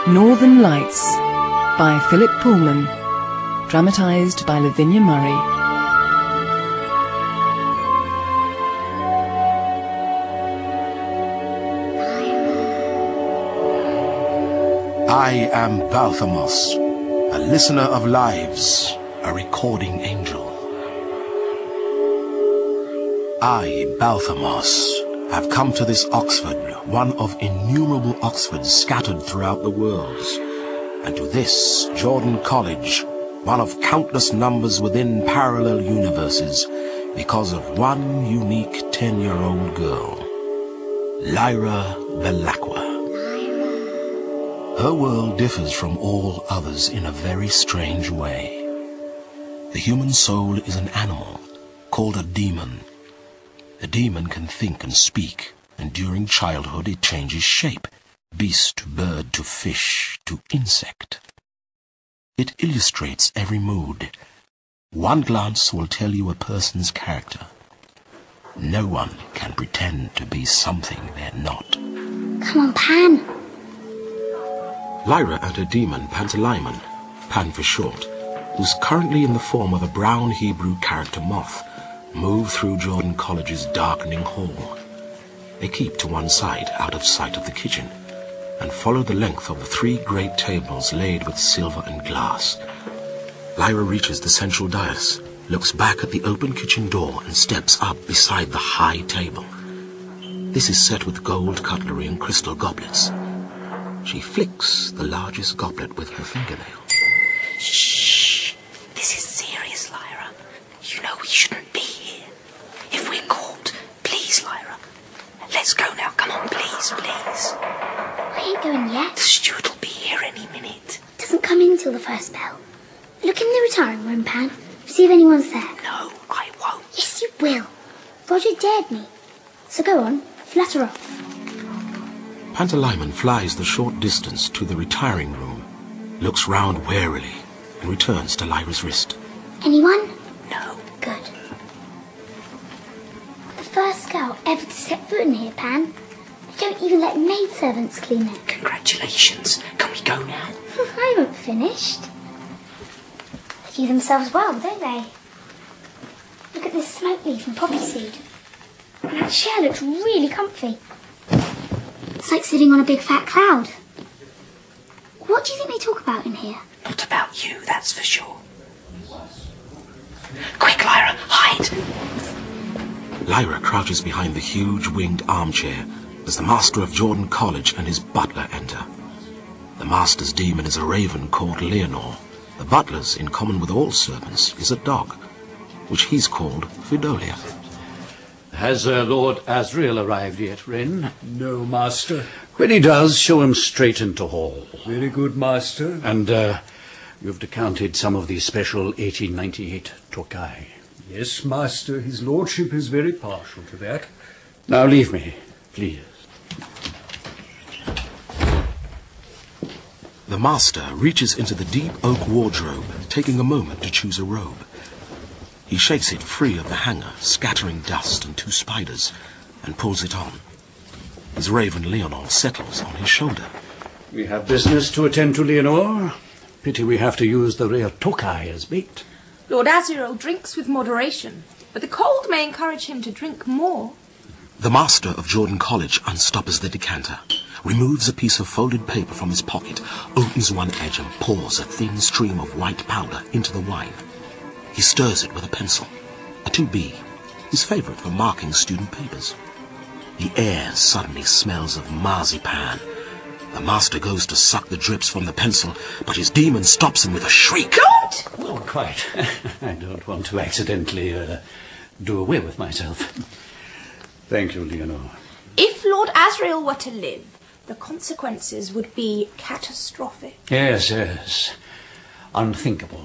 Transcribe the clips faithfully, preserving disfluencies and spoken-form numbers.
Northern Lights by Philip Pullman, dramatised by Lavinia Murray. I am Balthamos, a listener of lives, a recording angel. I, Balthamos, have come to this Oxford, one of innumerable Oxfords scattered throughout the world, and to this Jordan College, one of countless numbers within parallel universes, because of one unique ten-year-old girl, Lyra Belacqua. Her world differs from all others in a very strange way. The human soul is an animal called a demon. A demon can think and speak, and during childhood it changes shape, beast to bird to fish to insect. It illustrates every mood. One glance will tell you a person's character. No one can pretend to be something they're not. Come on, Pan. Lyra and her demon, Pantalaimon, Pan for short, who's currently in the form of a brown Hebrew character moth, move through Jordan College's darkening hall. They keep to one side, out of sight of the kitchen, and follow the length of the three great tables laid with silver and glass. Lyra reaches the central dais, looks back at the open kitchen door, and steps up beside the high table. This is set with gold cutlery and crystal goblets. She flicks the largest goblet with her fingernail. Shh! This is serious, Lyra. You know we shouldn't be here. If we're caught, please, Lyra. Let's go now. Come on, please, please. I ain't going yet. The steward will be here any minute. Doesn't come in till the first bell. Look in the retiring room, Pan. See if anyone's there. No, I won't. Yes, you will. Roger dared me. So go on, flutter off. Pantalaimon flies the short distance to the retiring room, looks round warily, and returns to Lyra's wrist. Anyone? No. Good. The first girl ever to set foot in here, Pan. They don't even let maidservants clean it. Congratulations. Can we go now? I haven't finished. They do themselves well, don't they? Look at this smoke leaf and poppy seed. And that chair looks really comfy. It's like sitting on a big fat cloud. What do you think they talk about in here? Not about you, that's for sure. Quick, Lyra, hide! Lyra crouches behind the huge winged armchair as the master of Jordan College and his butler enter. The master's demon is a raven called Leonor. The butler's, in common with all servants, is a dog, which he's called Fidolia. Has uh, Lord Asriel arrived yet, Wren? No, master. When he does, show him straight into hall. Very good, master. And uh, you've decanted some of the special eighteen ninety-eight Tokai. Yes, master. His lordship is very partial to that. Now leave me, please. The master reaches into the deep oak wardrobe, taking a moment to choose a robe. He shakes it free of the hanger, scattering dust and two spiders, and pulls it on. His raven Leonor settles on his shoulder. We have business to attend to, Leonor. Pity we have to use the rare Tokai as bait. Lord Asriel drinks with moderation, but the cold may encourage him to drink more. The master of Jordan College unstoppers the decanter, removes a piece of folded paper from his pocket, opens one edge and pours a thin stream of white powder into the wine. He stirs it with a pencil, a two B, his favourite for marking student papers. The air suddenly smells of marzipan. The master goes to suck the drips from the pencil, but his demon stops him with a shriek. Don't! Oh, quite. I don't want to accidentally uh, do away with myself. Thank you, Leonor. If Lord Asriel were to live, the consequences would be catastrophic. Yes, yes. Unthinkable.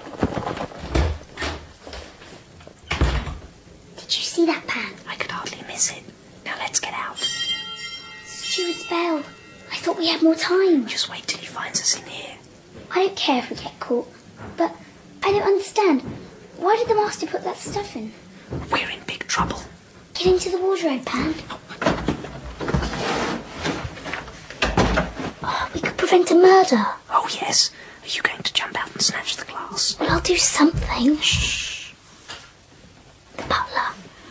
Did you see that, Pan? I could hardly miss it. Now let's get out. Steward's bell. I thought we had more time. Just wait till he finds us in here. I don't care if we get caught, but I don't understand. Why did the master put that stuff in? We're in big trouble. Get into the wardrobe, Pan. Oh, we could prevent going to murder. Oh, yes. Are you going to jump out and snatch the glass? Well, I'll do something. Shh. The butler.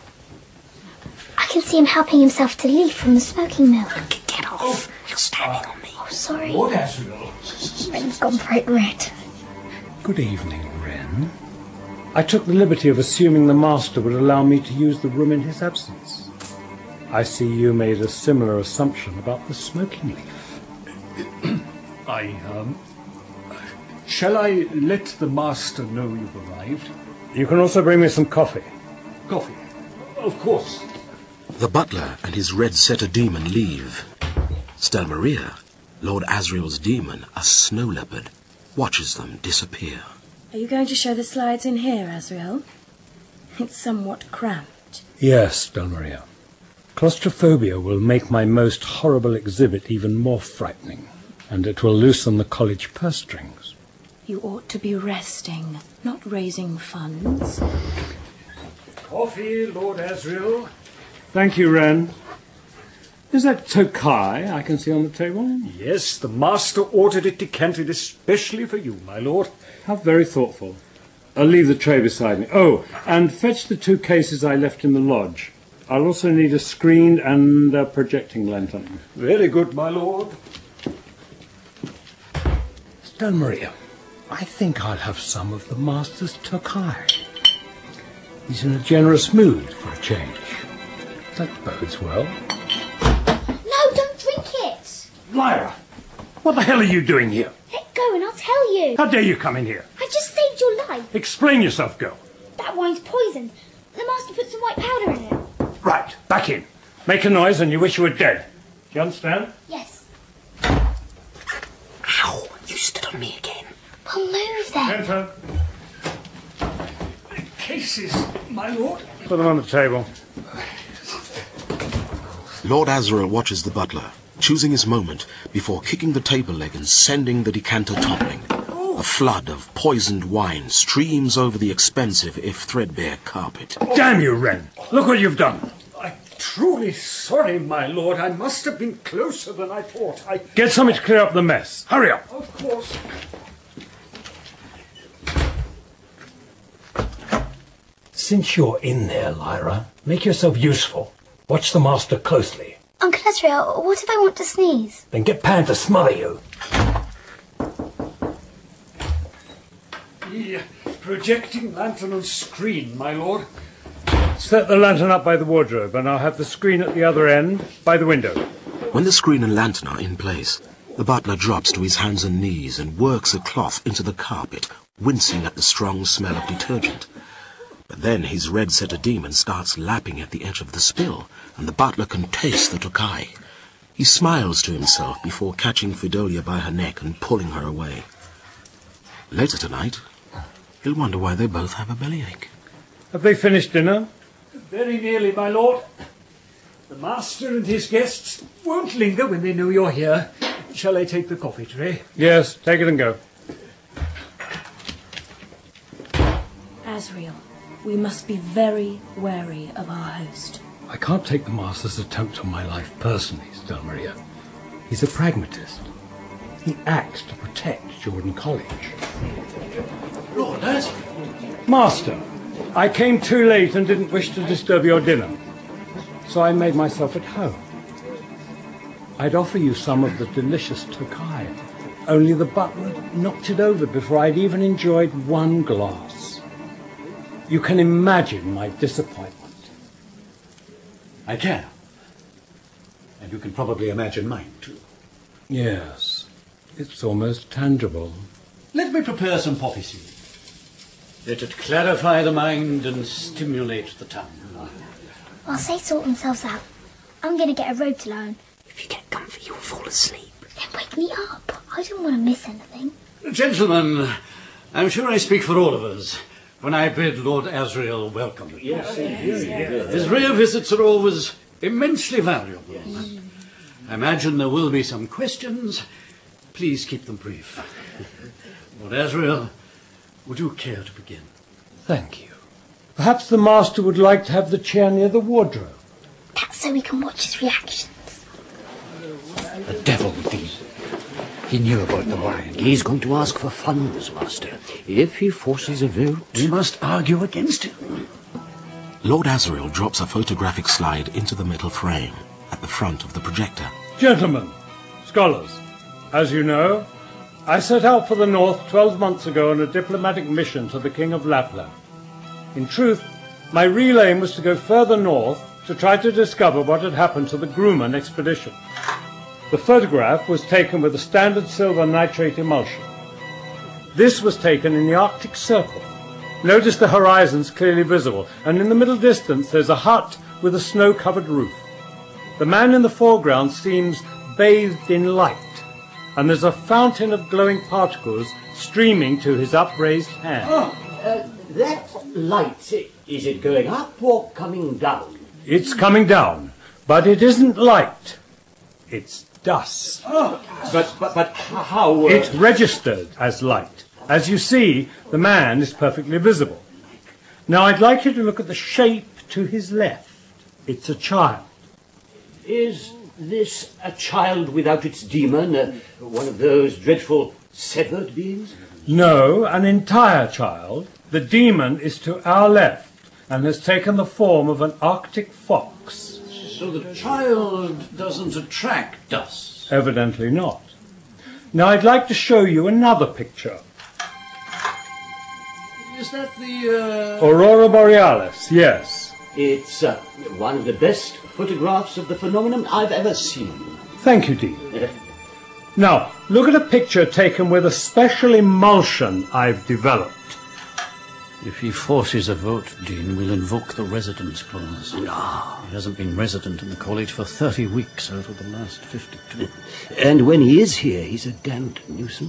I can see him helping himself to leaf from the smoking mill. Get, get off. You're standing on me. Oh, sorry. Lord Asriel. Ren's gone bright red. Good evening, Ren. I took the liberty of assuming the master would allow me to use the room in his absence. I see you made a similar assumption about the smoking leaf. I, um... Shall I let the master know you've arrived? You can also bring me some coffee. Coffee? Of course. The butler and his red setter demon leave. Stelmaria, Lord Asriel's demon, a snow leopard, watches them disappear. Are you going to show the slides in here, Asriel? It's somewhat cramped. Yes, Stelmaria. Claustrophobia will make my most horrible exhibit even more frightening, and it will loosen the college purse strings. You ought to be resting, not raising funds. Coffee, Lord Asriel. Thank you, Ren. Is that Tokai I can see on the table? Yes, the master ordered it decanted especially for you, my lord. How very thoughtful. I'll leave the tray beside me. Oh, and fetch the two cases I left in the lodge. I'll also need a screen and a projecting lantern. Very good, my lord. Stelmaria, I think I'll have some of the master's Tokai. He's in a generous mood for a change. That bodes well. No, don't drink it. Lyra, what the hell are you doing here? Let go and I'll tell you. How dare you come in here? I just saved your life. Explain yourself, girl. That wine's poisoned. The master put some white powder in it. Right, back in. Make a noise and you wish you were dead. Do you understand? Yes. Ow! You stood on me again. Well, move then. Enter. Cases, my lord. Put them on the table. Lord Asriel watches the butler, choosing his moment before kicking the table leg and sending the decanter toppling. A flood of poisoned wine streams over the expensive, if threadbare, carpet. Damn you, Ren! Look what you've done. I'm truly sorry, my lord. I must have been closer than I thought. I... Get something to clear up the mess. Hurry up. Of course. Since you're in there, Lyra, make yourself useful. Watch the master closely. Uncle Asriel, what if I want to sneeze? Then get Pan to smother you. The projecting lantern and screen, my lord. Set the lantern up by the wardrobe, and I'll have the screen at the other end, by the window. When the screen and lantern are in place, the butler drops to his hands and knees and works a cloth into the carpet, wincing at the strong smell of detergent. But then his red setter demon starts lapping at the edge of the spill, and the butler can taste the Tokai. He smiles to himself before catching Fidolia by her neck and pulling her away. Later tonight, he'll wonder why they both have a bellyache. Have they finished dinner? Very nearly, my lord. The master and his guests won't linger when they know you're here. Shall I take the coffee tray? Yes, take it and go. Asriel, we must be very wary of our host. I can't take the master's attempt on my life personally, Stelmaria. He's a pragmatist. He acts to protect Jordan College. Lord Asriel. Master, I came too late and didn't wish to disturb your dinner, so I made myself at home. I'd offer you some of the delicious Tokai, only the butler knocked it over before I'd even enjoyed one glass. You can imagine my disappointment. I can. And you can probably imagine mine, too. Yes, it's almost tangible. Let me prepare some poppy seed. Let it clarify the mind and stimulate the tongue. Whilst they sort themselves out, I'm going to get a robe to learn. If you get comfy, you'll fall asleep. Then wake me up. I don't want to miss anything. Gentlemen, I'm sure I speak for all of us when I bid Lord Asriel welcome. Yes, yes. His rare visits are always immensely valuable. Yes. I imagine there will be some questions. Please keep them brief. Lord Asriel, would you care to begin? Thank you. Perhaps the master would like to have the chair near the wardrobe. That's so we can watch his reactions. The devil with these He knew about the wine. He's going to ask for funds, Master. If he forces a vote... We must argue against him. Lord Asriel drops a photographic slide into the metal frame at the front of the projector. Gentlemen, scholars, as you know, I set out for the north twelve months ago on a diplomatic mission to the King of Lapland. In truth, my real aim was to go further north to try to discover what had happened to the Grumman expedition. The photograph was taken with a standard silver nitrate emulsion. This was taken in the Arctic Circle. Notice the horizon's clearly visible, and in the middle distance there's a hut with a snow-covered roof. The man in the foreground seems bathed in light, and there's a fountain of glowing particles streaming to his upraised hand. Oh, uh, that light, is it going up or coming down? It's coming down, but it isn't light. It's dust. Oh, but, but, but how... Uh... It registered as light. As you see, the man is perfectly visible. Now I'd like you to look at the shape to his left. It's a child. Is this a child without its demon? Uh, one of those dreadful severed beings? No, an entire child. The demon is to our left and has taken the form of an Arctic fox. So the child doesn't attract dust? Evidently not. Now I'd like to show you another picture. Is that the... Uh... Aurora Borealis, yes. It's uh, one of the best photographs of the phenomenon I've ever seen. Thank you, Dean. Now, look at a picture taken with a special emulsion I've developed. If he forces a vote, Dean, we'll invoke the residence clause. No. He hasn't been resident in the college for thirty weeks out of the last fifty-two. And when he is here, he's a damned nuisance.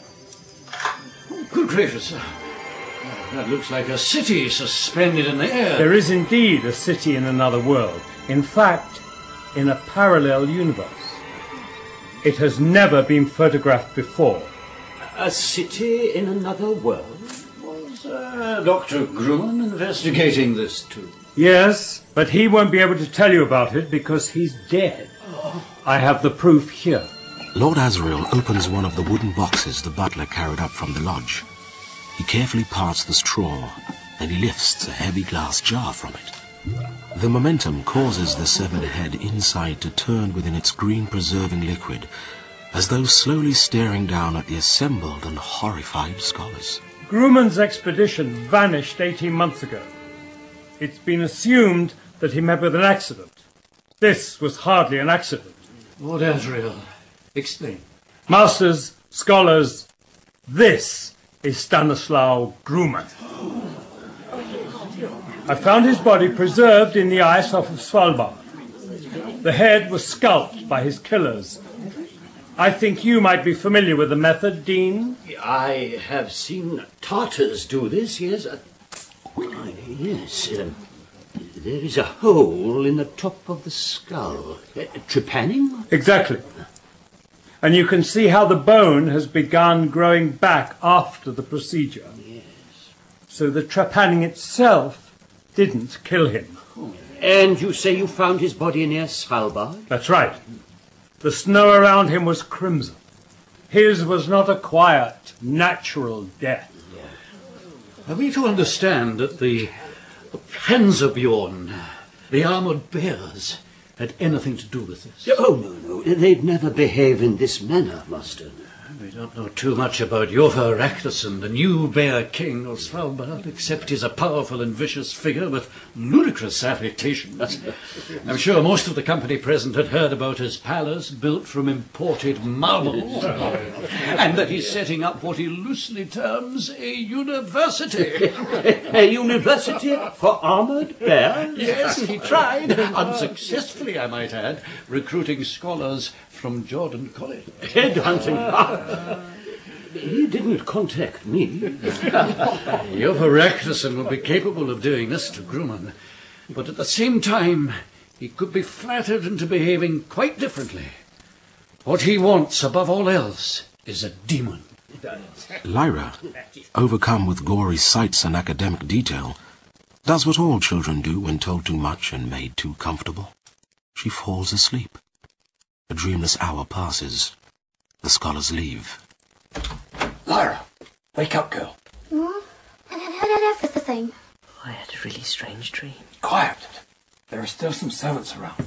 Good gracious, sir. That looks like a city suspended in the air. There is indeed a city in another world. In fact, in a parallel universe. It has never been photographed before. A city in another world? Was uh, Doctor Grumman investigating this too? Yes, but he won't be able to tell you about it because he's dead. Oh. I have the proof here. Lord Asriel opens one of the wooden boxes the butler carried up from the lodge. He carefully parts the straw, and he lifts a heavy glass jar from it. The momentum causes the severed head inside to turn within its green-preserving liquid, as though slowly staring down at the assembled and horrified scholars. Grumman's expedition vanished eighteen months ago. It's been assumed that he met with an accident. This was hardly an accident. Lord Asriel, explain. Masters, scholars, this is Stanislaw Grumman. I found his body preserved in the ice off of Svalbard. The head was scalped by his killers. I think you might be familiar with the method, Dean. I have seen Tartars do this, yes. Uh, yes, uh, there is a hole in the top of the skull. Uh, trepanning? Exactly. And you can see how the bone has begun growing back after the procedure. Yes. So the trepanning itself didn't kill him. And you say you found his body near Svalbard? That's right. The snow around him was crimson. His was not a quiet, natural death. Are we to understand that the Panzerbjorn, the armoured bears, had anything to do with this? Oh, no, no. They'd never behave in this manner, Master. We don't know too much about Joffe Ragnarsson, the new Bear King of Svalbard, except he's a powerful and vicious figure with ludicrous affectations. I'm sure most of the company present had heard about his palace built from imported marble, and that he's setting up what he loosely terms a university. A university for armoured bears? Yes, he tried, unsuccessfully, I might add, recruiting scholars from Jordan College. Headhunting. He didn't contact me. Joffe Ragnarsson will be capable of doing this to Grumman, but at the same time, he could be flattered into behaving quite differently. What he wants, above all else, is a demon. Lyra, overcome with gory sights and academic detail, does what all children do when told too much and made too comfortable. She falls asleep. A dreamless hour passes. The scholars leave. Lyra, wake up, girl. What? I had everything. I had a really strange dream. Quiet. There are still some servants around.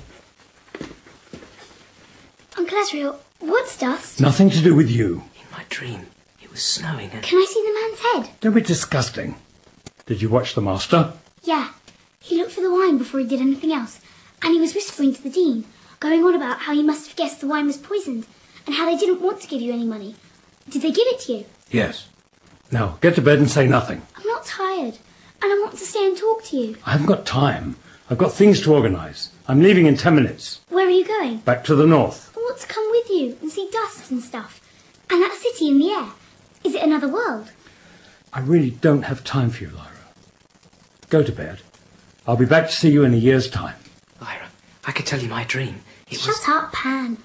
Uncle Azrael, what's dust? Nothing to do with you. In my dream, it was snowing and... Can I see the man's head? Don't be disgusting. Did you watch the master? Yeah. He looked for the wine before he did anything else, and he was whispering to the dean, going on about how he must have guessed the wine was poisoned, and how they didn't want to give you any money. Did they give it to you? Yes. Now, get to bed and say nothing. I'm not tired, and I want to stay and talk to you. I haven't got time. I've got things to organise. I'm leaving in ten minutes. Where are you going? Back to the north. I want to come with you and see dust and stuff. And that city in the air. Is it another world? I really don't have time for you, Lyra. Go to bed. I'll be back to see you in a year's time. Lyra, I could tell you my dream. It Shut was... up, Pan.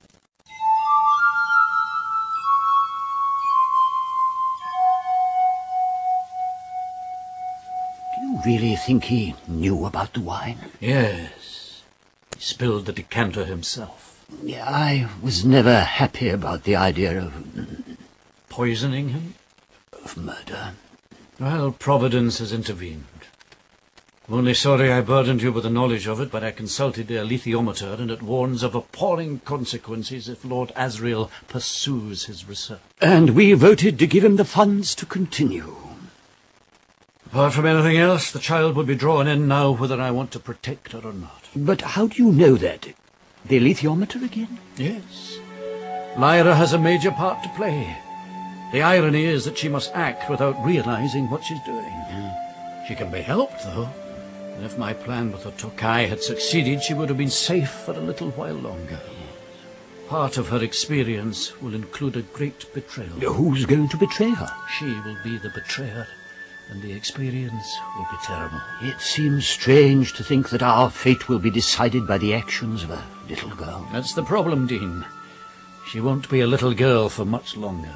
Do you really think he knew about the wine? Yes. He spilled the decanter himself. Yeah, I was never happy about the idea of... Poisoning him? of murder. Well, Providence has intervened. I'm only sorry I burdened you with the knowledge of it, but I consulted the alethiometer, and it warns of appalling consequences if Lord Asriel pursues his research. And we voted to give him the funds to continue. Apart from anything else, the child would be drawn in now whether I want to protect her or not. But how do you know that? The alethiometer again? Yes. Lyra has a major part to play. The irony is that she must act without realizing what she's doing. Mm. She can be helped, though. And if my plan with the Tokai had succeeded, she would have been safe for a little while longer. Part of her experience will include a great betrayal. Who's going to betray her? She will be the betrayer, and the experience will be terrible. It seems strange to think that our fate will be decided by the actions of a little girl. That's the problem, Dean. She won't be a little girl for much longer.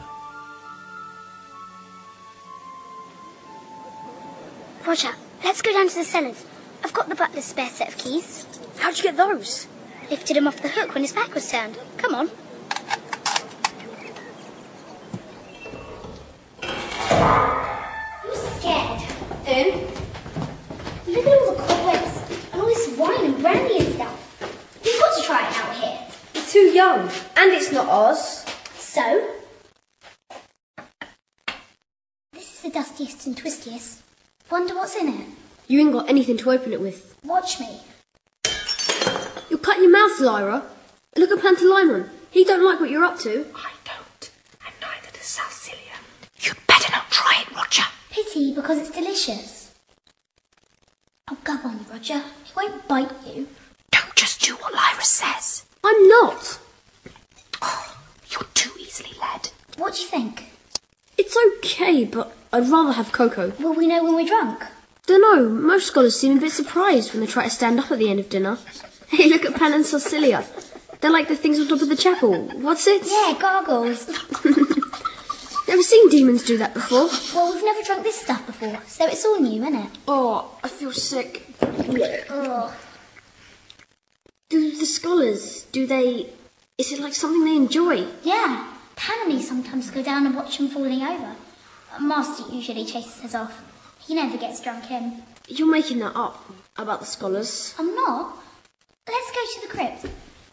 Roger, let's go down to the cellars. I've got the butler's spare set of keys. How'd you get those? Lifted him off the hook when his back was turned. Come on. You're scared. In? Look at all the cobwebs and all this wine and brandy and stuff. You've got to try it out here. You're too young, and it's not ours. So? This is the dustiest and twistiest. Wonder what's in it. You ain't got anything to open it with. Watch me. You're cutting your mouth, Lyra. Look at Pantalaimon. He don't like what you're up to. I don't, and neither does Salsilia. You'd better not try it, Roger. Pity, because it's delicious. Oh, go on, Roger. He won't bite you. Don't just do what Lyra says. I'm not. Oh, you're too easily led. What do you think? It's okay, but I'd rather have cocoa. Will we know when we're drunk? Dunno, most scholars seem a bit surprised when they try to stand up at the end of dinner. Hey, look at Pan and Salsilia. They're like the things on top of the chapel. What's it? Yeah, gargoyles. Never seen demons do that before. Well, we've never drunk this stuff before, so it's all new, isn't it? Oh, I feel sick. Oh. Do the scholars, do they... Is it like something they enjoy? Yeah. Pan and me sometimes go down and watch them falling over. Master usually chases us off. He never gets drunk in. You're making that up about the scholars. I'm not. Let's go to the crypt.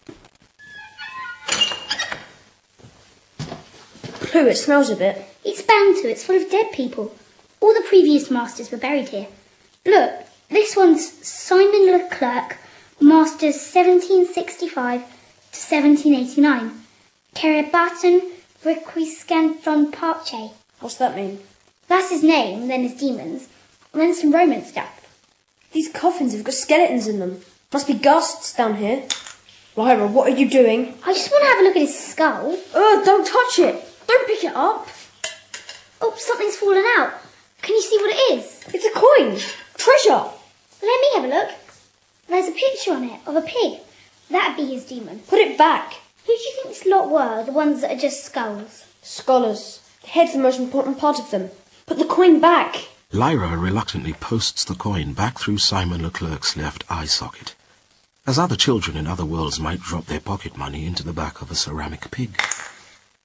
Pooh, it smells a bit. It's bound to. It's full of dead people. All the previous masters were buried here. Look, this one's Simon Leclerc, Masters seventeen sixty-five to seventeen eighty-nine. Kerebaton Requiescanton Parce. What's that mean? That's his name, then his demons, and then some Roman stuff. These coffins have got skeletons in them. Must be ghasts down here. Lyra, what are you doing? I just want to have a look at his skull. Oh, don't touch it. Don't pick it up. Oh, something's fallen out. Can you see what it is? It's a coin. Treasure. Let me have a look. There's a picture on it of a pig. That'd be his demon. Put it back. Who do you think this lot were, the ones that are just skulls? Scholars. The head's the most important part of them. Put the coin back. Lyra reluctantly posts the coin back through Simon Leclerc's left eye socket, as other children in other worlds might drop their pocket money into the back of a ceramic pig.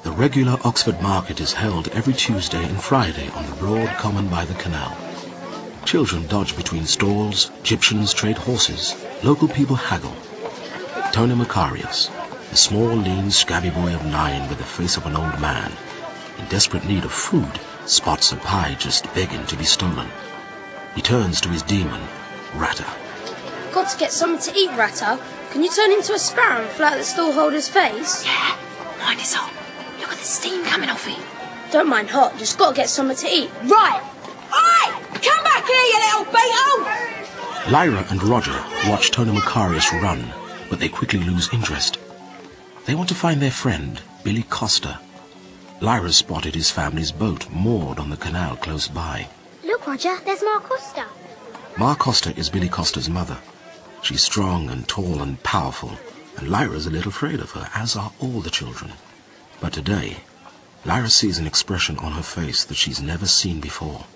The regular Oxford market is held every Tuesday and Friday on the broad common by the canal. Children dodge between stalls, Egyptians trade horses, local people haggle. Tony Macarius, a small, lean, scabby boy of nine with the face of an old man, in desperate need of food, spots a pie just begging to be stolen. He turns to his demon, Ratta. Got to get something to eat, Ratta. Can you turn into a sparrow and fly at the stallholder's face? Yeah, mine is on. Look at the steam coming off it. Don't mind hot, just got to get something to eat. Right! Oi! Come back here, you little beetle! Lyra and Roger watch Tony Macarius run, but they quickly lose interest. They want to find their friend, Billy Costa. Lyra spotted his family's boat moored on the canal close by. Look, Roger, there's Ma Costa. Ma Costa is Billy Costa's mother. She's strong and tall and powerful, and Lyra's a little afraid of her, as are all the children. But today, Lyra sees an expression on her face that she's never seen before.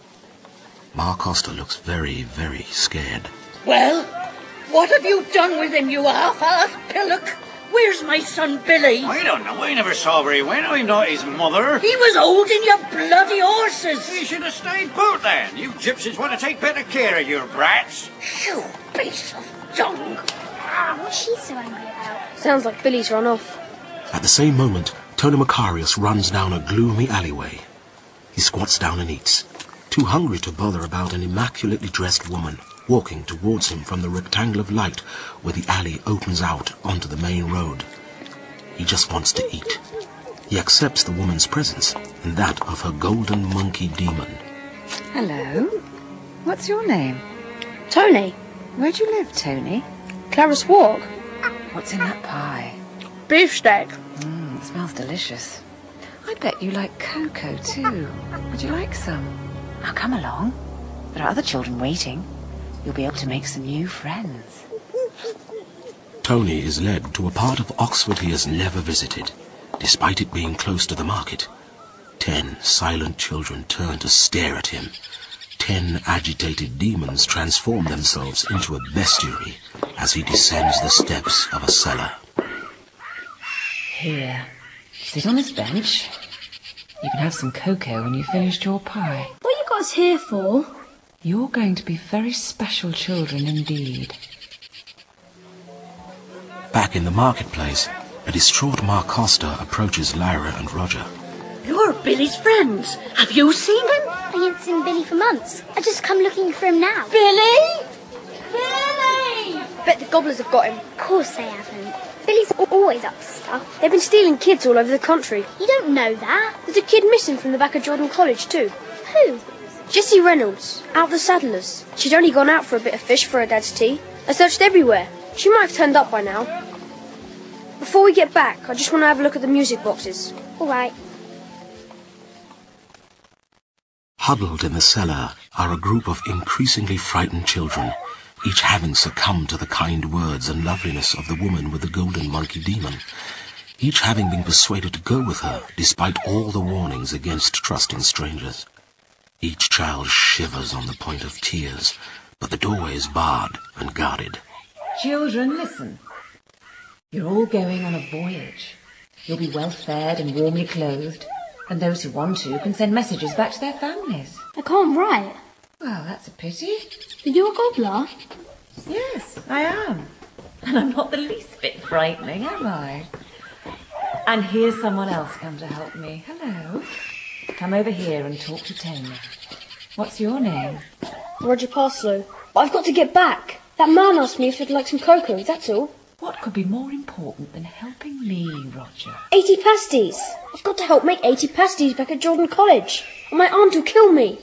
Ma Costa looks very, very scared. Well, what have you done with him, you half-assed pillock? Where's my son Billy? I don't know. I never saw where he went. I'm not his mother. He was holding your bloody horses. He should have stayed put then. You gypsies want to take better care of your brats. You piece of dung. Ah, what's she so angry about? Sounds like Billy's run off. At the same moment, Tony Macarius runs down a gloomy alleyway. He squats down and eats, too hungry to bother about an immaculately dressed woman walking towards him from the rectangle of light where the alley opens out onto the main road. He just wants to eat. He accepts the woman's presence and that of her golden monkey demon. Hello. What's your name? Tony. Where do you live, Tony? Clarice Walk. What's in that pie? Beefsteak. Mmm, it smells delicious. I bet you like cocoa too. Would you like some? Now come along. There are other children waiting. You'll be able to make some new friends. Tony is led to a part of Oxford he has never visited, despite it being close to the market. Ten silent children turn to stare at him. Ten agitated demons transform themselves into a bestiary as he descends the steps of a cellar. Here, sit on this bench. You can have some cocoa when you've finished your pie. What you got us here for? You're going to be very special children indeed. Back in the marketplace, a distraught Ma Costa approaches Lyra and Roger. You're Billy's friends. Have you seen him? I haven't seen Billy for months. I just come looking for him now. Billy? Billy! Bet the gobblers have got him. Of course they haven't. Billy's al- always up to stuff. They've been stealing kids all over the country. You don't know that. There's a kid missing from the back of Jordan College too. Who? Jessie Reynolds, out the Saddlers. She'd only gone out for a bit of fish for her dad's tea. I searched everywhere. She might have turned up by now. Before we get back, I just want to have a look at the music boxes. All right. Huddled in the cellar are a group of increasingly frightened children, each having succumbed to the kind words and loveliness of the woman with the golden monkey demon, each having been persuaded to go with her despite all the warnings against trusting strangers. Each child shivers on the point of tears, but the doorway is barred and guarded. Children, listen. You're all going on a voyage. You'll be well fed and warmly clothed, and those who want to can send messages back to their families. I can't write. Well, that's a pity. Are you a gobbler? Yes, I am. And I'm not the least bit frightening, am I? And here's someone else come to help me. Hello. Come over here and talk to Tony. What's your name? Roger Parslow. But I've got to get back. That man asked me if I'd like some cocoa, that's all. What could be more important than helping me, Roger? Eighty pasties. I've got to help make eighty pasties back at Jordan College. Or my aunt will kill me.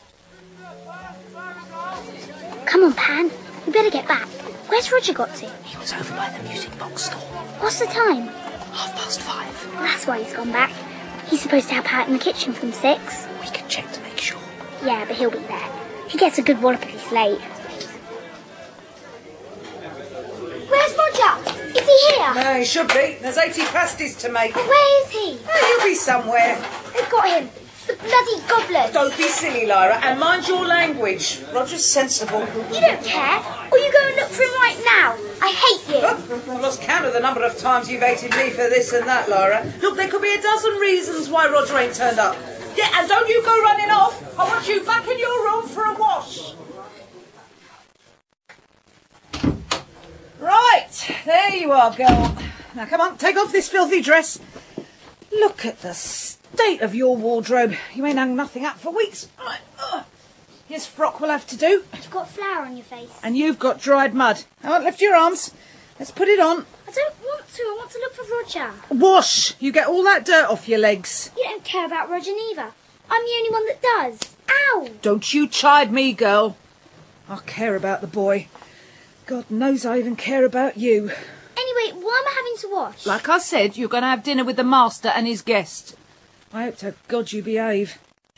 Come on, Pan. We better get back. Where's Roger got to? He was over by the music box store. What's the time? Half past five. Well, that's why he's gone back. He's supposed to help out in the kitchen from six. We can check to make sure. Yeah, but he'll be there. He gets a good wallop if he's late. Where's Roger? Is he here? No, he should be. There's eighty pasties to make. But where is he? Oh, he'll be somewhere. They've got him. the bloody goblet. Don't be silly, Lyra, and mind your language. Roger's sensible. You don't care. Or you go and look for him right now. I hate you. Oh, I've lost count of the number of times you've hated me for this and that, Lyra. Look, there could be a dozen reasons why Roger ain't turned up. Yeah, and don't you go running off. I want you back in your room for a wash. Right, there you are, girl. Now, come on, take off this filthy dress. Look at the state of your wardrobe. You ain't hung nothing up for weeks. Right, uh, here's frock we'll have to do. You've got flour on your face. And you've got dried mud. Now, lift your arms. Let's put it on. I don't want to. I want to look for Roger. Wash. You get all that dirt off your legs. You don't care about Roger neither. I'm the only one that does. Ow! Don't you chide me, girl. I care about the boy. God knows I even care about you. Anyway, why am I having to wash? Like I said, you're going to have dinner with the master and his guest. I hope to God you behave.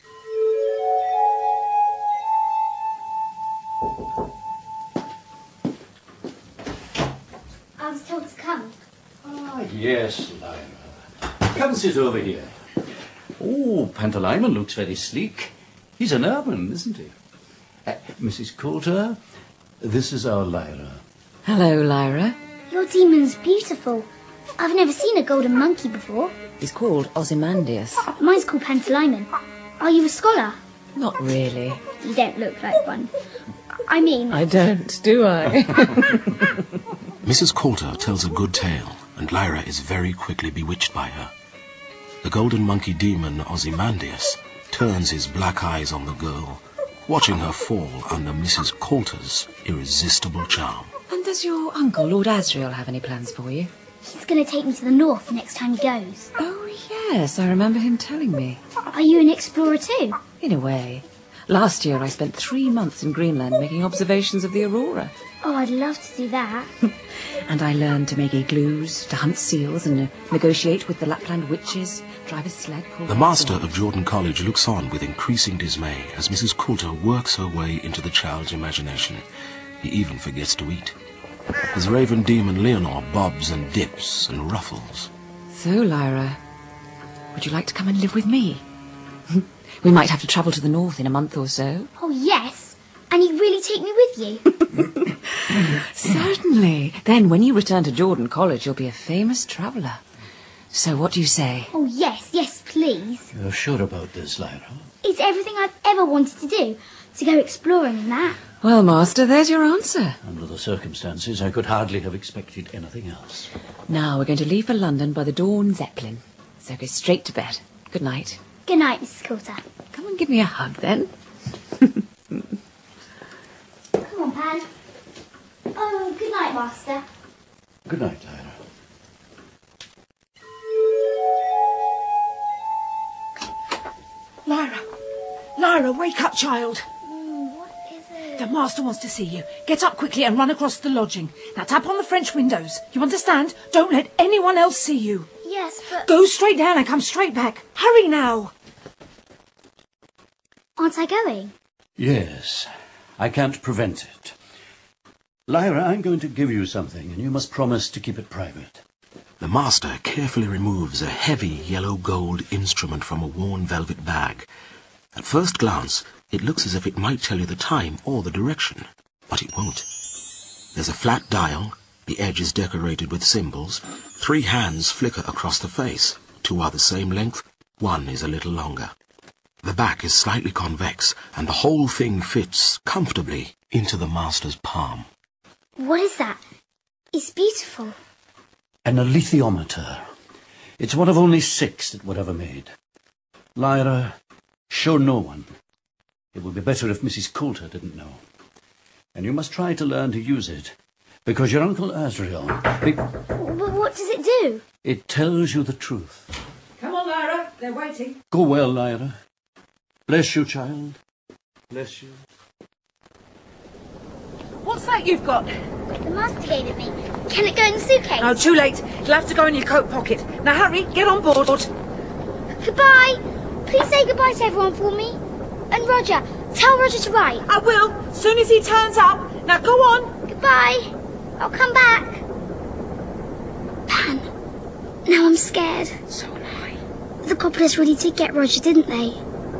I was told to come. Ah, yes, Lyra. Come sit over here. Oh, Pantalaimon looks very sleek. He's an urban, isn't he? Uh, Missus Coulter, this is our Lyra. Hello, Lyra. Your demon's beautiful. I've never seen a golden monkey before. He's called Ozymandias. Mine's called Pantalaimon. Are you a scholar? Not really. You don't look like one. I mean... I don't, do I? Missus Coulter tells a good tale, and Lyra is very quickly bewitched by her. The golden monkey demon Ozymandias turns his black eyes on the girl, watching her fall under Missus Coulter's irresistible charm. And does your uncle, Lord Asriel, have any plans for you? He's going to take me to the north the next time he goes. Oh, yes, I remember him telling me. Are you an explorer too? In a way. Last year I spent three months in Greenland making observations of the aurora. Oh, I'd love to do that. And I learned to make igloos, to hunt seals and uh, negotiate with the Lapland witches, drive a sled... The master of Jordan College looks on with increasing dismay as Missus Coulter works her way into the child's imagination. He even forgets to eat. His raven demon Leonor bobs and dips and ruffles. So, Lyra, would you like to come and live with me? We might have to travel to the north in a month or so. Oh, yes. And you'd really take me with you? Certainly. Then, when you return to Jordan College, you'll be a famous traveller. So, what do you say? Oh, yes, yes, please. You're sure about this, Lyra? It's everything I've ever wanted to do, to go exploring and that. Well, Master, there's your answer. Under the circumstances, I could hardly have expected anything else. Now, we're going to leave for London by the dawn Zeppelin. So go straight to bed. Good night. Good night, Missus Coulter. Come and give me a hug, then. Come on, Pan. Oh, good night, Master. Good night, Lyra. Lyra! Lyra, wake up, child! Mm, what is it? The master wants to see you. Get up quickly and run across the lodging. Now tap on the French windows. You understand? Don't let anyone else see you. Yes, but... Go straight down and come straight back. Hurry now! Aren't I going? Yes, I can't prevent it. Lyra, I'm going to give you something, and you must promise to keep it private. The master carefully removes a heavy yellow gold instrument from a worn velvet bag. At first glance, it looks as if it might tell you the time or the direction, but it won't. There's a flat dial, the edge is decorated with symbols, three hands flicker across the face, two are the same length, one is a little longer. The back is slightly convex, and the whole thing fits comfortably into the master's palm. What is that? It's beautiful. An alethiometer. It's one of only six that were ever made. Lyra, show no one. It would be better if Missus Coulter didn't know. And you must try to learn to use it, because your Uncle Asriel... Be- But what does it do? it tells you the truth. Come on, Lyra. They're waiting. Go well, Lyra. Bless you, child. Bless you. What's that you've got? The master gave it me. Can it go in the suitcase? No, too late. It'll have to go in your coat pocket. Now hurry, get on board. Goodbye. Please say goodbye to everyone for me. And Roger, tell Roger to write. I will, soon as he turns up. Now go on. Goodbye. I'll come back. Pan, now I'm scared. So am I. The goblins really did get Roger, didn't they?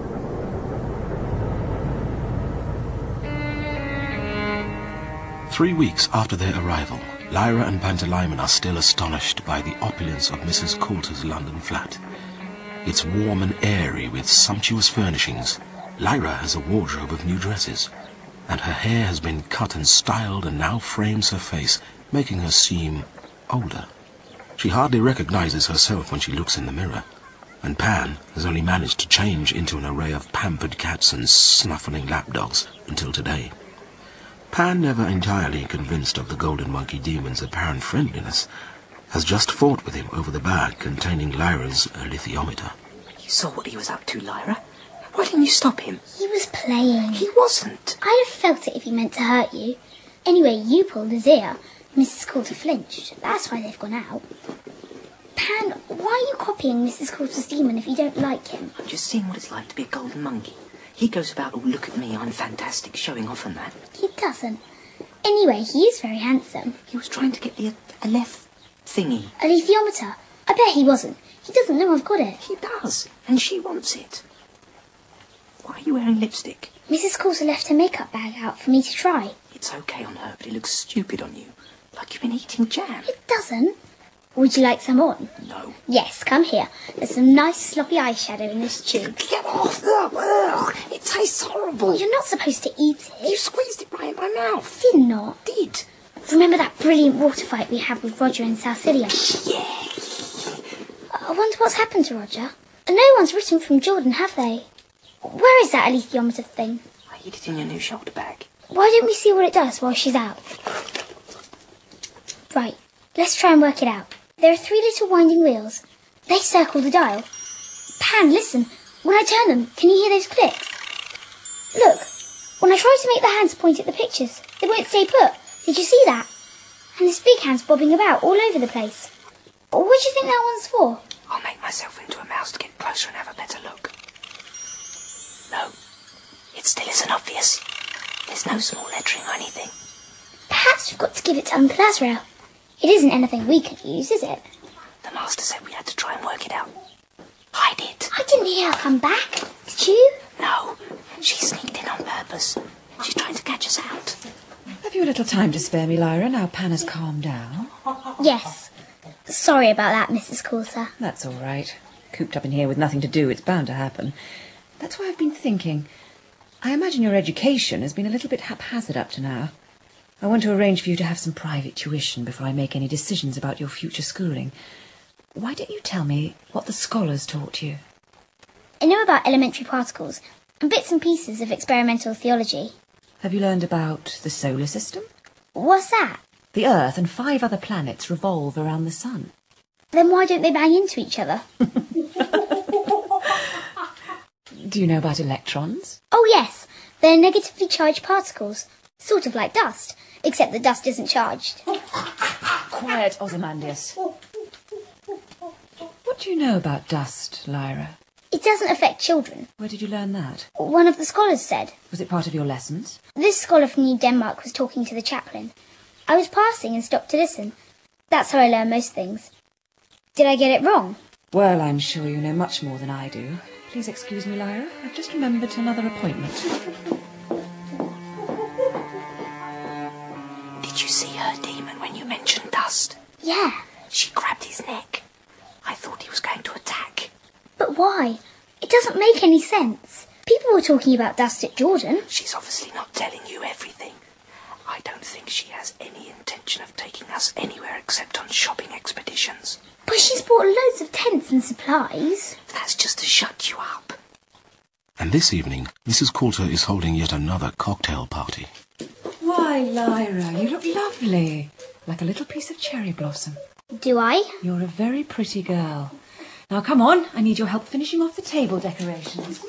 Three weeks after their arrival, Lyra and Pantalaimon are still astonished by the opulence of Missus Coulter's London flat. It's warm and airy with sumptuous furnishings. Lyra has a wardrobe of new dresses, and her hair has been cut and styled and now frames her face, making her seem older. She hardly recognizes herself when she looks in the mirror, and Pan has only managed to change into an array of pampered cats and snuffling lapdogs until today. Pan, never entirely convinced of the Golden Monkey Demon's apparent friendliness, has just fought with him over the bag containing Lyra's alethiometer. You saw what he was up to, Lyra. Why didn't you stop him? He was playing. He wasn't. I'd have felt it if he meant to hurt you. Anyway, you pulled his ear. Missus Coulter flinched. That's why they've gone out. Pan, why are you copying Missus Coulter's demon if you don't like him? I'm just seeing what it's like to be a golden monkey. He goes about, oh, look at me, I'm fantastic, showing off and that. He doesn't. Anyway, he is very handsome. He was trying to get the Aleph thingy. Alethiometer? I bet he wasn't. He doesn't know I've got it. He does, and she wants it. Why are you wearing lipstick? Missus Coulter left her makeup bag out for me to try. It's okay on her, but it looks stupid on you. Like you've been eating jam. It doesn't. Would you like some on? No. Yes, come here. There's some nice sloppy eyeshadow in this tube. Get off! Ugh. It tastes horrible. You're not supposed to eat it. You squeezed it right in my mouth. Did not. Did. Remember that brilliant water fight we had with Roger in South Scilly? Yeah. I wonder what's happened to Roger. No one's written from Jordan, have they? Where is that alethiometer thing? I hid it in your new shoulder bag. Why don't we see what it does while she's out? Right, let's try and work it out. There are three little winding wheels. They circle the dial. Pan, listen. When I turn them, can you hear those clicks? Look, when I try to make the hands point at the pictures, they won't stay put. Did you see that? And this big hand's bobbing about all over the place. What do you think that one's for? I'll make myself into a mouse to get closer and have a better look. No, it still isn't obvious. There's no small lettering or anything. Perhaps we've got to give it to Uncle Azrael. It isn't anything we could use, is it? The master said we had to try and work it out. Hide it. I didn't hear her come back. Did you? No, she sneaked in on purpose. She's trying to catch us out. Have you a little time to spare me, Lyra, now Pan has calmed down? Yes. Sorry about that, Missus Coulter. That's all right. Cooped up in here with nothing to do, it's bound to happen. That's why I've been thinking. I imagine your education has been a little bit haphazard up to now. I want to arrange for you to have some private tuition before I make any decisions about your future schooling. Why don't you tell me what the scholars taught you? I know about elementary particles and bits and pieces of experimental theology. Have you learned about the solar system? What's that? The Earth and five other planets revolve around the sun. Then why don't they bang into each other? Do you know about electrons? Oh, yes. They're negatively charged particles. Sort of like dust, except that dust isn't charged. Quiet, Ozymandias. What do you know about dust, Lyra? It doesn't affect children. Where did you learn that? One of the scholars said. Was it part of your lessons? This scholar from New Denmark was talking to the chaplain. I was passing and stopped to listen. That's how I learn most things. Did I get it wrong? Well, I'm sure you know much more than I do. Please excuse me, Lyra. I've just remembered another appointment. Did you see her demon when you mentioned dust? Yeah. She grabbed his neck. I thought he was going to attack. But why? It doesn't make any sense. People were talking about dust at Jordan. She's obviously not telling you everything. I don't think she has any intention of taking us anywhere except on shopping expeditions. But she's bought loads of tents and supplies. That's just to shut you up. And this evening, Missus Coulter is holding yet another cocktail party. Why, Lyra, you look lovely. Like a little piece of cherry blossom. Do I? You're a very pretty girl. Now, come on. I need your help finishing off the table decorations.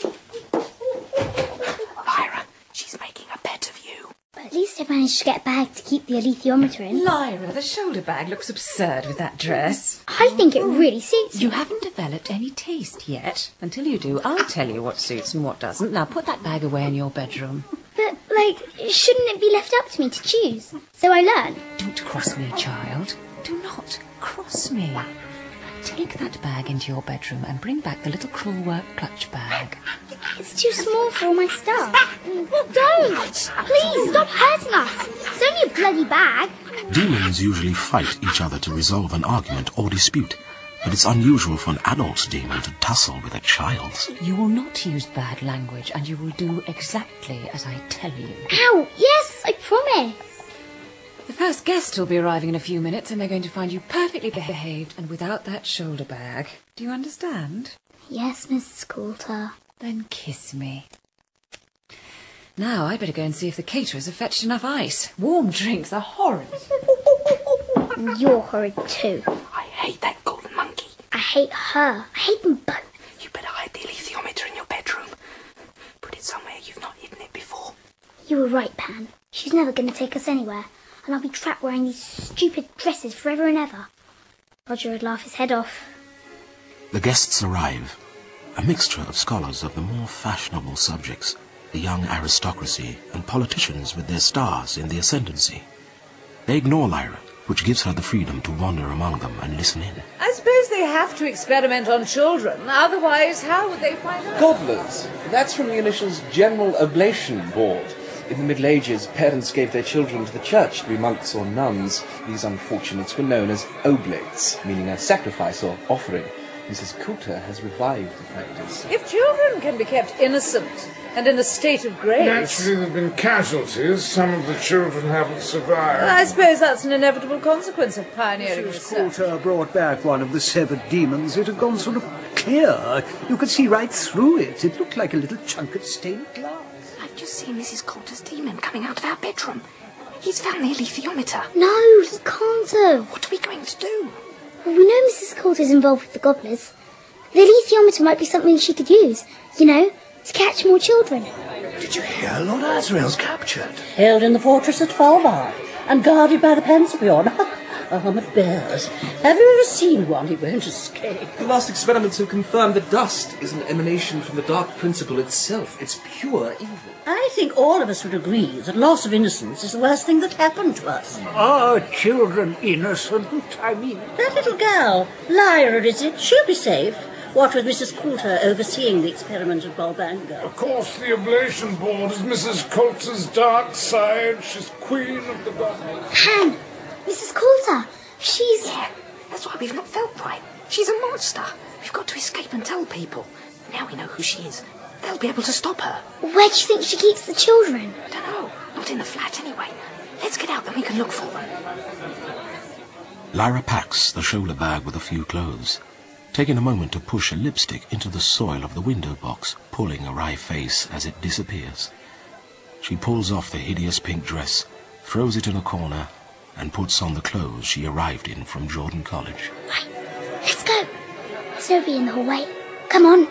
Lyra, she's making a pet of you. But at least I managed to get a bag to keep the alethiometer in. Lyra, the shoulder bag looks absurd with that dress. I think it really suits you. You haven't developed any taste yet. Until you do, I'll tell you what suits and what doesn't. Now, put that bag away in your bedroom. But, like, shouldn't it be left up to me to choose? So I learn. Don't cross me, child. Do not cross me. Take that bag into your bedroom and bring back the little crewelwork clutch bag. It's too small for all my stuff. Don't! Please, stop hurting us! only a bloody bag. Demons usually fight each other to resolve an argument or dispute, but it's unusual for an adult demon to tussle with a child's. You will not use bad language, and you will do exactly as I tell you. Ow! Yes, I promise. The first guest will be arriving in a few minutes, and they're going to find you perfectly behaved and without that shoulder bag. Do you understand? Yes, Missus Coulter. Then kiss me. Now, I'd better go and see if the caterers have fetched enough ice. Warm drinks are horrid. You're horrid too. I hate that golden monkey. I hate her. I hate them both. You better hide the alethiometer in your bedroom. Put it somewhere you've not hidden it before. You were right, Pan. She's never going to take us anywhere, and I'll be trapped wearing these stupid dresses forever and ever. Roger would laugh his head off. The guests arrive, a mixture of scholars of the more fashionable subjects, the young aristocracy, and politicians with their stars in the ascendancy. They ignore Lyra, which gives her the freedom to wander among them and listen in. I suppose they have to experiment on children, otherwise how would they find out? Gobblers. That's from the initials General Oblation Board. In the Middle Ages, parents gave their children to the church to be monks or nuns. These unfortunates were known as oblates, meaning a sacrifice or offering. Missus Coulter has revived the practice. If children can be kept innocent and in a state of grace... Naturally, there have been casualties. Some of the children haven't survived. I suppose that's an inevitable consequence of pioneering Missus research. Coulter brought back one of the severed demons. It had gone sort of clear. You could see right through it. It looked like a little chunk of stained glass. I've just seen Missus Coulter's demon coming out of our bedroom. He's found the alethiometer. No, he can't have. What are we going to do? Well, we know Missus Coulter's involved with the gobblers. The alethiometer might be something she could use, you know, to catch more children. Did you hear Lord Asriel's captured? Held in the fortress at Falmar and guarded by the Pansepion. Armoured bears. Have you ever seen one? He won't escape. The last experiments have confirmed that dust is an emanation from the Dark Principle itself. It's pure evil. I think all of us would agree that loss of innocence is the worst thing that happened to us. Are children innocent? I mean... That little girl, Lyra, is it? She'll be safe. What with Missus Coulter overseeing the experiment at Bolvango. Of course, the Oblation Board is Missus Coulter's dark side. She's queen of the gobblers. Pan! Missus Coulter! She's... Yeah, that's why we've not felt right. She's a monster. We've got to escape and tell people. Now we know who she is. They'll be able to stop her. Where do you think she keeps the children? I don't know. Not in the flat, anyway. Let's get out, then we can look for them. Lyra packs the shoulder bag with a few clothes, taking a moment to push a lipstick into the soil of the window box, pulling a wry face as it disappears. She pulls off the hideous pink dress, throws it in a corner, and puts on the clothes she arrived in from Jordan College. Right, let's go. There's nobody in the hallway. Come on.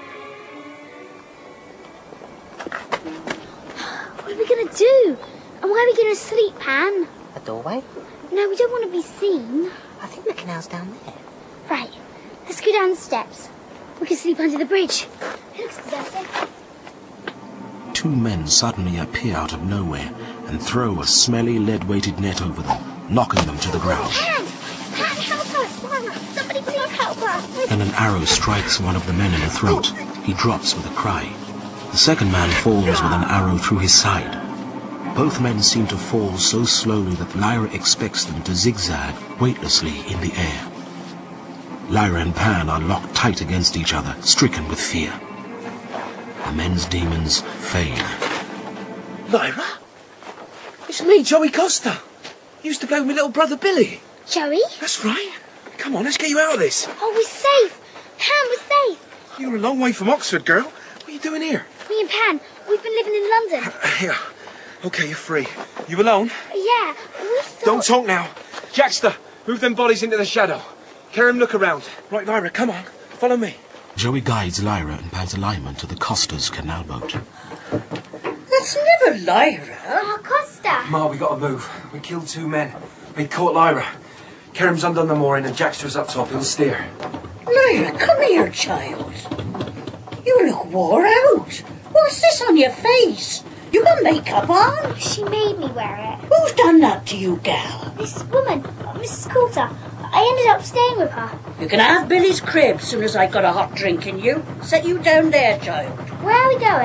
What are we going to do? And where are we going to sleep, Pan? A doorway? No, we don't want to be seen. I think the canal's down there. Right, let's go down the steps. We can sleep under the bridge. It looks deserted. Two men suddenly appear out of nowhere and throw a smelly lead-weighted net over them, knocking them to the ground. Pan! Pan, help us! Somebody please help us! And an arrow strikes one of the men in the throat. He drops with a cry. The second man falls with an arrow through his side. Both men seem to fall so slowly that Lyra expects them to zigzag weightlessly in the air. Lyra and Pan are locked tight against each other, stricken with fear. The men's demons fade. Lyra? It's me, Joey Costa. Used to play with my little brother Billy. Joey? That's right. Come on, let's get you out of this. Oh, we're safe. Pan, we're safe. You're a long way from Oxford, girl. What are you doing here? Me and Pan, we've been living in London. Here. Okay, you're free. You alone? Yeah, we thought... Don't talk now. Jackster, move them bodies into the shadow. Kerem, look around. Right, Lyra, come on. Follow me. Joey guides Lyra and Pan's alignment to the Costa's canal boat. That's never Lyra. Oh, Costa. Ma, we gotta move. We killed two men. We caught Lyra. Kerem's undone the mooring and Jackster's up top. He'll steer. Lyra, come here, child. You look wore out. What's this on your face? You got makeup on? She made me wear it. Who's done that to you, gal? This woman, Missus Coulter. I ended up staying with her. You can have Billy's crib as soon as I got a hot drink in you. Set you down there, child. Where are we going?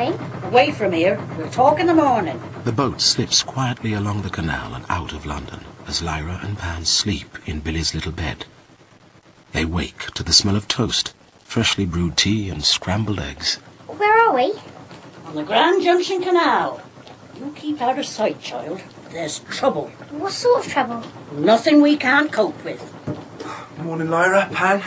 Away from here. We'll talk in the morning. The boat slips quietly along the canal and out of London as Lyra and Pan sleep in Billy's little bed. They wake to the smell of toast, freshly brewed tea and scrambled eggs. Where are we? On the Grand Junction Canal. You keep out of sight, child. There's trouble. What sort of trouble? Nothing we can't cope with. Morning, Lyra, Pan.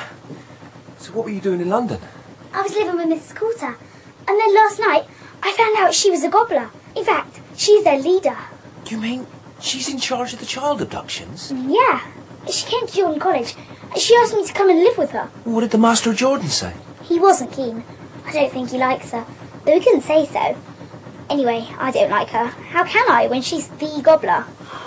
So what were you doing in London? I was living with Missus Coulter. And then last night, I found out she was a gobbler. In fact, she's their leader. You mean she's in charge of the child abductions? Yeah. She came to Jordan College. She asked me to come and live with her. What did the Master of Jordan say? He wasn't keen. I don't think he likes her. But we couldn't say so. Anyway, I don't like her. How can I when she's the gobbler?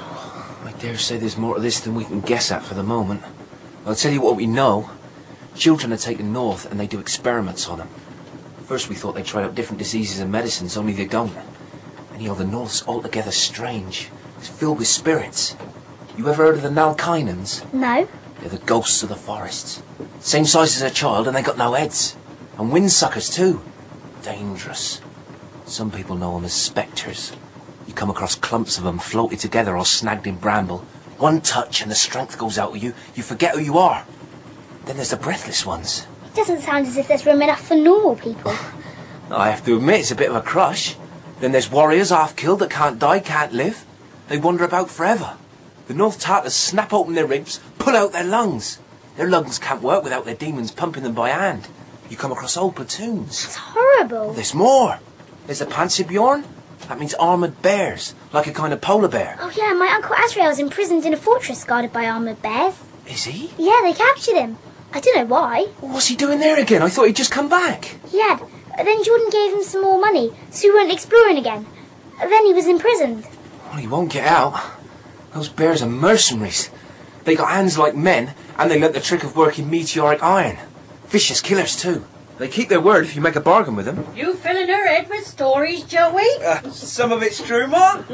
I dare say there's more to this than we can guess at for the moment. I'll tell you what we know. Children are taken north and they do experiments on them. First we thought they tried out different diseases and medicines, only they don't. Anyhow, the north's altogether strange. It's filled with spirits. You ever heard of the Nalkainans? No. They're the ghosts of the forests. Same size as a child and they got no heads. And windsuckers too. Dangerous. Some people know them as spectres. You come across clumps of them floated together or snagged in bramble. One touch and the strength goes out of you. You forget who you are. Then there's the breathless ones. It doesn't sound as if there's room enough for normal people. I have to admit, it's a bit of a crush. Then there's warriors half-killed that can't die, can't live. They wander about forever. The North Tartars snap open their ribs, pull out their lungs. Their lungs can't work without their demons pumping them by hand. You come across whole platoons. It's horrible. There's more. There's the Pansibjorn. That means armoured bears, like a kind of polar bear. Oh yeah, my Uncle Azrael's imprisoned in a fortress guarded by armoured bears. Is he? Yeah, they captured him. I don't know why. What's he doing there again? I thought he'd just come back. He had. Then Jordan gave him some more money, so he went exploring again. Then he was imprisoned. Well, he won't get out. Those bears are mercenaries. They got hands like men, and they learnt the trick of working meteoric iron. Vicious killers, too. They keep their word if you make a bargain with them. You filling her head with stories, Joey? Uh, some of it's true, Ma.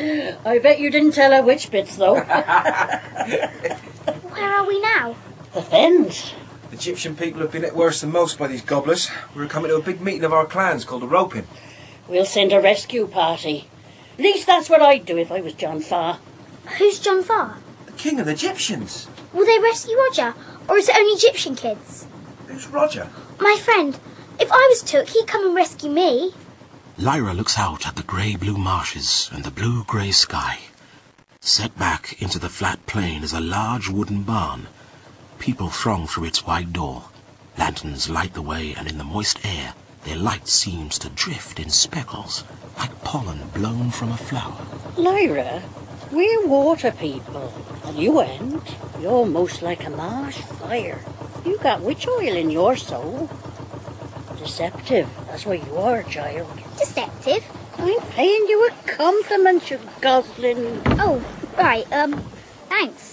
I bet you didn't tell her which bits, though. Where are we now? The Fens. The Egyptian people have been hit worse than most by these gobblers. We're coming to a big meeting of our clans called a roping. We'll send a rescue party. At least that's what I'd do if I was John Farr. Who's John Farr? The king of the Egyptians. Will they rescue Roger? Or is it only Egyptian kids? Who's Roger? My friend. If I was took, he'd come and rescue me. Lyra looks out at the grey-blue marshes and the blue-grey sky. Set back into the flat plain is a large wooden barn. People throng through its wide door. Lanterns light the way, and in the moist air, their light seems to drift in speckles, like pollen blown from a flower. Lyra, we're water people, and you ain't. You're most like a marsh fire. You got witch oil in your soul. Deceptive, that's what you are, child. Deceptive? I'm paying you a compliment, you gosling. Oh, right, um, thanks.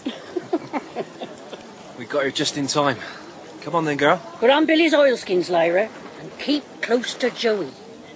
We got here just in time. Come on then, girl. Put on Billy's oilskins, Lyra, and keep close to Joey.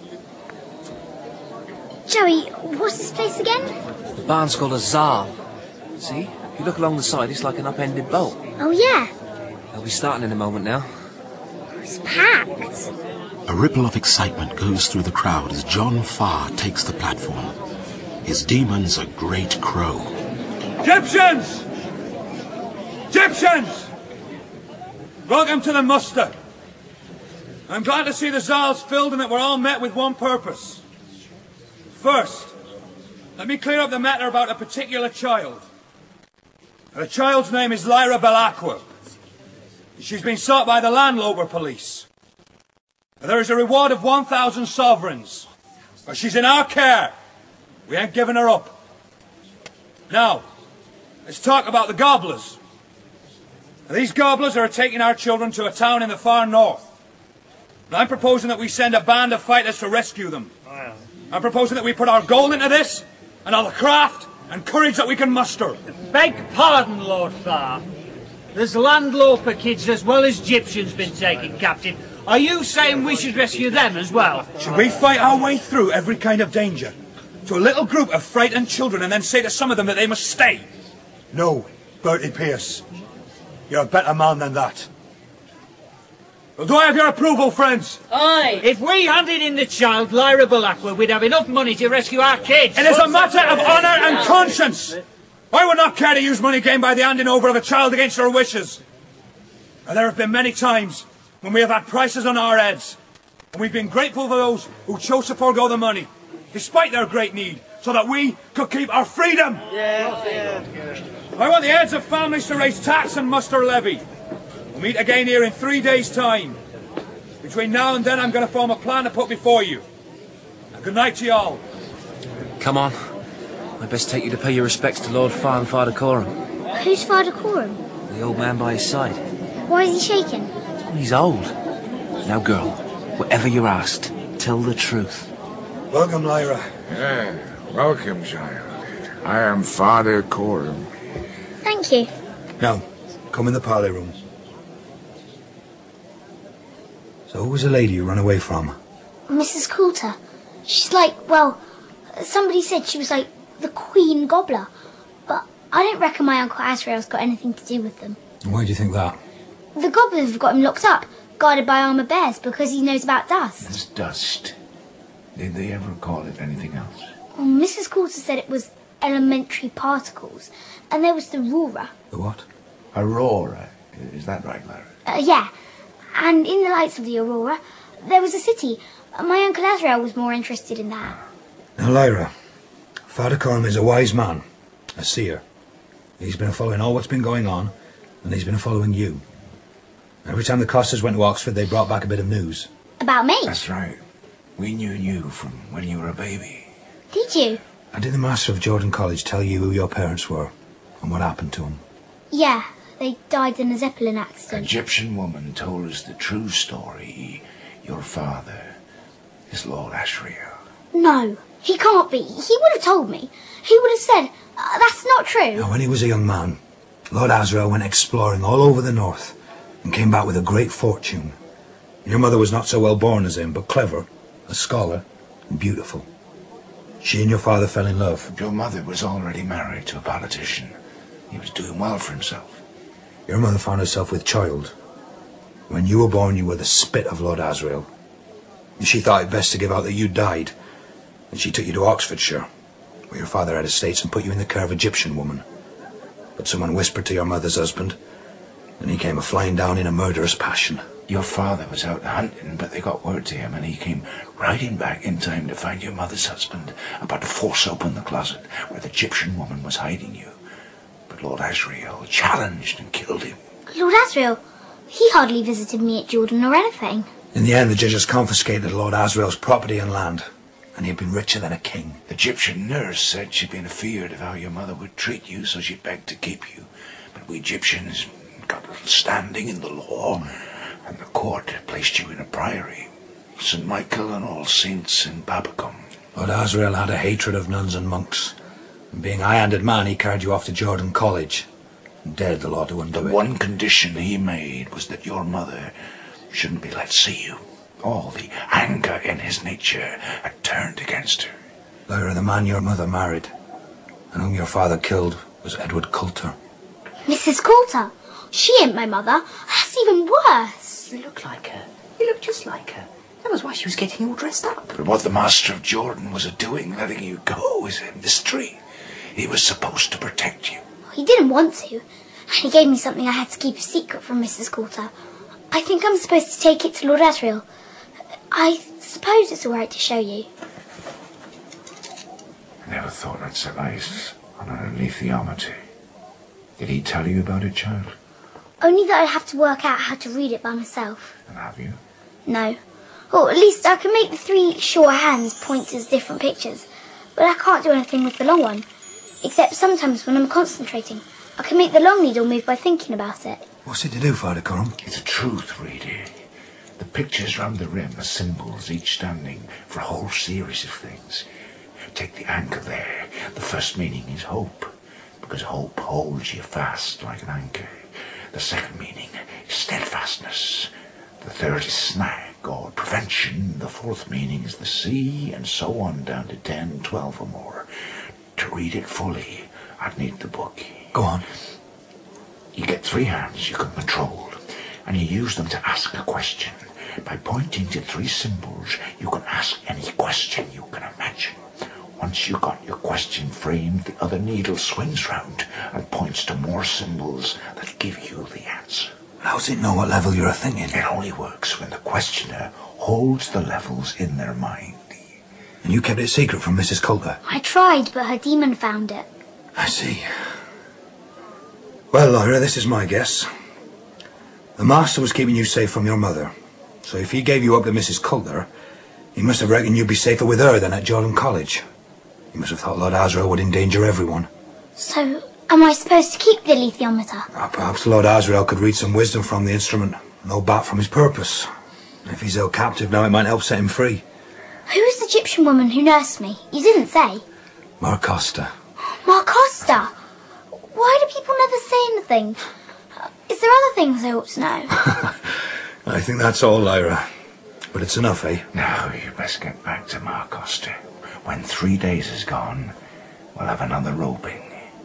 Joey, what's this place again? The barn's called a Zal. See? If you look along the side, it's like an upended boat. Oh, yeah. They'll be starting in a moment now. It's packed. A ripple of excitement goes through the crowd as John Farr takes the platform. His demon's a great crow. Egyptians! Egyptians! Welcome to the muster. I'm glad to see the Zal's filled and that we're all met with one purpose. First, let me clear up the matter about a particular child. The child's name is Lyra Belacqua. She's been sought by the Landlober police. There is a reward of one thousand sovereigns. But she's in our care. We ain't giving her up. Now, let's talk about the gobblers. These gobblers are taking our children to a town in the far north. And I'm proposing that we send a band of fighters to rescue them. I'm proposing that we put our gold into this, and all the craft and courage that we can muster. Beg pardon, Lord Farr. There's landloper kids as well as Egyptians been taken captive. Are you saying we should rescue them as well? Should we fight our way through every kind of danger to a little group of frightened children and then say to some of them that they must stay? No, Bertie Pierce. You're a better man than that. Well, do I have your approval, friends? Aye. If we handed in the child, Lyra Belacqua, we'd have enough money to rescue our kids. It is a matter of honour and conscience. I would not care to use money gained by the handing over of a child against your wishes. Now, there have been many times when we have had prices on our heads, and we've been grateful for those who chose to forego the money, despite their great need, so that we could keep our freedom. Yeah, yeah. I want the heads of families to raise tax and muster levy. We'll meet again here in three days' time. Between now and then, I'm going to form a plan to put before you. And good night to you all. Come on. I'd best take you to pay your respects to Lord Farn Father Coram. Who's Father Coram? The old man by his side. Why is he shaking? He's old. Now, girl, whatever you're asked, tell the truth. Welcome, Lyra. Yeah, welcome, child. I am Father Coram. Thank you. Now, come in the parlour rooms. So who was the lady you ran away from? Missus Coulter. She's like, well, somebody said she was like the Queen Gobbler. But I don't reckon my Uncle Azrael's got anything to do with them. Why do you think that? The Gobblers have got him locked up, guarded by armoured bears, because he knows about dust. It's dust. Did they ever call it anything else? Well, Missus Coulter said it was elementary particles, and there was the Aurora. The what? Aurora. Is that right, Larry? Uh, yeah, and in the lights of the Aurora, there was a city. My Uncle Azrael was more interested in that. Now, Lyra, Father Coram is a wise man, a seer. He's been following all what's been going on, and he's been following you. Every time the Costas went to Oxford, they brought back a bit of news. About me? That's right. We knew you from when you were a baby. Did you? And did the master of Jordan College tell you who your parents were and what happened to them? Yeah, they died in a Zeppelin An accident. Egyptian woman told us the true story. Your father is Lord Asriel. No, he can't be. He would have told me. He would have said, uh, that's not true. Now, when he was a young man, Lord Asriel went exploring all over the north and came back with a great fortune. Your mother was not so well born as him, but clever, a scholar, and beautiful. She and your father fell in love. Your mother was already married to a politician. He was doing well for himself. Your mother found herself with child. When you were born, you were the spit of Lord Asriel. And she thought it best to give out that you died. And she took you to Oxfordshire, where your father had estates, and put you in the care of an Egyptian woman. But someone whispered to your mother's husband, and he came a-flying down in a murderous passion. Your father was out hunting, but they got word to him, and he came riding back in time to find your mother's husband about to force open the closet where the Egyptian woman was hiding you. But Lord Asriel challenged and killed him. Lord Asriel, he hardly visited me at Jordan or anything. In the end, the judges confiscated Lord Asriel's property and land, and he had been richer than a king. The Egyptian nurse said she'd been afeard of how your mother would treat you, so she begged to keep you. But we Egyptians got little standing in the law, and the court placed you in a priory, Saint Michael and All Saints in Babacom. Lord Asriel had a hatred of nuns and monks, and being a high-handed man, he carried you off to Jordan College, and dared the law to undo The it. one condition he made was that your mother shouldn't be let see you. All the anger in his nature had turned against her. Lyra, the man your mother married, and whom your father killed, was Edward Coulter. Missus Coulter? She ain't my mother. That's even worse. You look like her. You look just like her. That was why she was getting all dressed up. But what the Master of Jordan was a-doing, letting you go, is a mystery. He was supposed to protect you. He didn't want to. And he gave me something I had to keep a secret from Missus Coulter. I think I'm supposed to take it to Lord Asriel. I suppose it's all right to show you. I never thought I'd set eyes on an alethiometer. Did he tell you about it, child? Only that I have to work out how to read it by myself. And have you? No. Or at least I can make the three sure hands point as different pictures. But I can't do anything with the long one. Except sometimes when I'm concentrating, I can make the long needle move by thinking about it. What's it to do, Father Coram? It's a truth, reader. The pictures round the rim are symbols, each standing for a whole series of things. Take the anchor there. The first meaning is hope, because hope holds you fast like an anchor. The second meaning is steadfastness. The third is snack or prevention. The fourth meaning is the sea, and so on down to ten, twelve or more. To read it fully, I'd need the book. Go on. You get three hands you can control. and you use them to ask a question. By pointing to three symbols, you can ask any question you can imagine. Once you've got your question framed, the other needle swings round and points to more symbols that give you the answer. How's it know what level you're thinking? It only works when the questioner holds the levels in their mind. And you kept it secret from Missus Coulter? I tried, but her demon found it. I see. Well, Lyra, this is my guess. The Master was keeping you safe from your mother. So if he gave you up to Missus Coulter, he must have reckoned you'd be safer with her than at Jordan College. He must have thought Lord Asriel would endanger everyone. So, am I supposed to keep the lithiometer? Ah, perhaps Lord Asriel could read some wisdom from the instrument, no back from his purpose. If he's held captive now, it might help set him free. Who was the Egyptian woman who nursed me? You didn't say. Marcosta. Marcosta? Why do people never say anything? Is there other things I ought to know? I think that's all, Lyra. But it's enough, eh? Now you best get back to Marcosta. When three days is gone, we'll have another roping.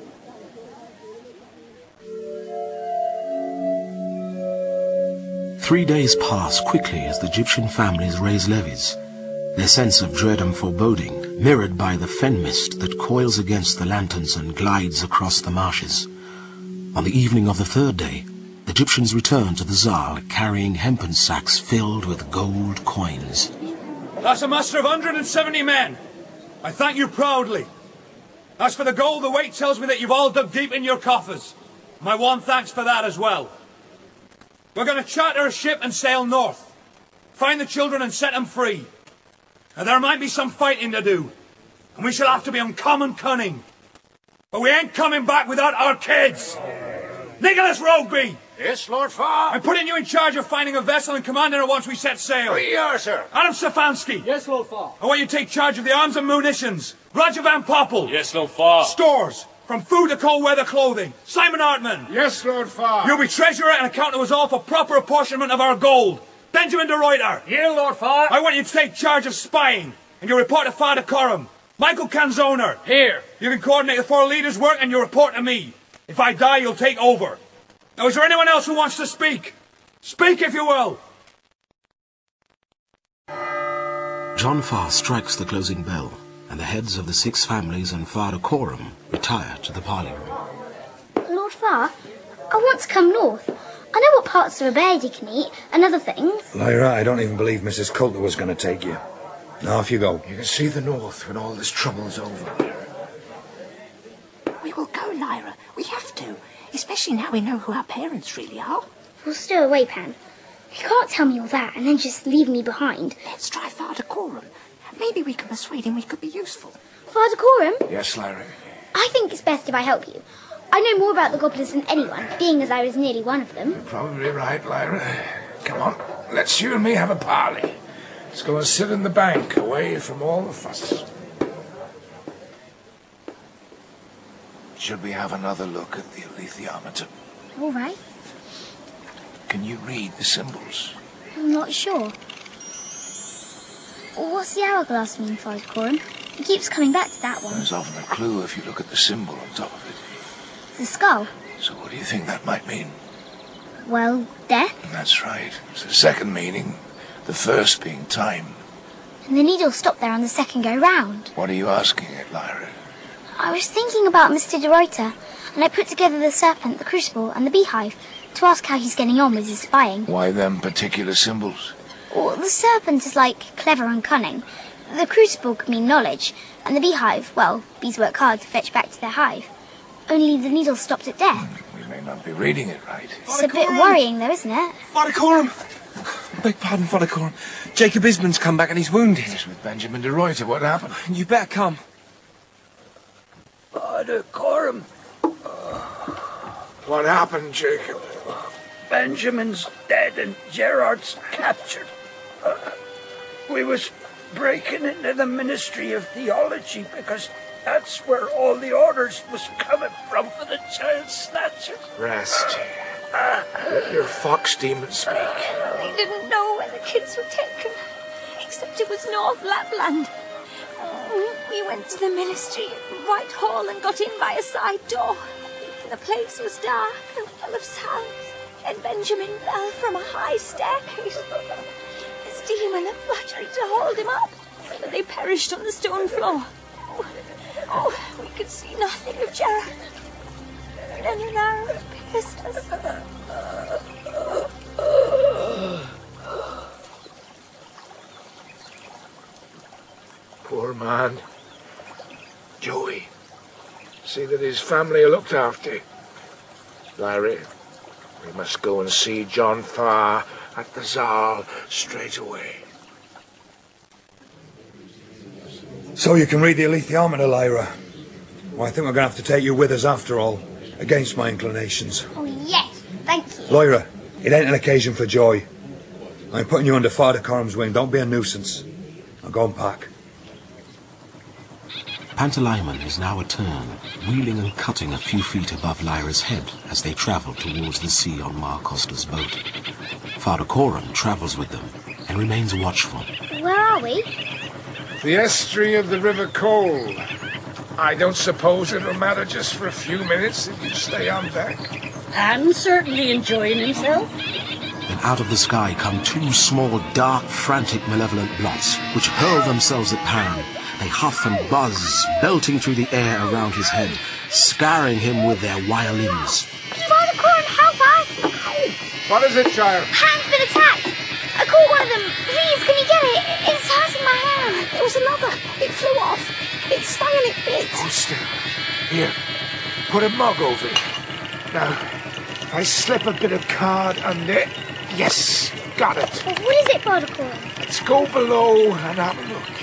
Three days pass quickly as the Egyptian families raise levies, their sense of dread and foreboding mirrored by the fen mist that coils against the lanterns and glides across the marshes. On the evening of the third day, the Egyptians return to the Zal carrying hempen sacks filled with gold coins. That's a muster of one hundred seventy men. I thank you proudly. As for the gold, the weight tells me that you've all dug deep in your coffers. My one thanks for that as well. We're going to charter a ship and sail north. Find the children and set them free. Now, there might be some fighting to do, and we shall have to be uncommon cunning. But we ain't coming back without our kids. Nicholas Rogeby! Yes, Lord Farr? I'm putting you in charge of finding a vessel and commanding her once we set sail. Here you are, sir. Adam Stefanski! Yes, Lord Farr. I want you to take charge of the arms and munitions. Roger Van Poppel! Yes, Lord Farr. Stores, from food to cold weather clothing. Simon Hartman! Yes, Lord Farr. You'll be treasurer and account to us all for proper apportionment of our gold. Benjamin de Ruyter! Here, Lord Farr. I want you to take charge of spying, and you report to Father Coram. Michael Canzoner! Here. You can coordinate the four leaders' work, and you report to me. If I die, you'll take over. Now, is there anyone else who wants to speak? Speak, if you will. John Farr strikes the closing bell, and the heads of the six families and Father Coram retire to the parley room. Lord Farr, I want to come north. I know what parts of a bear you can eat, and other things. Lyra, I don't even believe Missus Coulter was going to take you. Now off you go. You can see the north when all this trouble's over. We will go, Lyra. We have to. Especially now we know who our parents really are. We'll stow away, Pan. You can't tell me all that and then just leave me behind. Let's try Father Coram. Maybe we can persuade him we could be useful. Father Coram? Yes, Lyra. I think it's best if I help you. I know more about the goblins than anyone, being as I was nearly one of them. You're probably right, Lyra. Come on, let's you and me have a parley. Let's go and sit in the bank, away from all the fuss. Should we have another look at the alethiometer? All right. Can you read the symbols? I'm not sure. What's the hourglass mean, Father Coram? He keeps coming back to that one. There's often a clue if you look at the symbol on top of it. It's a skull. So what do you think that might mean? Well, death. That's right. It's the second meaning, the first being time. And the needle stopped there on the second go round. What are you asking it, Lyra? I was thinking about Mister de Ruyter, and I put together the serpent, the crucible, and the beehive to ask how he's getting on with his spying. Why them particular symbols? Well, the serpent is like clever and cunning. The crucible could mean knowledge, and the beehive, well, bees work hard to fetch back to their hive. Only the needle stopped at death. We may not be reading it right. It's a bit worrying, though, isn't it? Father Coram! Beg pardon, Father Coram. Jacob Ismond's come back and he's wounded. Yes, with Benjamin de Ruyter. What happened? You better come. Father Coram. What happened, Jacob? Benjamin's dead and Gerard's captured. Uh, we was breaking into the Ministry of Theology because that's where all the orders was coming from for the child snatchers. Rest. Uh, Let your fox demon speak. They didn't know where the kids were taken, except it was North Lapland. We went to the ministry at Whitehall and got in by a side door. The place was dark and full of sounds. Then Benjamin fell from a high staircase. His demon had fluttered to hold him up, but they perished on the stone floor. Oh, oh, we could see nothing of Gerard. Then an arrow pierced us. Poor man. Joey. See that his family are looked after. Larry, we must go and see John Farr at the Zal straight away. So you can read the alethiometer, Lyra. Well, I think we're going to have to take you with us after all, against my inclinations. Oh, yes, thank you. Lyra, it ain't an occasion for joy. I'm putting you under Father Coram's wing. Don't be a nuisance. Now go and pack. Pantalaimon is now aturned, wheeling and cutting a few feet above Lyra's head as they travel towards the sea on Mar Costa's boat. Father Coram travels with them and remains watchful. Where are we? The estuary of the River Cole. I don't suppose it'll matter just for a few minutes if you stay on deck. Anne's certainly enjoying himself. Then out of the sky come two small, dark, frantic, malevolent blots, which hurl themselves at Pan. They huff and buzz, belting through the air around his head, scarring him with their violins. Father Coram, help us! What is it, child? Pan's been attacked. I caught one of them. Please, can you get it? It's hurting my hand. There was another. It flew off. It stung and it bit. Oh, still. Here, put a mug over it. Now, if I slip a bit of card under it. Yes, got it. Well, what is it, Father Coram? Let's go below and have a look.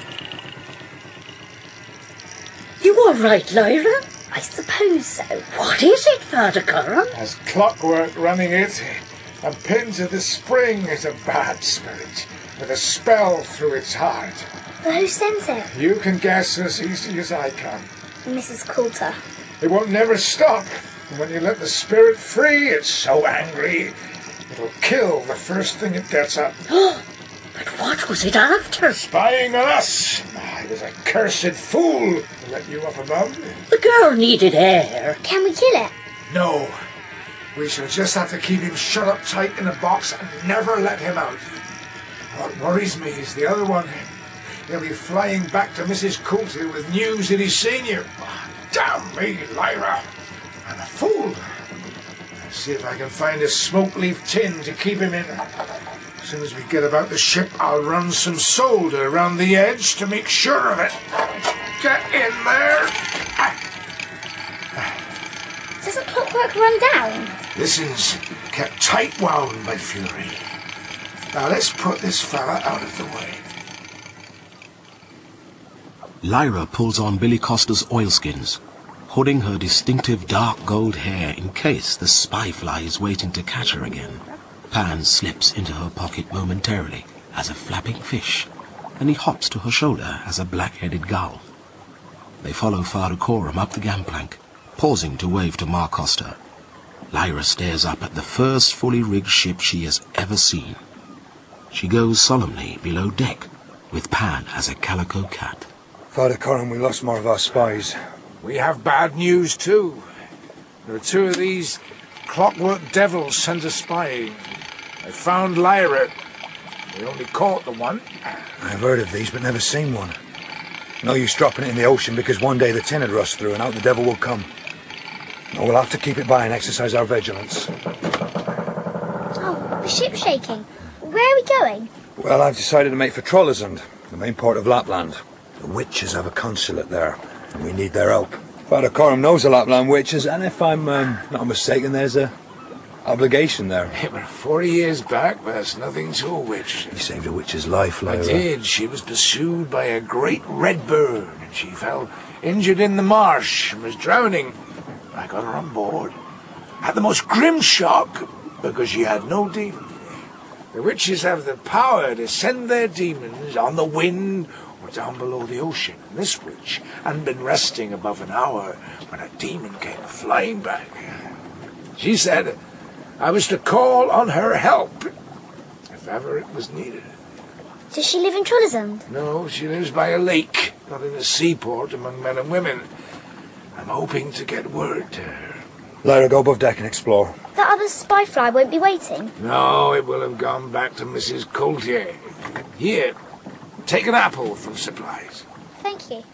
You all right, Lyra? I suppose so. What is it, Father Coram? As clockwork running it, and pinned to the spring is a bad spirit, with a spell through its heart. But who sends it? You can guess as easy as I can. Missus Coulter. It won't never stop. And when you let the spirit free, it's so angry, it'll kill the first thing it gets up. But what was it after? Spying on us. I was a cursed fool to let you up above. The girl needed air. Can we kill it? No. We shall just have to keep him shut up tight in a box and never let him out. What worries me is the other one. He'll be flying back to Missus Coulter with news that he's seen you. Oh, damn me, Lyra. I'm a fool. I'll see if I can find a smoke leaf tin to keep him in. As soon as we get about the ship, I'll run some solder around the edge to make sure of it. Get in there. Doesn't clockwork run down? Listen's kept tight wound by fury. Now let's put this fella out of the way. Lyra pulls on Billy Costa's oilskins, hooding her distinctive dark gold hair in case the spy fly is waiting to catch her again. Pan slips into her pocket momentarily as a flapping fish, and he hops to her shoulder as a black-headed gull. They follow Father Coram up the gangplank, pausing to wave to Mar Costa. Lyra stares up at the first fully rigged ship she has ever seen. She goes solemnly below deck, with Pan as a calico cat. Father Coram, we lost more of our spies. We have bad news too. There are two of these clockwork devils sent us spying. They found Lyra. We only caught the one. I've heard of these, but never seen one. No use dropping it in the ocean, because one day the tin would rust through and out the devil will come. No, we'll have to keep it by and exercise our vigilance. Oh, the ship's shaking. Where are we going? Well, I've decided to make for Trollesund, the main port of Lapland. The witches have a consulate there, and we need their help. Father Coram knows the Lapland witches, and if I'm um, not mistaken, there's a obligation there. It were forty years back, but that's nothing to a witch. You saved a witch's life, Lyra. I did. She was pursued by a great red bird, and she fell injured in the marsh and was drowning. I got her on board. Had the most grim shock, because she had no demon. The witches have the power to send their demons on the wind or down below the ocean. And this witch hadn't been resting above an hour when a demon came flying back. She said I was to call on her help if ever it was needed. Does she live in Trollesund? No, she lives by a lake, not in a seaport among men and women. I'm hoping to get word to her. Lyra, go above deck and explore. The other spy fly won't be waiting. No, it will have gone back to Missus Coultier. Here, take an apple from supplies. Thank you.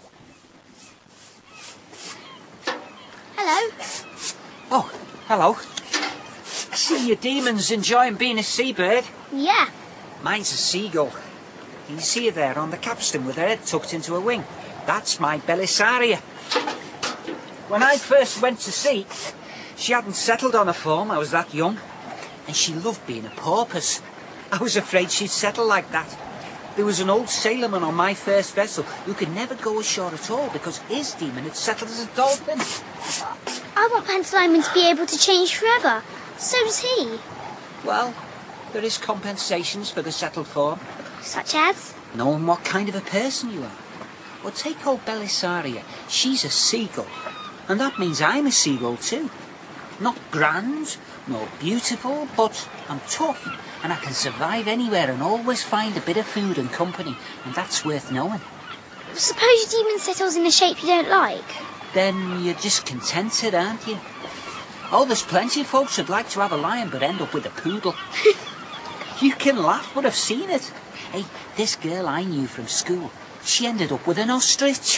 Hello. Oh, hello. I see your demon's enjoying being a seabird. Yeah. Mine's a seagull. Can you see her there on the capstan with her head tucked into her wing? That's my Belisaria. When I first went to sea, she hadn't settled on a form, I was that young. And she loved being a porpoise. I was afraid she'd settle like that. There was an old sailorman on my first vessel who could never go ashore at all because his demon had settled as a dolphin. I want Pantalaimon to be able to change forever. So does he. Well, there is compensations for the settled form. Such as? Knowing what kind of a person you are. Well, take old Belisaria. She's a seagull. And that means I'm a seagull too. Not grand, nor beautiful, but I'm tough. And I can survive anywhere and always find a bit of food and company. And that's worth knowing. Suppose your demon settles in a shape you don't like. Then you're discontented, aren't you? Oh, there's plenty of folks who'd like to have a lion but end up with a poodle. You can laugh, but I've seen it. Hey, this girl I knew from school, she ended up with an ostrich.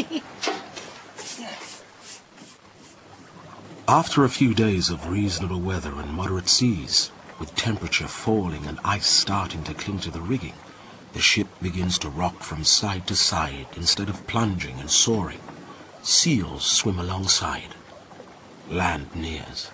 After a few days of reasonable weather and moderate seas, with temperature falling and ice starting to cling to the rigging, the ship begins to rock from side to side instead of plunging and soaring. Seals swim alongside. Land nears.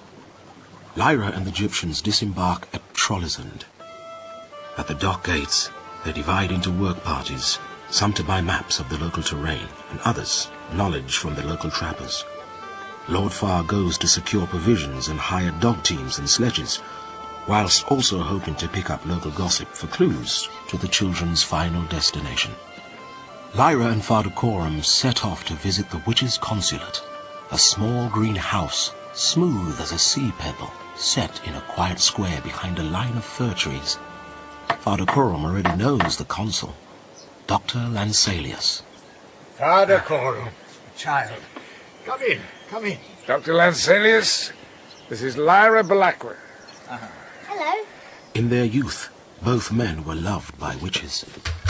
Lyra and the Egyptians disembark at Trollesund. At the dock gates, they divide into work parties, some to buy maps of the local terrain, and others knowledge from the local trappers. Lord Farr goes to secure provisions and hire dog teams and sledges, whilst also hoping to pick up local gossip for clues to the children's final destination. Lyra and Father Coram set off to visit the witches' consulate, a small green house, smooth as a sea pebble, set in a quiet square behind a line of fir trees. Father Coram already knows the consul, Doctor Lansalius. Father Coram, child. Come in, come in. Doctor Lansalius, this is Lyra Belacqua. Uh-huh. Hello. In their youth, both men were loved by witches.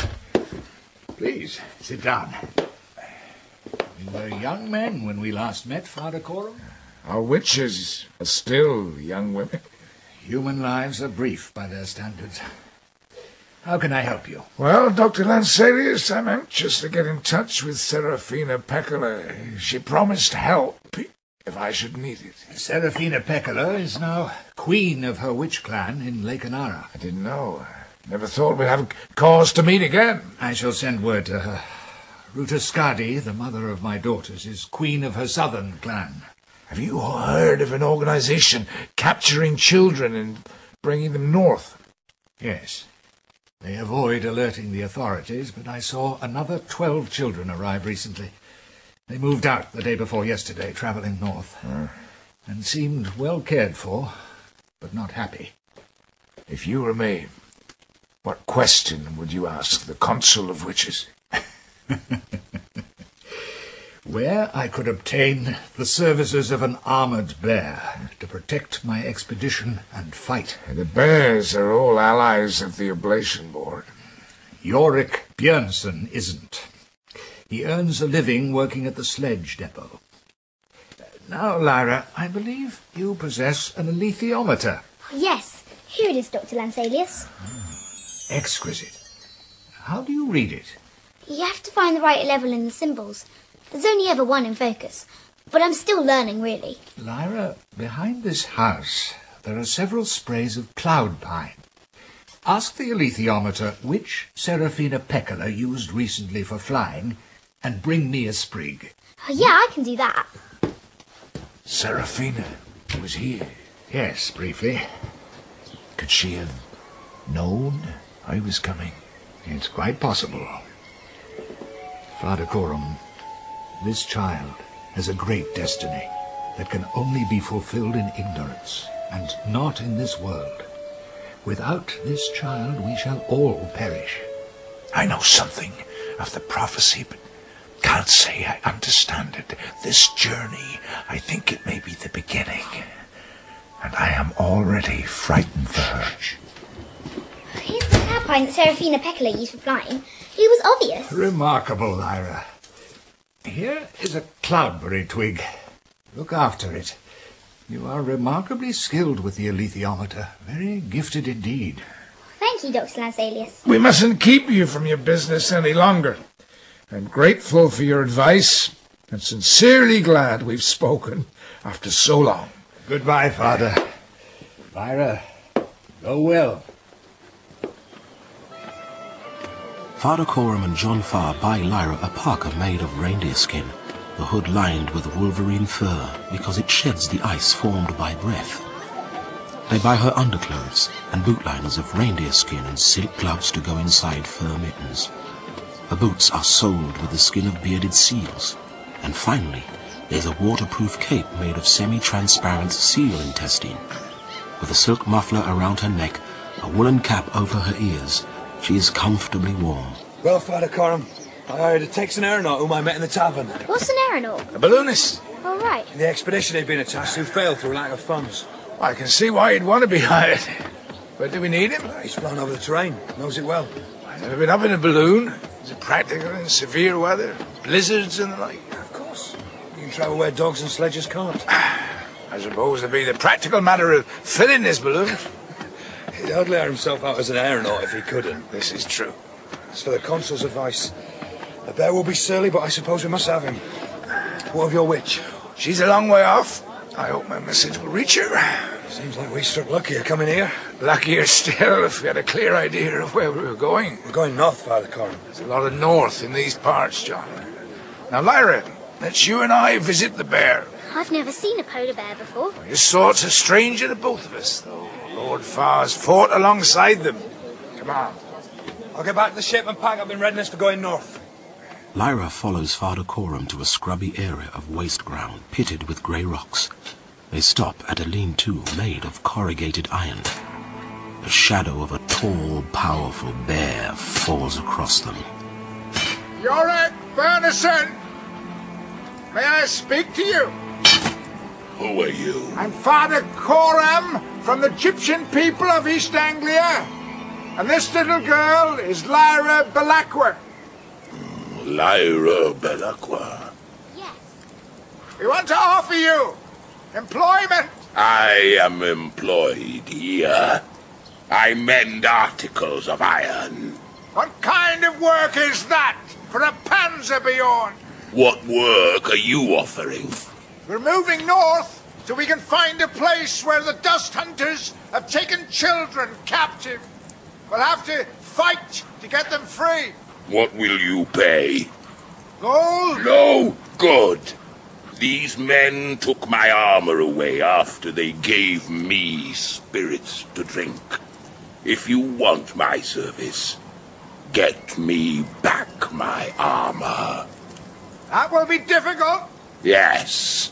Please, sit down. We were young men when we last met, Father Coram. Our witches are still young women. Human lives are brief by their standards. How can I help you? Well, Doctor Lansalius, I'm anxious to get in touch with Serafina Pekkala. She promised help if I should need it. Serafina Pekkala is now queen of her witch clan in Lake Anara. I didn't know. Never thought we'd have cause to meet again. I shall send word to her. Ruta Skadi, the mother of my daughters, is queen of her southern clan. Have you heard of an organization capturing children and bringing them north? Yes. They avoid alerting the authorities, but I saw another twelve children arrive recently. They moved out the day before yesterday, travelling north, uh. and seemed well cared for, but not happy. If you were me, what question would you ask the consul of witches? Where I could obtain the services of an armoured bear to protect my expedition and fight. The bears are all allies of the Oblation Board. Yorick Björnsson isn't. He earns a living working at the sledge depot. Now, Lyra, I believe you possess an alethiometer. Yes, here it is, Doctor Lansalius. Oh, exquisite. How do you read it? You have to find the right level in the symbols. There's only ever one in focus, but I'm still learning, really. Lyra, behind this house there are several sprays of cloud pine. Ask the alethiometer which Serafina Pekkala used recently for flying, and bring me a sprig. Oh, yeah, I can do that. Serafina was here? Yes, briefly. Could she have known I was coming? It's quite possible. Father Coram, this child has a great destiny that can only be fulfilled in ignorance, and not in this world. Without this child we shall all perish. I know something of the prophecy, but can't say I understand it. This journey, I think it may be the beginning. And I am already frightened for her. Here's the cowpine that Serafina Peccolo used for flying. He was obvious. Remarkable, Lyra. Here is a cloudberry twig. Look after it. You are remarkably skilled with the alethiometer. Very gifted indeed. Thank you, Doctor Lansalius. We mustn't keep you from your business any longer. I'm grateful for your advice and sincerely glad we've spoken after so long. Goodbye, Father. Lyra, go well. Father Coram and John Farr buy Lyra a parka made of reindeer skin, the hood lined with wolverine fur because it sheds the ice formed by breath. They buy her underclothes and bootliners of reindeer skin and silk gloves to go inside fur mittens. Her boots are soled with the skin of bearded seals. And finally, there's a waterproof cape made of semi-transparent seal intestine. With a silk muffler around her neck, a woolen cap over her ears, she is comfortably warm. Well, Father Coram, I hired a Texan aeronaut whom I met in the tavern. What's an aeronaut? A balloonist. All right. The expedition he'd been attached to failed through lack of funds. I can see why he'd want to be hired. But do we need him? He's flown over the terrain. Knows it well. I've never been up in a balloon. Is it practical in severe weather? Blizzards and the like? Of course. You can travel where dogs and sledges can't. I suppose it'd be the practical matter of filling this balloon. He'd hardly hire himself out as an aeronaut if he couldn't. This is true. As for the consul's advice, the bear will be surly, but I suppose we must have him. What of your witch? She's a long way off. I hope my message will reach her. Seems like we struck luckier coming here. Luckier still if we had a clear idea of where we were going. We're going north, Father Coram. There's a lot of north in these parts, John. Now, Lyra, let's you and I visit the bear. I've never seen a polar bear before. Your sort's a stranger to both of us, though Lord Farr's fought alongside them. Come on. I'll get back to the ship and pack up in readiness for going north. Lyra follows Father Coram to a scrubby area of waste ground pitted with grey rocks. They stop at a lean-to made of corrugated iron. The shadow of a tall, powerful bear falls across them. Yorick Bernison! May I speak to you? Who are you? I'm Father Coram from the Egyptian people of East Anglia. And this little girl is Lyra Belacqua. Lyra Belacqua. Yes. We want to offer you employment. I am employed here. I mend articles of iron. What kind of work is that for a Panzerbjorn? What work are you offering? We're moving north so we can find a place where the dust hunters have taken children captive. We'll have to fight to get them free. What will you pay? Gold? No good. These men took my armor away after they gave me spirits to drink. If you want my service, get me back my armor. That will be difficult. Yes.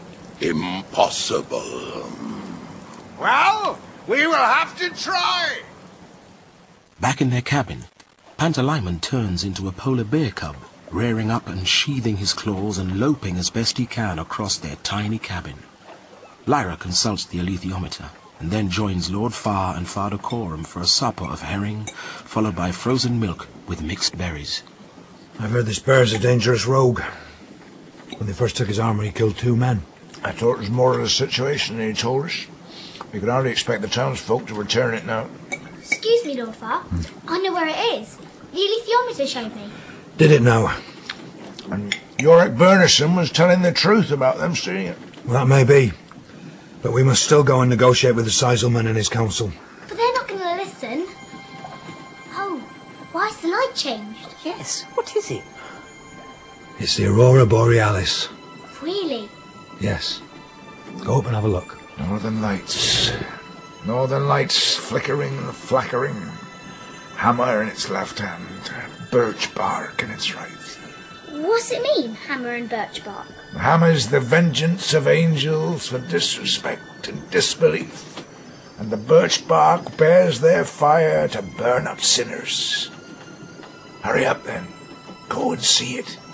Impossible. Well, we will have to try. Back in their cabin, Pantalaimon turns into a polar bear cub, rearing up and sheathing his claws and loping as best he can across their tiny cabin. Lyra consults the alethiometer, and then joins Lord Farr and Father Coram for a supper of herring, followed by frozen milk with mixed berries. I've heard this bear's a dangerous rogue. When they first took his armour, he killed two men. I thought it was more of the situation than he told us. We could hardly expect the townsfolk to return it now. Excuse me, Lord Farr. Hmm. I know where it is. The alethiometer showed me. Did it now? And Yorick Bernison was telling the truth about them stealing it. Well, that may be. But we must still go and negotiate with the Seiselman and his council. But they're not going to listen. Oh, why's the light changed? Yes, what is it? It's the Aurora Borealis. Really? Yes. Go up and have a look. Northern Lights. Northern Lights flickering and flackering. Hammer in its left hand, birch bark in its right. What's it mean, hammer and birch bark? The hammer's the vengeance of angels for disrespect and disbelief, and the birch bark bears their fire to burn up sinners. Hurry up then. Go and see it.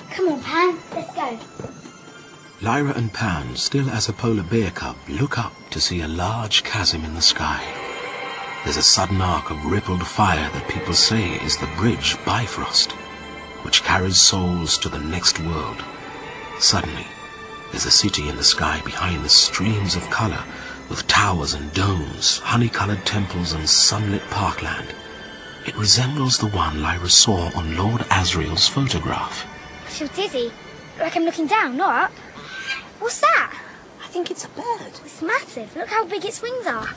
Come on, Pan, let's go. Lyra and Pan, still as a polar bear cub, look up to see a large chasm in the sky. There's a sudden arc of rippled fire that people say is the bridge Bifrost, which carries souls to the next world. Suddenly, there's a city in the sky behind the streams of colour, with towers and domes, honey-coloured temples and sunlit parkland. It resembles the one Lyra saw on Lord Asriel's photograph. I feel dizzy. Like I'm looking down, not up. What's that? I think it's a bird. It's massive. Look how big its wings are.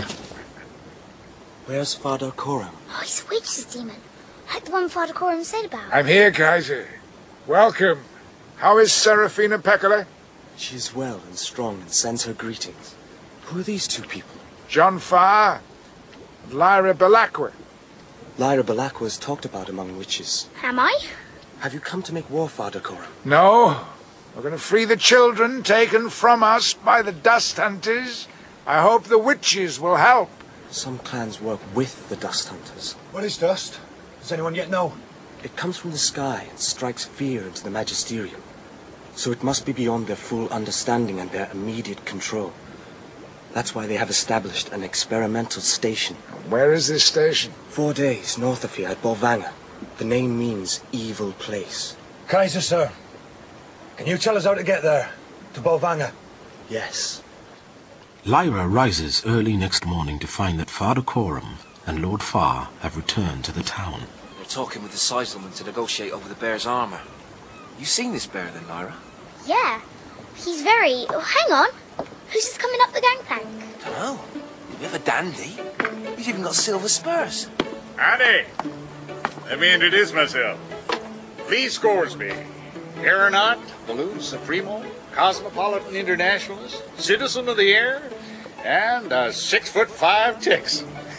Where's Father Coram? Oh, he's a witch's demon. Like the one Father Coram said about. I'm here, Kaiser. Welcome. How is Seraphina Pekkala? She's well and strong and sends her greetings. Who are these two people? John Farr and Lyra Belacqua. Lyra Belacqua is talked about among witches. Am I? Have you come to make war, Father Coram? No. We're going to free the children taken from us by the Dust Hunters. I hope the witches will help. Some clans work with the Dust Hunters. What is dust? Does anyone yet know? It comes from the sky and strikes fear into the Magisterium. So it must be beyond their full understanding and their immediate control. That's why they have established an experimental station. Where is this station? Four days north of here at Bolvanga. The name means evil place. Kaiser, sir. Can you tell us how to get there? To Bolvanga? Yes. Lyra rises early next morning to find that Father Coram and Lord Farr have returned to the town. They're talking with the Seizelman to negotiate over the bear's armour. You seen this bear then, Lyra? Yeah. He's very... Oh, hang on. Who's just coming up the gangplank? Dunno. You have a dandy. He's even got silver spurs. Howdy. Let me introduce myself. Lee Scoresby. Aeronaut, Balloon Supremo, Cosmopolitan Internationalist, Citizen of the Air, and a six foot five Tex.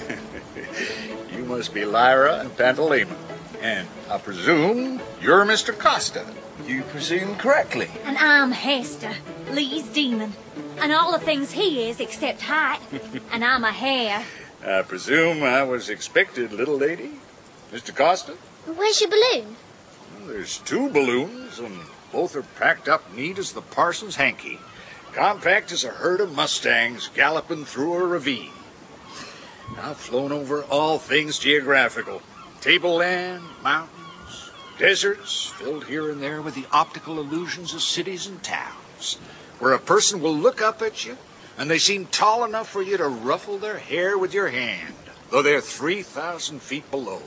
You must be Lyra and Pantaleon. And I presume you're Mister Costa. You presume correctly. And I'm Hester, Lee's demon. And all the things he is except height. And I'm a hare. I presume I was expected, little lady. Mister Costa? Where's your balloon? Well, there's two balloons, and both are packed up neat as the parson's hanky. Compact as a herd of mustangs galloping through a ravine. I've flown over all things geographical. Tableland, mountains, deserts, filled here and there with the optical illusions of cities and towns, where a person will look up at you, and they seem tall enough for you to ruffle their hair with your hand, though they're three thousand feet below.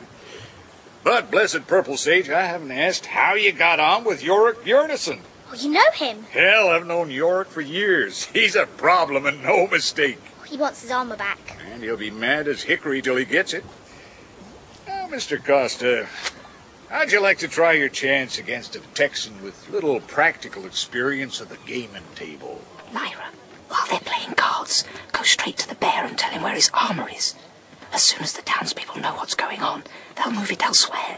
But, blessed Purple Sage, I haven't asked how you got on with Yorick Bjornison. Oh, you know him? Hell, I've known Yorick for years. He's a problem and no mistake. He wants his armor back. And he'll be mad as hickory till he gets it. Now, Mister Costa, how'd you like to try your chance against a Texan with little practical experience of the gaming table? Lyra, while they're playing cards, go straight to the bear and tell him where his armour is. As soon as the townspeople know what's going on, they'll move it elsewhere.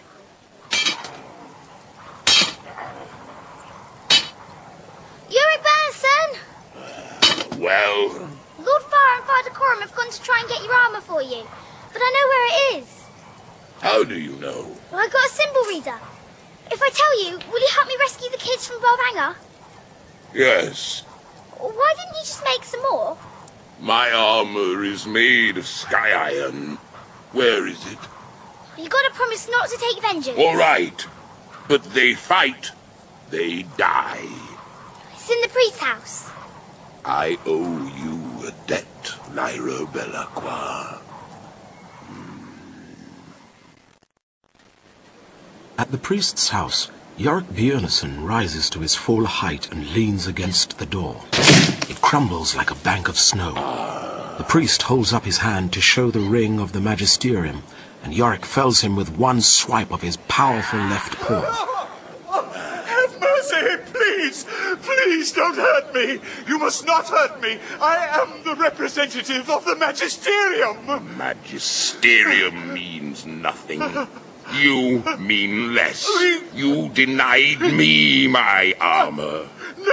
Yorick Bjornison! Well? Lord Farr and Father Coram have gone to try and get your armour for you. But I know where it is. How do you know? Well, I've got a symbol reader. If I tell you, will you help me rescue the kids from Bolvanga? Yes. Why didn't you just make some more? My armor is made of sky iron. Where is it? You got to promise not to take vengeance. All right. But they fight. They die. It's in the priest's house. I owe you a debt, Lyra Belacqua. At the priest's house, Yorick Bjornison rises to his full height and leans against the door. It crumbles like a bank of snow. The priest holds up his hand to show the ring of the magisterium, and Yorick fells him with one swipe of his powerful left paw. Have mercy, please! Please don't hurt me! You must not hurt me! I am the representative of the magisterium! Magisterium means nothing. You mean less. You denied me my armor. No,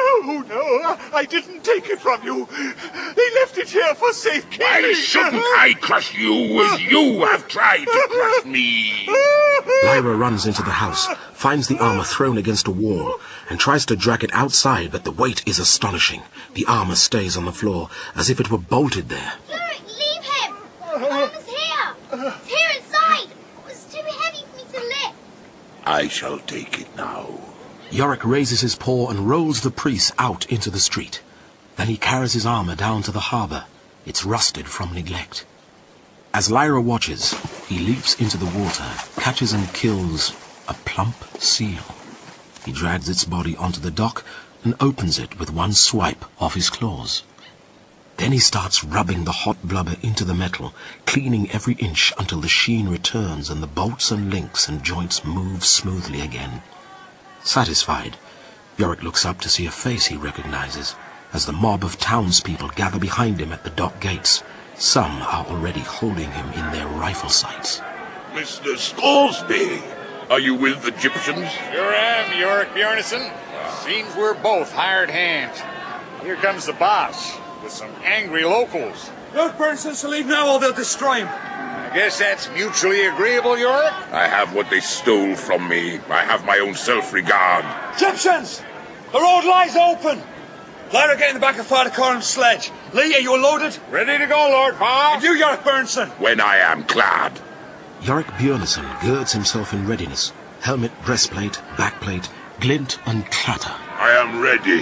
No, no, I didn't take it from you. They left it here for safekeeping. Why shouldn't I crush you as you have tried to crush me? Lyra runs into the house, finds the armour thrown against a wall, and tries to drag it outside, but the weight is astonishing. The armour stays on the floor, as if it were bolted there. Yorick, leave him! The armour's here! It's here inside! It was too heavy for me to lift. I shall take it now. Yorick raises his paw and rolls the priest out into the street. Then he carries his armour down to the harbour. It's rusted from neglect. As Lyra watches, he leaps into the water, catches and kills a plump seal. He drags its body onto the dock and opens it with one swipe of his claws. Then he starts rubbing the hot blubber into the metal, cleaning every inch until the sheen returns and the bolts and links and joints move smoothly again. Satisfied, Yorick looks up to see a face he recognizes as the mob of townspeople gather behind him at the dock gates. Some are already holding him in their rifle sights. Mister Scoresby, are you with the Egyptians? Sure am, Yorick Bjornison. Seems we're both hired hands. Here comes the boss with some angry locals. Lord Burnson's to leave now or they'll destroy him. I guess that's mutually agreeable, Yorick. I have what they stole from me. I have my own self-regard. Egyptians! The road lies open! Lyra, get in the back of Father Coram's sledge. Lee, are you loaded? Ready to go, Lord Farr. And you, Yorick Burnson? When I am clad. Yorick Bjornison girds himself in readiness. Helmet, breastplate, backplate, glint and clatter. I am ready.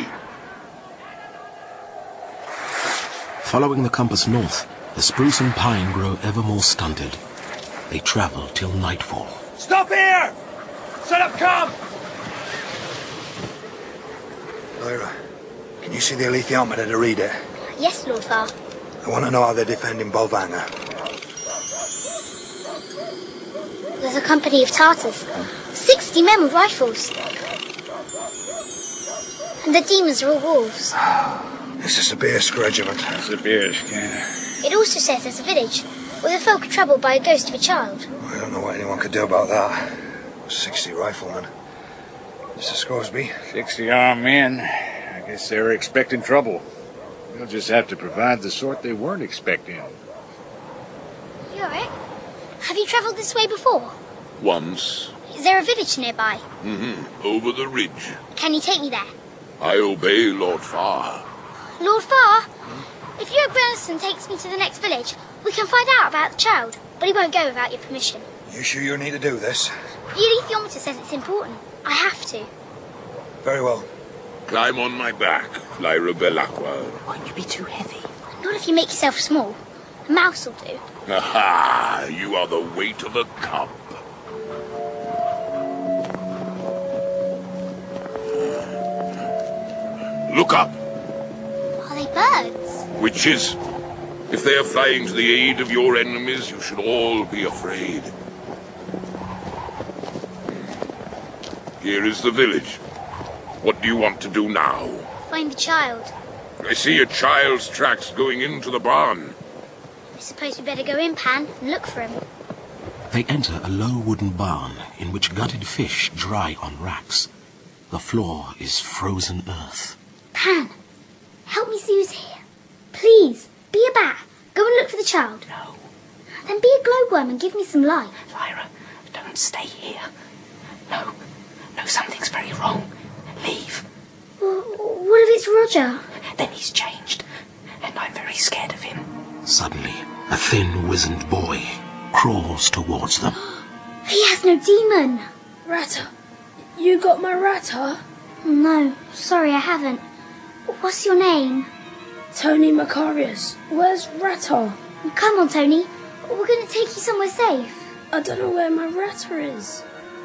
Following the compass north, the spruce and pine grow ever more stunted. They travel till nightfall. Stop here! Set up camp! Lyra, can you see the alethiometer to read it? Yes, Lord Farr. I want to know how they're defending Bolvangar. There's a company of Tartars. Sixty men with rifles. And the demons are all wolves. It's a Sibirsk regiment. Sibirsk, yeah. It also says there's a village where the folk are troubled by a ghost of a child. I don't know what anyone could do about that. Sixty riflemen. Mister Scoresby? Sixty armed men. I guess they were expecting trouble. They'll just have to provide the sort they weren't expecting. Yorick, have you travelled this way before? Once. Is there a village nearby? Mm-hmm. Over the ridge. Can you take me there? I obey Lord Farr. Lord Farr? If Yorick Burnson takes me to the next village, we can find out about the child, but he won't go without your permission. You sure you need to do this? The alethiometer says it's important. I have to. Very well. Climb on my back, Lyra Belacqua. Won't you be too heavy? Not if you make yourself small. A mouse will do. Aha! You are the weight of a cub. Look up. Are they birds? Witches. If they are flying to the aid of your enemies, you should all be afraid. Here is the village. What do you want to do now? Find the child. I see a child's tracks going into the barn. I suppose we better go in, Pan, and look for him. They enter a low wooden barn in which gutted fish dry on racks. The floor is frozen earth. Pan, help me see who's here. Please, be a bat. Go and look for the child. No. Then be a glowworm and give me some light. Lyra, don't stay here. No. No, something's very wrong. Leave. Well, what if it's Roger? Then he's changed, and I'm very scared of him. Suddenly, a thin, wizened boy crawls towards them. He has no demon. Ratta, you got my Ratta? No, sorry, I haven't. What's your name? Tony Macarius. Where's Ratta? Come on, Tony. We're going to take you somewhere safe. I don't know where my Ratta is.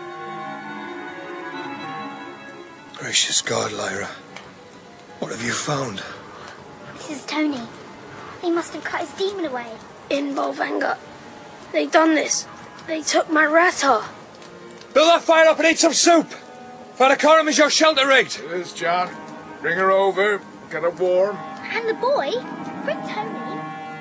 Gracious God, Lyra. What have you found? This is Tony. They must have cut his demon away. In Bolvangar. They done this. They took my Ratta. Build that fire up and eat some soup. Father Coram is your shelter rigged. It is, John. Bring her over. Get her warm. And the boy? Bring Tony.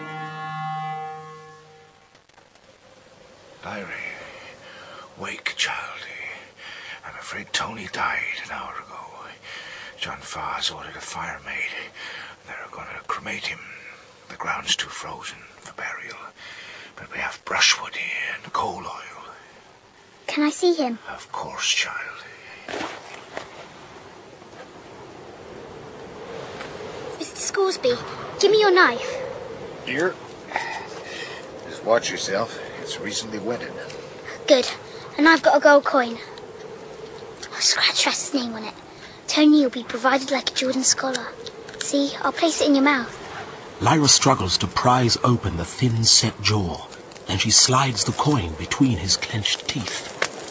Lyra, wake, childie. I'm afraid Tony died an hour ago. John Farr's ordered a fire made. They're going to cremate him. The ground's too frozen for burial. But we have brushwood here and coal oil. Can I see him? Of course, child. Mister Scoresby, give me your knife. Dear, just watch yourself. It's recently wetted. Good. And I've got a gold coin. I'll scratch Tress's name on it. Tony will be provided like a Jordan scholar. See, I'll place it in your mouth. Lyra struggles to prise open the thin set jaw, and she slides the coin between his clenched teeth.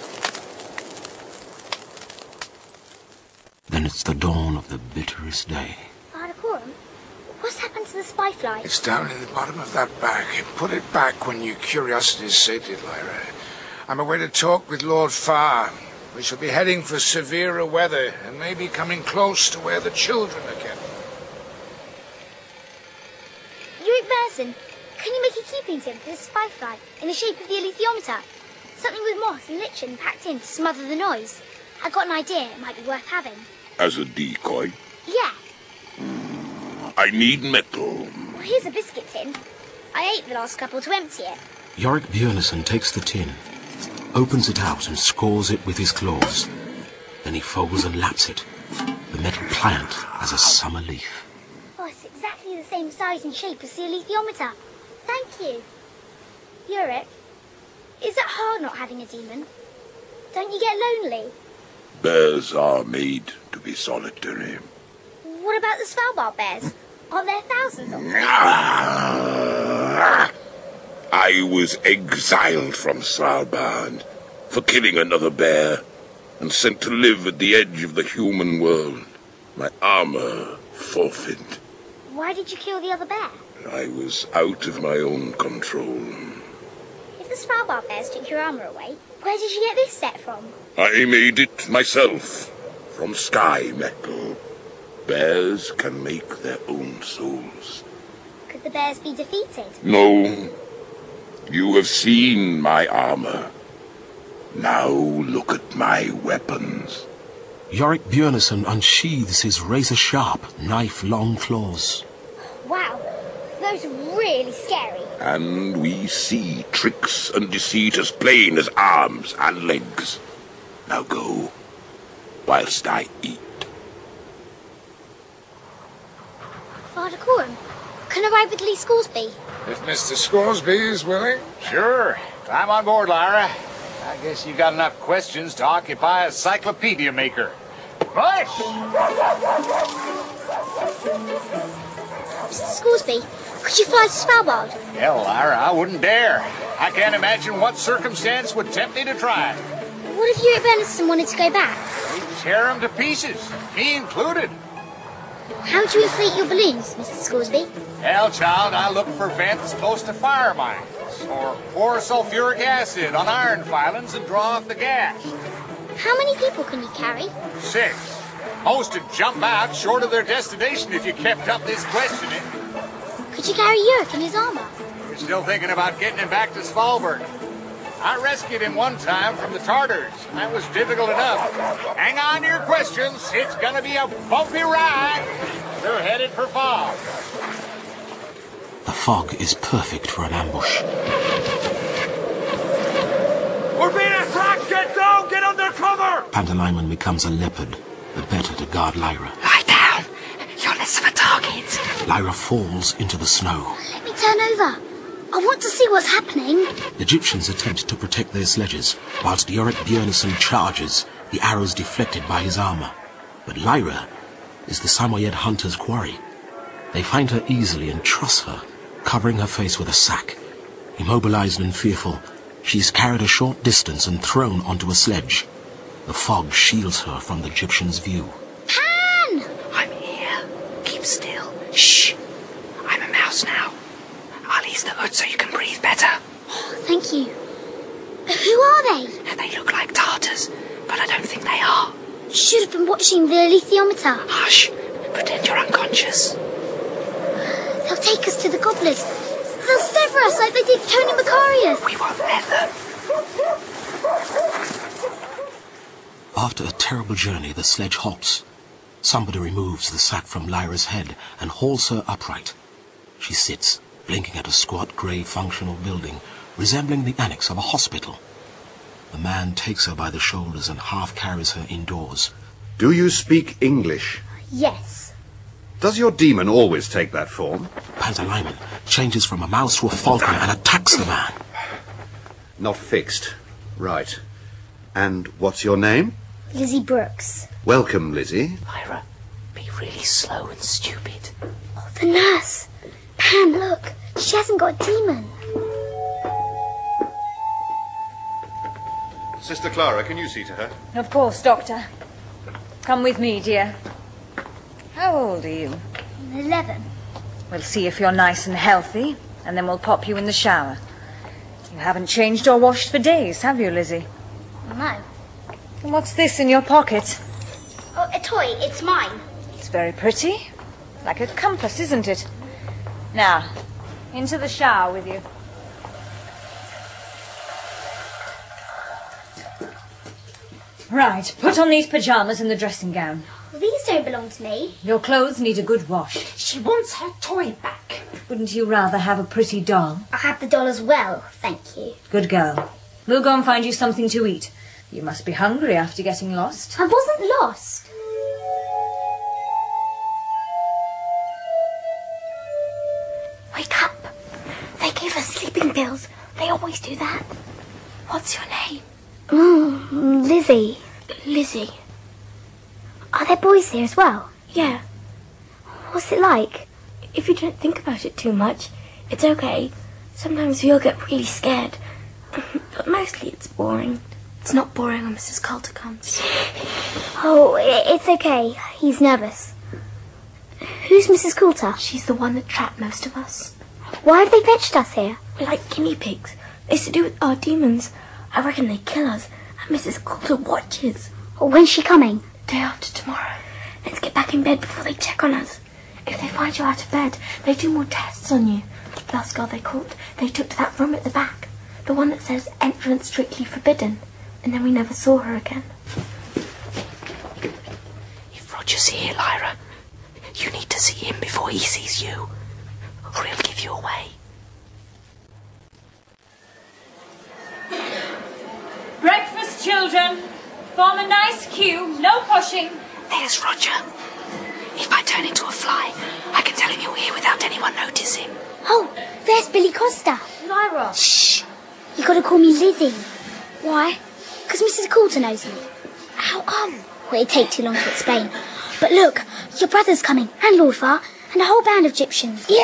Then it's the dawn of the bitterest day. Father Coram, what's happened to the spy fly? It's down in the bottom of that bag. Put it back when your curiosity is sated, Lyra. I'm away to talk with Lord Farr. We shall be heading for severer weather, and maybe coming close to where the children are kept. Uric Bernison, can you make a keeping tin for this spy fly in the shape of the alethiometer? Something with moss and lichen packed in to smother the noise. I got an idea it might be worth having. As a decoy? Yeah. I need metal. Well, here's a biscuit tin. I ate the last couple to empty it. Yorick Björnson takes the tin, opens it out and scores it with his claws. Then he folds and laps it, the metal pliant as a summer leaf. Oh, it's exactly the same size and shape as the alethiometer. Thank you. Uric, is it hard not having a demon? Don't you get lonely? Bears are made to be solitary. What about the Svalbard bears? Aren't there thousands of them? I was exiled from Svalbard for killing another bear and sent to live at the edge of the human world. My armor forfeit. Why did you kill the other bear? I was out of my own control. If the Svalbard bears took your armor away, where did you get this set from? I made it myself from sky metal. Bears can make their own souls. Could the bears be defeated? No. You have seen my armor. Now look at my weapons. Yorick Björnson unsheathes his razor-sharp, knife-long claws. Wow, those are really scary. And we see tricks and deceit as plain as arms and legs. Now go, whilst I eat. Father Coram, can I ride with Lee Scoresby? If Mister Scoresby is willing. Sure. Climb on board, Lyra. I guess you got enough questions to occupy a cyclopedia maker. Push! Mister Scoresby, could you fly to Svalbard? Hell, Lyra, I wouldn't dare. I can't imagine what circumstance would tempt me to try. What if Uric Bernison wanted to go back? We'd tear him to pieces, me included. How do you inflate your balloons, Mister Scoresby? Hell, child, I look for vents close to fire mines, or pour sulfuric acid on iron filings and draw off the gas. How many people can you carry? Six. Most would jump out short of their destination if you kept up this questioning. Could you carry Uric in his armor? You're still thinking about getting him back to Svalbard. I rescued him one time from the Tartars. That was difficult enough. Hang on to your questions. It's gonna be a bumpy ride. We're headed for fog. The fog is perfect for an ambush. We're being attacked! Get down! Get under cover! Pantalaimon becomes a leopard, the better to guard Lyra. Lie down. You're less of a target. Lyra falls into the snow. Let me turn over. I want to see what's happening. Egyptians attempt to protect their sledges, whilst Yorick Björnson charges, the arrows deflected by his armor. But Lyra is the Samoyed hunter's quarry. They find her easily and truss her, covering her face with a sack. Immobilized and fearful, she is carried a short distance and thrown onto a sledge. The fog shields her from the Egyptian's view. Pan! I'm here. Keep still. Shh. I'm a mouse now. I'll ease the hood so you can breathe better. Oh, thank you. Who are they? They look like Tartars, but I don't think they are. You should have been watching the alethiometer. Hush. Pretend you're unconscious. They'll take us to the gobblers. They'll sever us like they did Tony Macarius. We won't let them. After a terrible journey, the sledge halts. Somebody removes the sack from Lyra's head and hauls her upright. She sits, blinking at a squat grey functional building, resembling the annex of a hospital. The man takes her by the shoulders and half carries her indoors. Do you speak English? Yes. Does your demon always take that form? Panther Lyman changes from a mouse to a falcon and attacks the man. Not fixed. Right. And what's your name? Lizzie Brooks. Welcome, Lizzie. Lyra, be really slow and stupid. Oh, the nurse. Pam, look. She hasn't got a demon. Sister Clara, can you see to her? Of course, Doctor. Come with me, dear. How old are you? Eleven. We'll see if you're nice and healthy, and then we'll pop you in the shower. You haven't changed or washed for days, have you, Lizzie? No. And what's this in your pocket? Oh, a toy. It's mine. It's very pretty. Like a compass, isn't it? Now, into the shower with you. Right, put on these pyjamas and the dressing gown. Well, these don't belong to me. Your clothes need a good wash. She wants her toy back. Wouldn't you rather have a pretty doll? I have the doll as well, thank you. Good girl. We'll go and find you something to eat. You must be hungry after getting lost. I wasn't lost. Wake up. They gave us sleeping pills. They always do that. What's your name? Mm, Lizzie. Lizzie. Are there boys here as well? Yeah. What's it like? If you don't think about it too much, it's okay. Sometimes we all get really scared. But mostly it's boring. It's not boring when Missus Coulter comes. Oh, it's okay. He's nervous. Who's Missus Coulter? She's the one that trapped most of us. Why have they fetched us here? We're like guinea pigs. It's to do with our demons. I reckon they kill us, and Missus Coulter watches. When's she coming? Day after tomorrow. Let's get back in bed before they check on us. If they find you out of bed, they do more tests on you. Last girl they caught, they took to that room at the back. The one that says entrance strictly forbidden. And then we never saw her again. If Roger's here, Lyra, you need to see him before he sees you, or he'll give you away. Breakfast, children. Form a nice queue. No pushing. There's Roger. If I turn into a fly, I can tell him you're here without anyone noticing. Oh, there's Billy Costa. Lyra. Shh. You gotta call me Lizzie. Why? Because Missus Coulter knows me. How come? Well, it'd take too long to explain. But look, your brother's coming, and Lord Far, and a whole band of Egyptians. Yeah.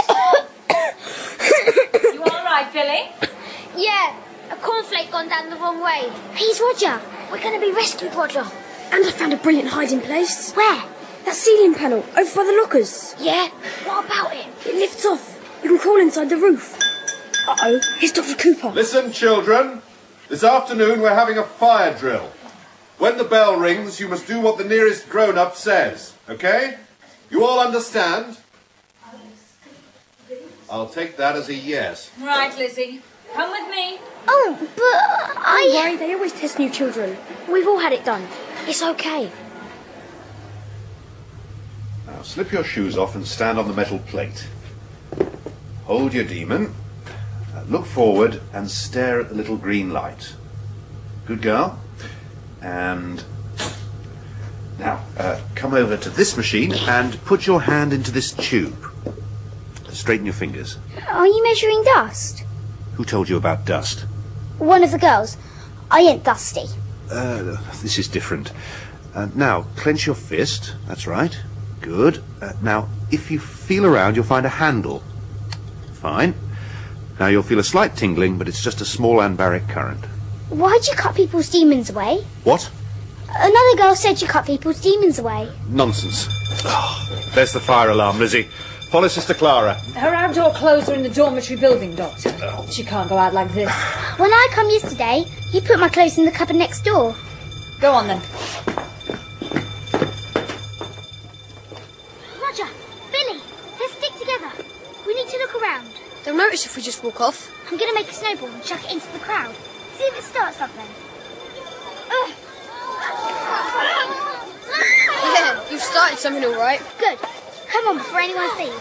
You all right, Billy? Yeah. A cornflake gone down the wrong way. He's Roger. We're going to be rescued, Roger. And I found a brilliant hiding place. Where? That ceiling panel, over by the lockers. Yeah? What about it? It lifts off. You can crawl inside the roof. Uh-oh, here's Doctor Cooper. Listen, children. This afternoon we're having a fire drill. When the bell rings, you must do what the nearest grown-up says, okay? You all understand? I'll take that as a yes. Right, Lizzie. Come with me. Oh, but I... Don't worry, they always test new children. We've all had it done. It's okay. Now, slip your shoes off and stand on the metal plate. Hold your demon. Uh, look forward and stare at the little green light. Good girl. And now, uh, come over to this machine and put your hand into this tube. Straighten your fingers. Are you measuring dust? Who told you about dust? One of the girls. I ain't dusty. Uh, this is different. Uh, now, clench your fist. That's right. Good. Uh, now, if you feel around, you'll find a handle. Fine. Now, you'll feel a slight tingling, but it's just a small anbaric current. Why'd you cut people's demons away? What? Another girl said you cut people's demons away. Nonsense. Oh, there's the fire alarm, Lizzie. Follow Sister Clara. Her outdoor clothes are in the dormitory building, Doctor. She can't go out like this. When I come yesterday, you put my clothes in the cupboard next door. Go on, then. Roger, Billy, let's stick together. We need to look around. They'll notice if we just walk off. I'm going to make a snowball and chuck it into the crowd. See if it starts something. Yeah, you've started. started something all right. Good. Come on before anyone sees.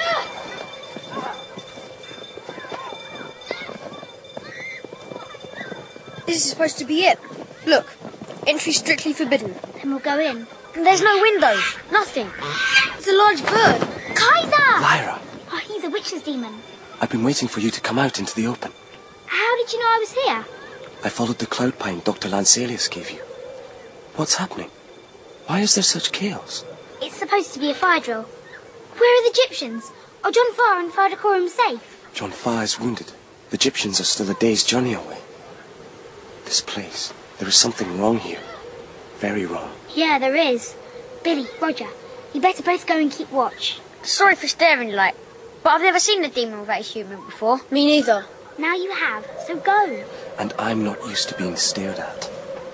This is supposed to be it. Look, entry strictly forbidden. Then we'll go in. There's no windows. Nothing. It's a large bird. Kaiser! Lyra, Oh, he's a witch's demon. I've been waiting for you to come out into the open. How did you know I was here? I followed the cloud pine Doctor Lancelius gave you. What's happening? Why is there such chaos? It's supposed to be a fire drill. Where are the Egyptians? Are John Farr and Father Coram safe? John Farr is wounded. The Egyptians are still a day's journey away. This place, there is something wrong here. Very wrong. Yeah, there is. Billy, Roger, you better both go and keep watch. Sorry for staring, like, but I've never seen a demon without a human before. Me neither. Now you have, so go. And I'm not used to being stared at.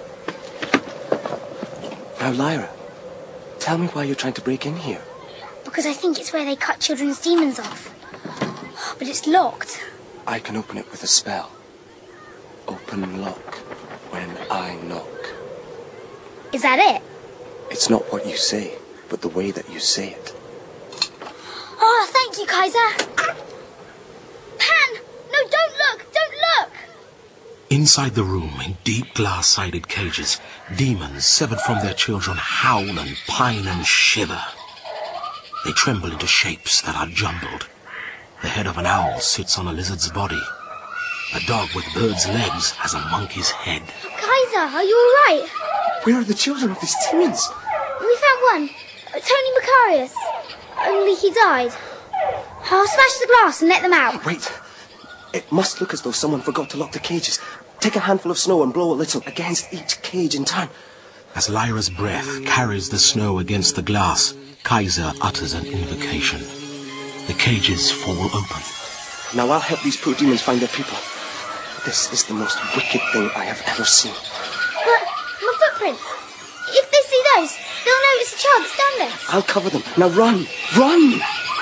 Now, Lyra, tell me why you're trying to break in here. Because I think it's where they cut children's demons off. But it's locked. I can open it with a spell. Open lock when I knock. Is that it? It's not what you say, but the way that you say it. Oh, thank you, Kaiser. Pan! No, don't look! Don't look! Inside the room, in deep glass-sided cages, demons severed from their children howl and pine and shiver. They tremble into shapes that are jumbled. The head of an owl sits on a lizard's body. A dog with bird's legs has a monkey's head. Kaiser, are you all right? Where are the children of these demons? We found one. Tony Macarius. Only he died. I'll smash the glass and let them out. Wait. It must look as though someone forgot to lock the cages. Take a handful of snow and blow a little against each cage in turn. As Lyra's breath carries the snow against the glass, Kaiser utters an invocation. The cages fall open. Now I'll help these poor demons find their people. This is the most wicked thing I have ever seen. But my footprints. If they see those, they'll know it's a child that's done this. I'll cover them. Now run! Run!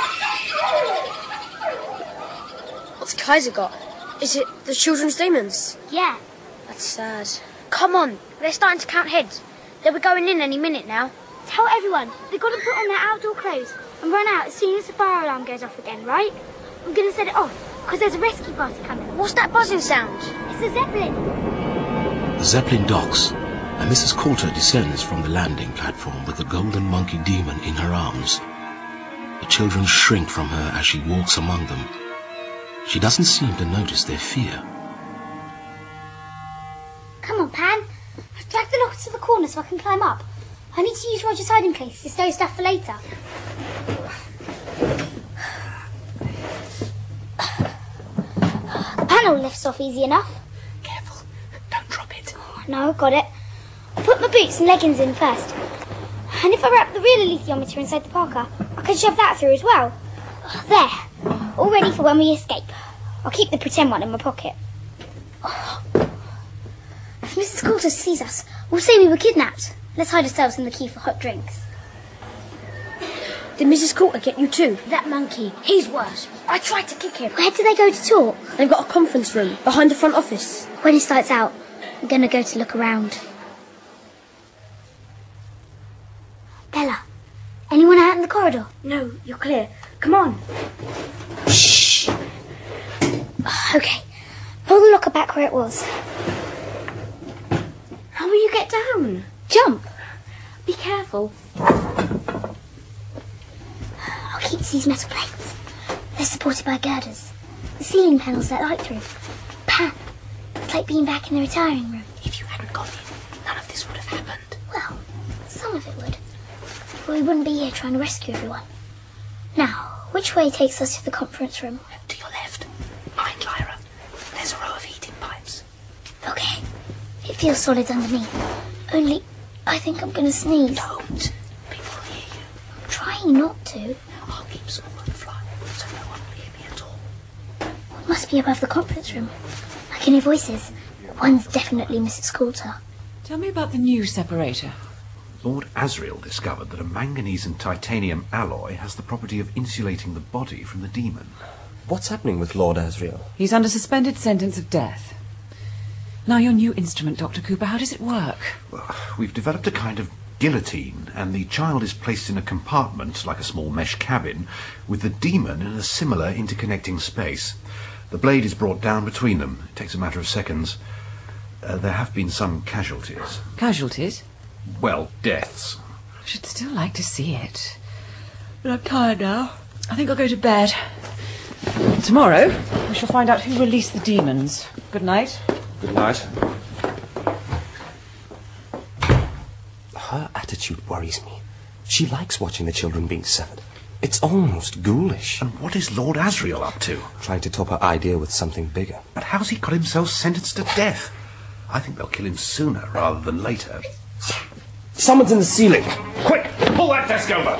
What's Kaiser got? Is it the children's demons? Yeah. That's sad. Come on, they're starting to count heads. They'll be going in any minute now. Tell everyone they've got to put on their outdoor clothes and run out as soon as the fire alarm goes off again, right? I'm going to set it off because there's a rescue party coming. What's that buzzing sound? It's a Zeppelin. The Zeppelin docks, and Missus Coulter descends from the landing platform with the golden monkey demon in her arms. The children shrink from her as she walks among them. She doesn't seem to notice their fear. Come on, Pan. Drag the locker to the corner so I can climb up. I need to use Roger's hiding place to stow stuff for later. The panel lifts off easy enough. Careful, don't drop it. No, got it. I'll put my boots and leggings in first. And if I wrap the real alethiometer inside the parka, I can shove that through as well. There. All ready for when we escape. I'll keep the pretend one in my pocket. If Missus Coulter sees us, we'll say we were kidnapped. Let's hide ourselves in the queue for hot drinks. Did Missus Coulter get you too? That monkey, he's worse. I tried to kick him. Where do they go to talk? They've got a conference room behind the front office. When it starts out, I'm going to go to look around. Bella, anyone out in the corridor? No, you're clear. Come on. Shh. Okay, pull the locker back where it was. How will you get down? Jump. Be careful. I'll keep to these metal plates. They're supported by girders. The ceiling panels let light through. Pan, it's like being back in the retiring room. If you hadn't got in, none of this would have happened. Well, some of it would. But we wouldn't be here trying to rescue everyone. Now, which way takes us to the conference room? To your left. Mind, Lyra. There's a row of heating pipes. Okay. It feels solid underneath. Only, I think I'm going to sneeze. Don't. People will hear you. I'm trying not to. I'll keep small and fly, so no one will hear me at all. It must be above the conference room. I can hear voices. One's definitely Missus Coulter. Tell me about the new separator. Lord Asriel discovered that a manganese and titanium alloy has the property of insulating the body from the demon. What's happening with Lord Asriel? He's under suspended sentence of death. Now, your new instrument, Doctor Cooper, how does it work? Well, we've developed a kind of guillotine, and the child is placed in a compartment, like a small mesh cabin, with the demon in a similar interconnecting space. The blade is brought down between them. It takes a matter of seconds. Uh, there have been some casualties. Casualties? Well, deaths. I should still like to see it. But I'm tired now. I think I'll go to bed. Tomorrow, we shall find out who released the demons. Good night. Good night. Her attitude worries me. She likes watching the children being severed. It's almost ghoulish. And what is Lord Asriel up to? Trying to top her idea with something bigger. But how's he got himself sentenced to death? I think they'll kill him sooner rather than later. Someone's in the ceiling. Quick! Pull that desk over!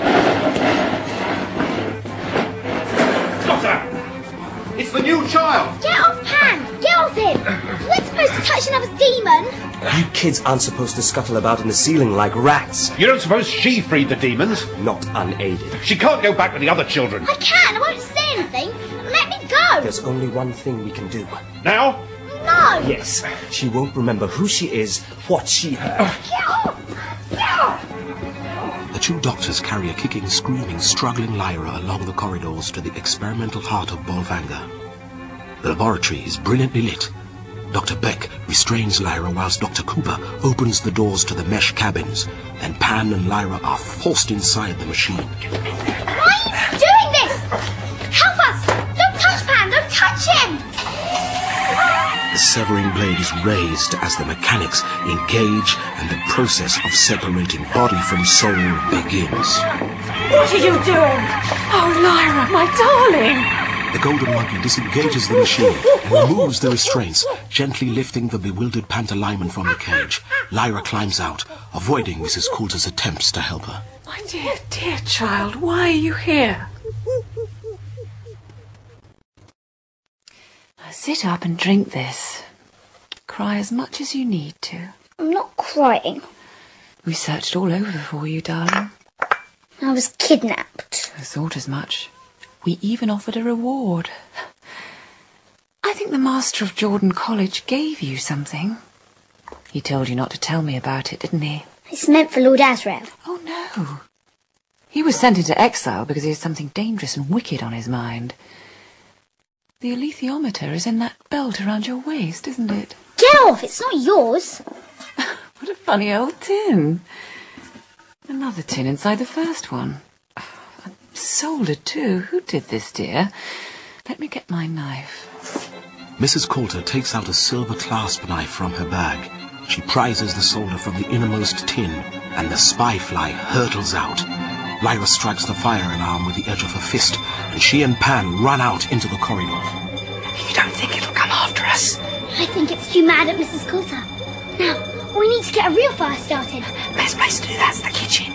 Doctor! It's the new child! Get off Pan! Get off him! You weren't supposed to touch another demon! You kids aren't supposed to scuttle about in the ceiling like rats. You don't suppose she freed the demons? Not unaided. She can't go back with the other children. I can! I won't say anything! Let me go! There's only one thing we can do. Now? No! Yes. She won't remember who she is, what she heard. Get off! Get off! The two doctors carry a kicking, screaming, struggling Lyra along the corridors to the experimental heart of Bolvanga. The laboratory is brilliantly lit. Doctor Beck restrains Lyra whilst Doctor Cooper opens the doors to the mesh cabins. Then Pan and Lyra are forced inside the machine. Why are you doing this? Help us! Don't touch Pan! Don't touch him! The severing blade is raised as the mechanics engage and the process of separating body from soul begins. What are you doing? Oh, Lyra, my darling! The golden monkey disengages the machine and removes the restraints, gently lifting the bewildered Pantalaimon from the cage. Lyra climbs out, avoiding Missus Coulter's attempts to help her. My dear, dear child, why are you here? Now sit up and drink this. Cry as much as you need to. I'm not crying. We searched all over for you, darling. I was kidnapped. I thought as much. We even offered a reward. I think the master of Jordan College gave you something. He told you not to tell me about it, didn't he? It's meant for Lord Asriel. Oh, no. He was sent into exile because he has something dangerous and wicked on his mind. The alethiometer is in that belt around your waist, isn't it? Get off! It's not yours. What a funny old tin. Another tin inside the first one. Soldered too. Who did this, dear? Let me get my knife. Missus Coulter takes out a silver clasp knife from her bag. She prizes the solder from the innermost tin, and the spy fly hurtles out. Lyra strikes the fire alarm with the edge of her fist, and she and Pan run out into the corridor. You don't think it'll come after us? I think it's too mad at Missus Coulter. Now, we need to get a real fire started. Best place to do that's the kitchen.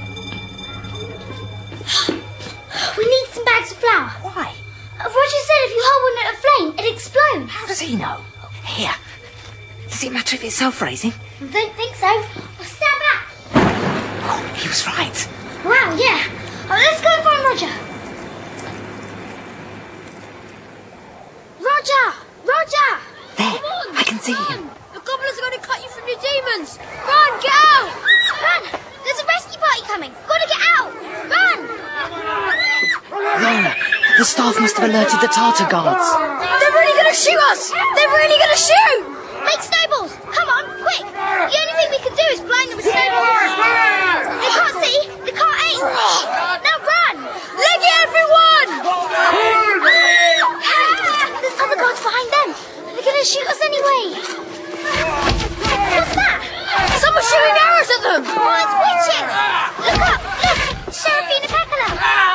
We need some bags of flour. Why? Roger said if you hold one at a flame, it explodes. How does he know? Here. Does it matter if it's self-raising? I don't think so. I'll stand back. Oh, he was right. Wow, yeah. Oh, let's go and find Roger. Roger! Roger! There, Come on, I can see run. him. The goblins are going to cut you from your demons. Run, get out! Run! There's a rescue party coming. Gotta get out! Run! Laura, the staff must have alerted the Tartar guards. They're really going to shoot us! They're really going to shoot! Make snowballs! Come on, quick! The only thing we can do is blind them with snowballs. They can't see, they can't aim. Now run! Leg it, everyone! There's other guards behind them. They're going to shoot us anyway. What's that? Someone's shooting arrows at them! Oh, it's witches! Look up! Look! Seraphina Pekala!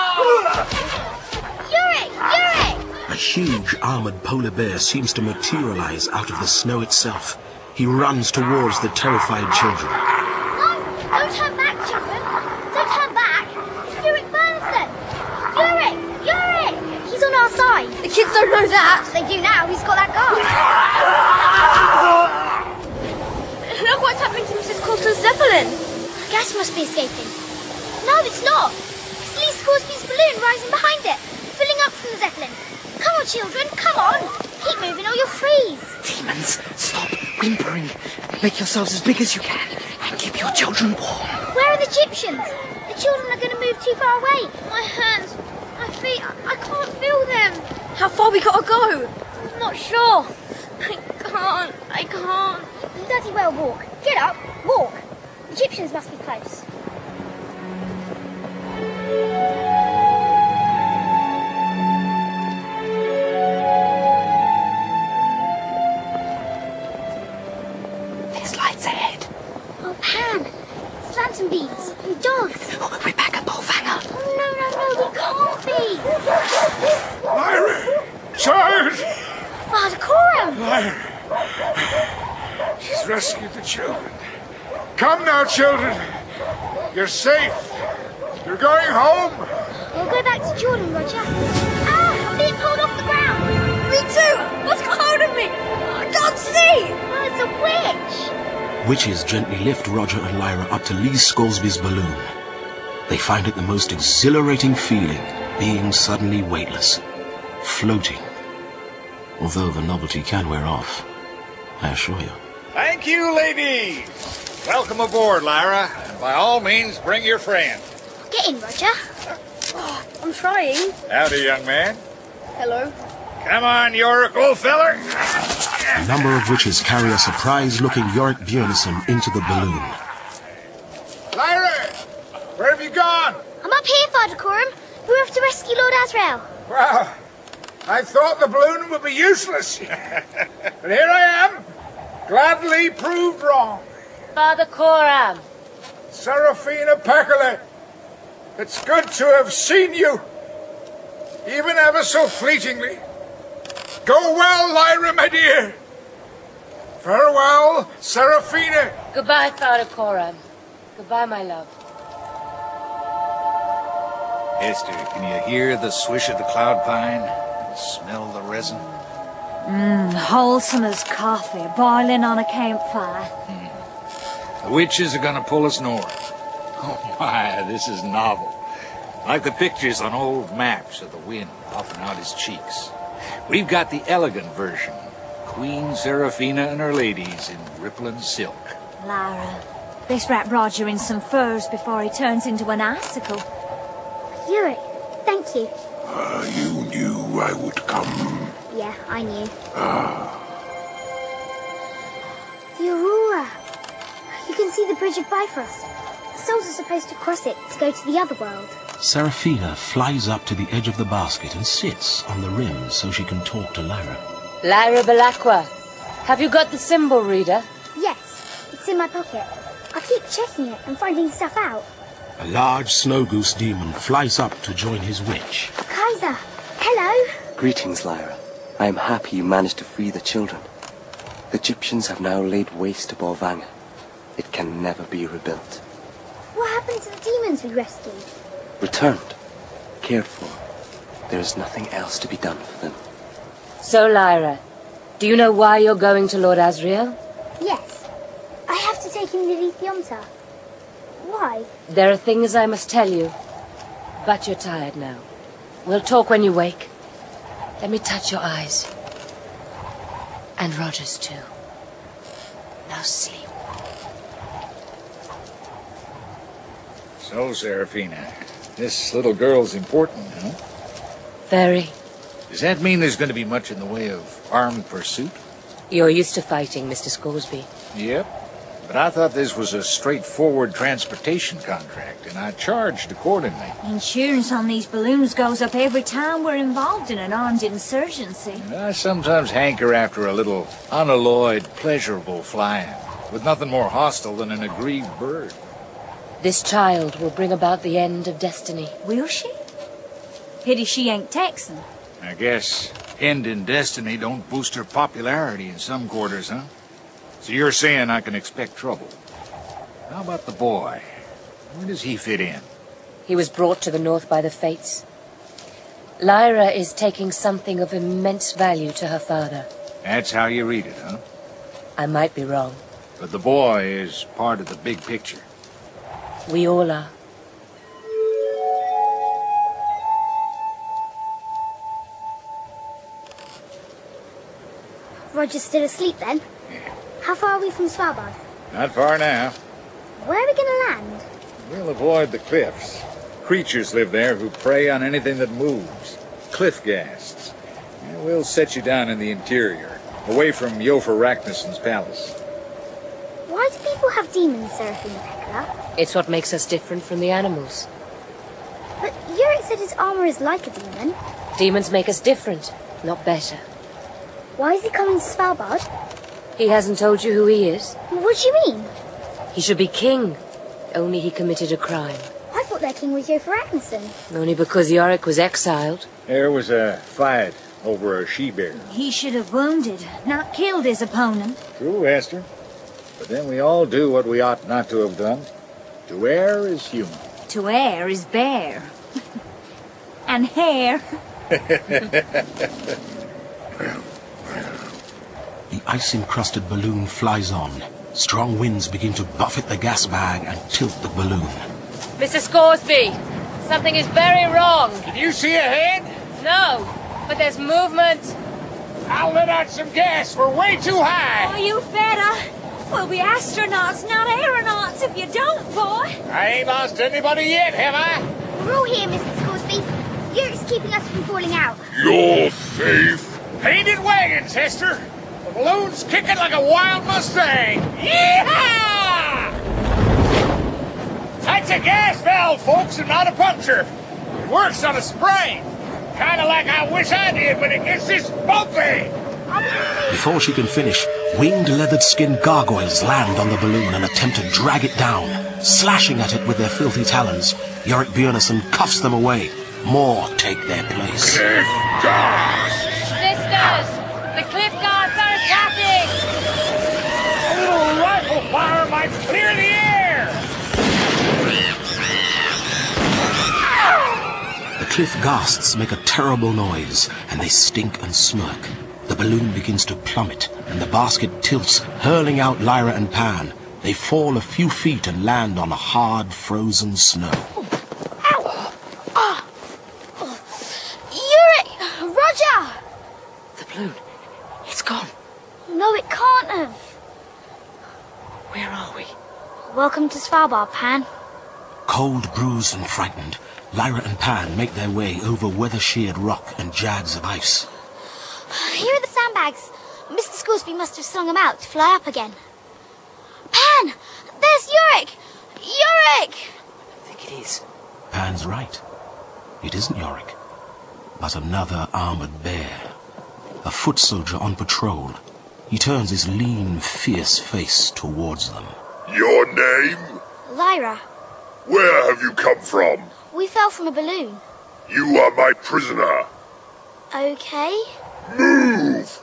Yuri! Yuri! A huge armoured polar bear seems to materialise out of the snow itself. He runs towards the terrified children. No! Don't turn back, children! Don't turn back! It's Yuri Bernison! Yuri! Yuri! He's on our side! The kids don't know that! They do now, he's got that guard! Look what's happening to Missus Coulter's Zeppelin! Gas must be escaping. No, it's not! It's Lee Scoresby's balloon rising behind it, filling up from the Zeppelin. Come on, children, come on! Keep moving or you'll freeze! Demons, stop. whimpering. Make yourselves as big as you can and keep your children warm. Where are the Egyptians? The children are going to move too far away. My hands, my feet, I can't feel them. How far we gotta go? I'm not sure. I can't, I can't. You bloody well walk. Get up, walk. The Egyptians must be close. There's lights ahead. Oh, Pan. It's lantern beams and dogs. We're back at Bolvangar. Oh, no, no, no, we can't be. Lyra! Child! Father Coram! Lyra! She's rescued the children. Come now, children. You're safe. You're going home. We'll go back to Jordan, Roger. Ah, I'm being pulled off the ground. Me too. What's got hold of me? I can't see. Oh, it's a witch. Witches gently lift Roger and Lyra up to Lee Scoresby's balloon. They find it the most exhilarating feeling, being suddenly weightless, floating. Although the novelty can wear off, I assure you. Thank you, ladies. Welcome aboard, Lyra. And by all means, bring your friend. Get in, Roger. Oh, I'm trying. Howdy, young man. Hello. Come on, Yorick, old feller. A number of witches carry a surprised-looking Yorick Björnsson into the balloon. Lyra! Where have you gone? I'm up here, Father Coram. We're off to rescue Lord Azrael. Well, I thought the balloon would be useless. But here I am, gladly proved wrong. Father Coram. Seraphina Pacolet, it's good to have seen you, even ever so fleetingly. Go well, Lyra, my dear. Farewell, Seraphina. Goodbye, Father Coram. Goodbye, my love. Esther, can you hear the swish of the cloud pine? Smell the resin? Mmm, wholesome as coffee, boiling on a campfire. The witches are gonna pull us north. Oh my, this is novel. Like the pictures on old maps of the wind puffing out his cheeks. We've got the elegant version. Queen Seraphina and her ladies in rippling silk. Lyra, let's wrap Roger in some furs before he turns into an icicle. Yorick, thank you. Ah, you knew I would come. Yeah, I knew. Ah. The Aurora. You can see the Bridge of Bifrost. The souls are supposed to cross it to go to the other world. Seraphina flies up to the edge of the basket and sits on the rim so she can talk to Lyra. Lyra Belacqua, have you got the symbol reader? Yes, it's in my pocket. I keep checking it and finding stuff out. A large snow goose demon flies up to join his witch. Kaiser, hello. Greetings, Lyra. I am happy you managed to free the children. The Egyptians have now laid waste to Bolvangar. It can never be rebuilt. What happened to the demons we rescued? Returned. Cared for. There is nothing else to be done for them. So, Lyra, do you know why you're going to Lord Azrael? Yes. I have to take him to Lithiumta. Why? There are things I must tell you, but you're tired now. We'll talk when you wake. Let me touch your eyes. And Roger's too. Now sleep. So, Seraphina, this little girl's important, huh? Very. Does that mean there's going to be much in the way of armed pursuit? You're used to fighting, Mister Scoresby. Yep. But I thought this was a straightforward transportation contract, and I charged accordingly. Insurance on these balloons goes up every time we're involved in an armed insurgency. I sometimes hanker after a little unalloyed, pleasurable flying, with nothing more hostile than an aggrieved bird. This child will bring about the end of destiny. Will she? Pity she ain't Texan. I guess end in destiny don't boost her popularity in some quarters, huh? So you're saying I can expect trouble. How about the boy? Where does he fit in? He was brought to the north by the fates. Lyra is taking something of immense value to her father. That's how you read it, huh? I might be wrong. But the boy is part of the big picture. We all are. Roger's still asleep then? How far are we from Svalbard? Not far now. Where are we going to land? We'll avoid the cliffs. Creatures live there who prey on anything that moves. Cliff ghasts. And we'll set you down in the interior, away from Iofur Raknison's palace. Why do people have demons, Seraphina Pekkala? It's what makes us different from the animals. But Yurik said his armor is like a demon. Demons make us different, not better. Why is he coming to Svalbard? He hasn't told you who he is? What do you mean? He should be king. Only he committed a crime. I thought their king was Iofur Raknison. Only because Yorick was exiled. There was a fight over a she-bear. He should have wounded, not killed his opponent. True, Esther. But then we all do what we ought not to have done. To err is human. To err is bear. And hair. The ice-encrusted balloon flies on. Strong winds begin to buffet the gas bag and tilt the balloon. Mister Scoresby, something is very wrong. Can you see ahead? No, but there's movement. I'll let out some gas. We're way too high. Oh, you better. We'll be astronauts, not aeronauts, if you don't, boy. I ain't lost anybody yet, have I? We're all here, Mister Scoresby. Yurik's keeping us from falling out. You're safe. Painted wagons, Hester. The balloon's kicking like a wild Mustang. Yeehaw! That's a gas valve, folks, and not a puncture. It works on a spring. Kind of like I wish I did when it gets this bumpy. Before she can finish, winged leathered skin gargoyles land on the balloon and attempt to drag it down. Slashing at it with their filthy talons, Yorick Bjornsson cuffs them away. More take their place. Cliff guards! Sisters, the cliff guards are attacking! A little rifle fire might clear the air! The cliff ghasts make a terrible noise, and they stink and smirk. The balloon begins to plummet, and the basket tilts, hurling out Lyra and Pan. They fall a few feet and land on hard, frozen snow. Ow! Oh. Oh. Yurik! Roger! The balloon, it's gone. No, it can't have. Where are we? Welcome to Svalbard, Pan. Cold, bruised, and frightened, Lyra and Pan make their way over weather-sheared rock and jags of ice. Here are the sandbags. Mister Scoresby must have slung them out to fly up again. Pan! There's Yurik! Yurik! I think it is. Pan's right. It isn't Yorick, but another armored bear. A foot soldier on patrol. He turns his lean, fierce face towards them. Your name? Lyra. Where have you come from? We fell from a balloon. You are my prisoner. Okay. Move!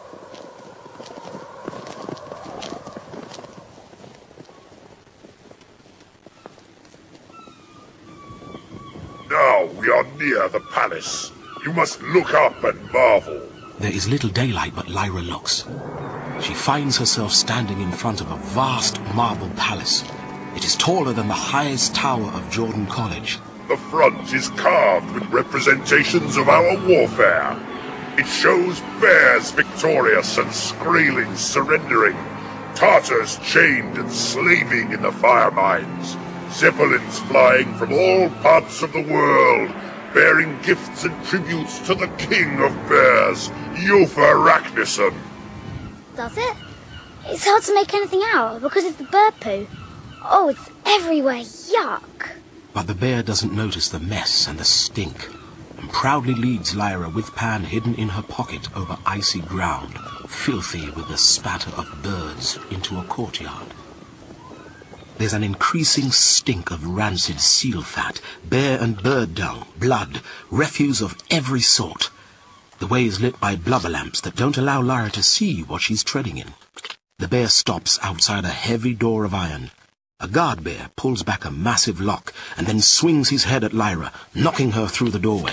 Now we are near the palace. You must look up and marvel. There is little daylight, but Lyra looks. She finds herself standing in front of a vast marble palace. It is taller than the highest tower of Jordan College. The front is carved with representations of our warfare. It shows bears victorious and Skraelings surrendering, Tartars chained and slaving in the fire mines, Zeppelins flying from all parts of the world, bearing gifts and tributes to the king of bears, Iofur Raknison. Does it? It's hard to make anything out because of the bird poo. Oh, it's everywhere. Yuck. But the bear doesn't notice the mess and the stink, and proudly leads Lyra with Pan hidden in her pocket over icy ground, filthy with the spatter of birds, into a courtyard. There's an increasing stink of rancid seal fat, bear and bird dung, blood, refuse of every sort. The way is lit by blubber lamps that don't allow Lyra to see what she's treading in. The bear stops outside a heavy door of iron. A guard bear pulls back a massive lock and then swings his head at Lyra, knocking her through the doorway.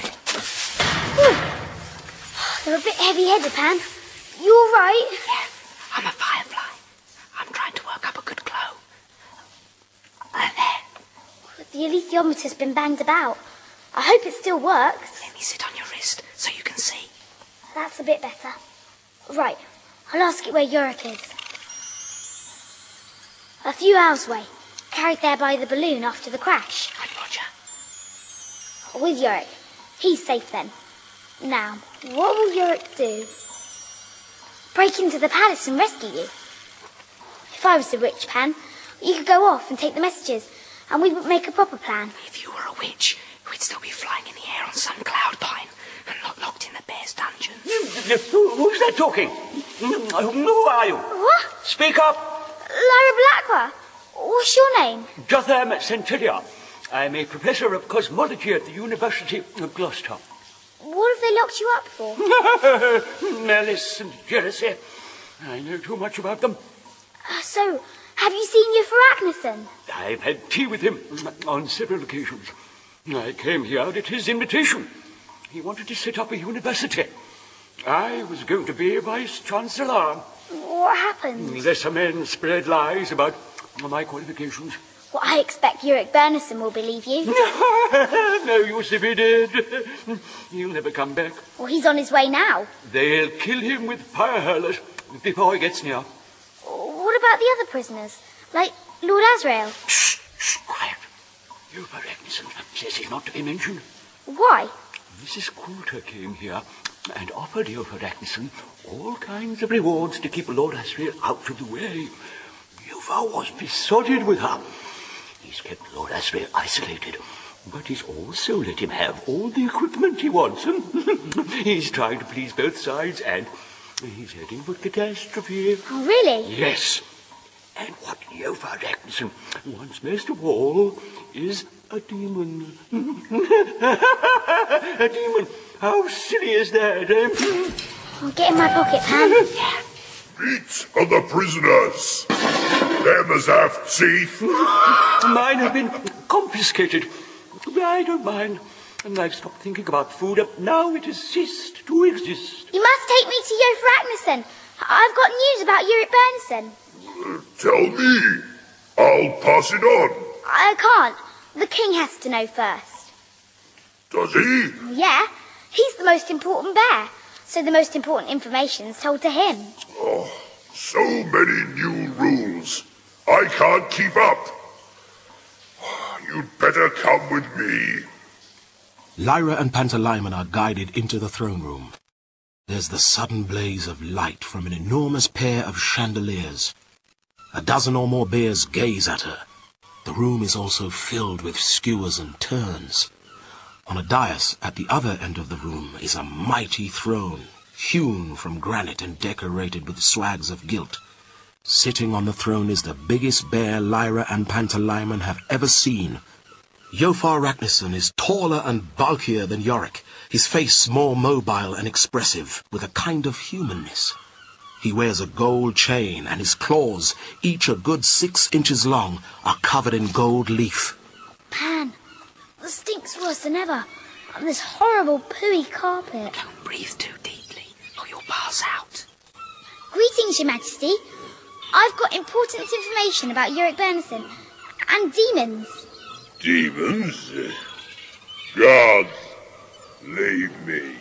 They're a bit heavy-headed, Pan. You all right? Yeah, I'm a firefly. I'm trying to work up a good glow. Uh, there. The alethiometer's been banged about. I hope it still works. Let me sit on your wrist so you can see. That's a bit better. Right, I'll ask it where Yorick is. A few hours away. Carried there by the balloon after the crash. And Roger? With Yorick. He's safe then. Now, what will Yorick do? Break into the palace and rescue you. If I was the witch, Pan, you could go off and take the messages, and we would make a proper plan. If you were a witch, we'd still be flying in the air on some cloud pine and not locked in the bear's dungeon. Who's that talking? Who are you? What? Speak up. Lyra Blackwell. What's your name? Jotham Centillia. I'm a professor of cosmology at the University of Gloucester. What have they locked you up for? Malice and jealousy. I know too much about them. Uh, so, have you seen Iofur Raknison? I've had tea with him on several occasions. I came here at his invitation. He wanted to set up a university. I was going to be vice-chancellor. What happened? Lesser men spread lies about my qualifications. Well, I expect Yorick Bernison will believe you. No use if he did. He'll never come back. Well, he's on his way now. They'll kill him with fire hurlers before he gets near. What about the other prisoners? Like Lord Asriel? Shh, shh, quiet. Iofur Raknison says he's not to be mentioned. Why? Missus Coulter came here and offered Iofur Raknison all kinds of rewards to keep Lord Asriel out of the way. Iofur was besotted with her. He's kept Lord Asriel isolated, but he's also let him have all the equipment he wants. He's trying to please both sides, and he's heading for catastrophe. Oh, really? Yes. And what Iofur Raknison wants most of all is a demon. A demon. How silly is that, eh? I'll get in my pocket, Pan. Each of the prisoners. Them as have teeth. Mine have been confiscated. I don't mind. And I've stopped thinking about food. Now it has ceased to exist. You must take me to Iofur Raknison. I've got news about Yorick Bernison. Uh, tell me. I'll pass it on. I can't. The king has to know first. Does he? Yeah. He's the most important bear. So the most important information's told to him. Oh, so many new rules. I can't keep up. You'd better come with me. Lyra and Pantalaimon are guided into the throne room. There's the sudden blaze of light from an enormous pair of chandeliers. A dozen or more bears gaze at her. The room is also filled with skewers and terns. On a dais at the other end of the room is a mighty throne, hewn from granite and decorated with swags of gilt. Sitting on the throne is the biggest bear Lyra and Pantalaimon have ever seen. Iofur Raknison is taller and bulkier than Yorick, his face more mobile and expressive, with a kind of humanness. He wears a gold chain, and his claws, each a good six inches long, are covered in gold leaf. Pan, the stink's worse than ever. On this horrible pooey carpet. Don't breathe too deeply, or you'll pass out. Greetings, Your Majesty. I've got important information about Yorick Bernison and demons. Demons? God, leave me.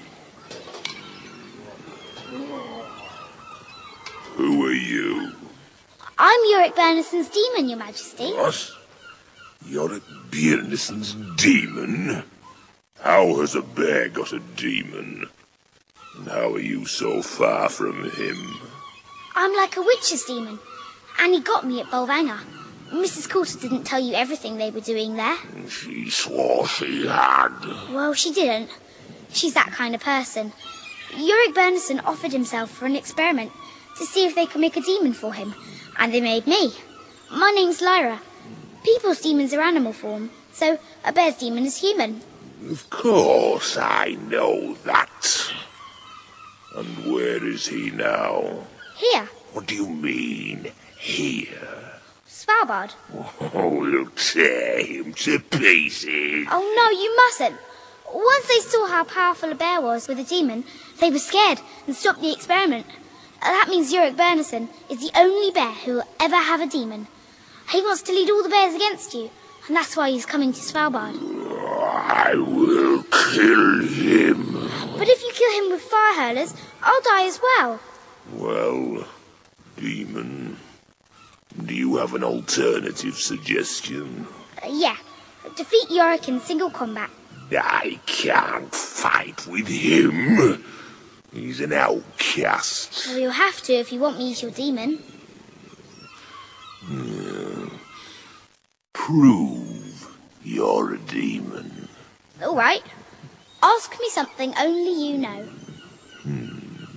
Who are you? I'm Yorick Bernison's demon, Your Majesty. What? Yorick Bernison's demon? How has a bear got a demon? And how are you so far from him? I'm like a witch's demon, and he got me at Bolvangar. Missus Coulter didn't tell you everything they were doing there. She swore she had. Well, she didn't. She's that kind of person. Yorick Bernison offered himself for an experiment to see if they could make a demon for him, and they made me. My name's Lyra. People's demons are animal form, so a bear's demon is human. Of course, I know that. And where is he now? Here. What do you mean, here? Svalbard. Oh, we'll tear him to pieces. Oh, no, you mustn't. Once they saw how powerful a bear was with a demon, they were scared and stopped the experiment. That means Yorick Bernison is the only bear who will ever have a demon. He wants to lead all the bears against you, and that's why he's coming to Svalbard. I will kill him. But if you kill him with fire hurlers, I'll die as well. Well, demon, do you have an alternative suggestion? Uh, yeah. Defeat Yorick in single combat. I can't fight with him. He's an outcast. Well, you'll have to if you want me as your demon. Uh, prove you're a demon. All right. Ask me something only you know. Hmm.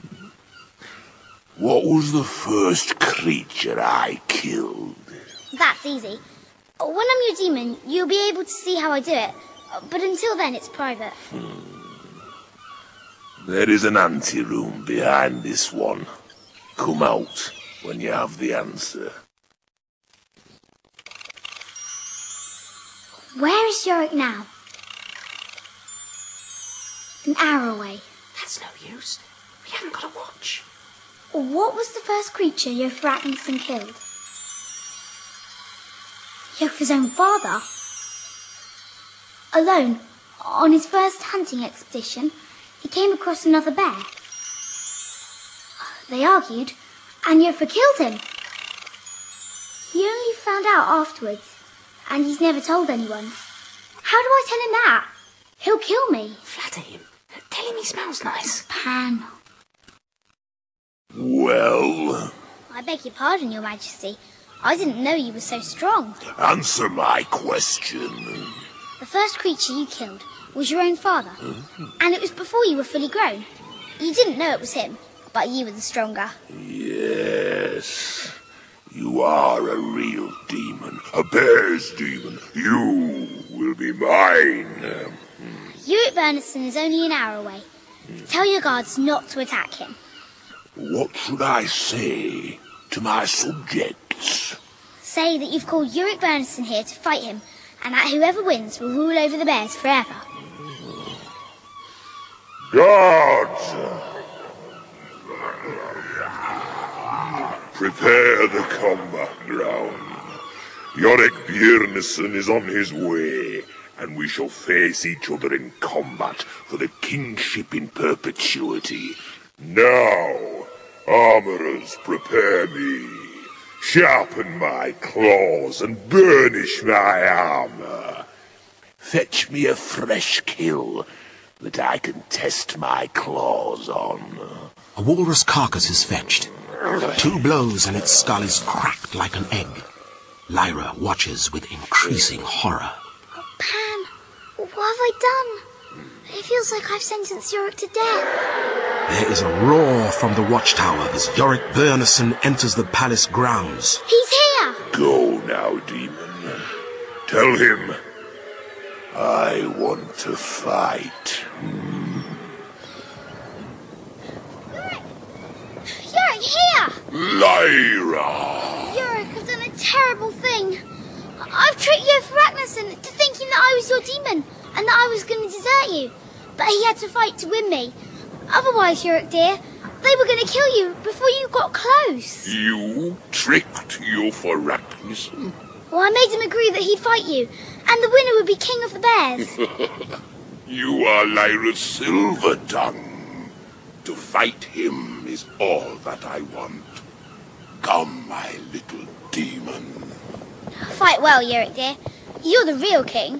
What was the first creature I killed? That's easy. When I'm your demon, you'll be able to see how I do it. But until then, it's private. Hmm. There is an anteroom behind this one. Come out when you have the answer. Where is Yorick now? An hour away. That's no use. We haven't got a watch. What was the first creature Iorek Ragnarsson killed? Iork's own father? Alone, on his first hunting expedition, he came across another bear. They argued, and Iorek killed him. He only found out afterwards, and he's never told anyone. How do I tell him that? He'll kill me. Flatter him. Tell him he smells nice. Pan. Well? I beg your pardon, Your Majesty. I didn't know you were so strong. Answer my question. The first creature you killed was your own father, Mm-hmm. and it was before you were fully grown. You didn't know it was him, but you were the stronger. Yes. You are a real demon. A bear's demon. You will be mine. Iorek Byrnisson is only an hour away. Tell your guards not to attack him. What should I say to my subjects? Say that you've called Iorek Byrnisson here to fight him, and that whoever wins will rule over the bears forever. Guards! Prepare the combat ground. Iorek Byrnisson is on his way, and we shall face each other in combat for the kingship in perpetuity. Now, armourers, prepare me. Sharpen my claws and burnish my armour. Fetch me a fresh kill that I can test my claws on. A walrus carcass is fetched. Two blows and its skull is cracked like an egg. Lyra watches with increasing horror. Pan, what have I done? It feels like I've sentenced Iorek to death. There is a roar from the watchtower as Iorek Byrnisson enters the palace grounds. He's here! Go now, demon. Tell him I want to fight. Iorek, here! Lyra! Iorek, I've done a terrible thing. I've tricked Iorek Ragnarsson into thinking that I was your demon and that I was going to desert you. But he had to fight to win me. Otherwise, Iorek dear, they were going to kill you before you got close. You tricked Iorek Ragnarsson? Well, I made him agree that he'd fight you, and the winner would be king of the bears. You are Lyra's silver tongue. To fight him is all that I want. Come, my little demon. Fight well, Iorek dear. You're the real king.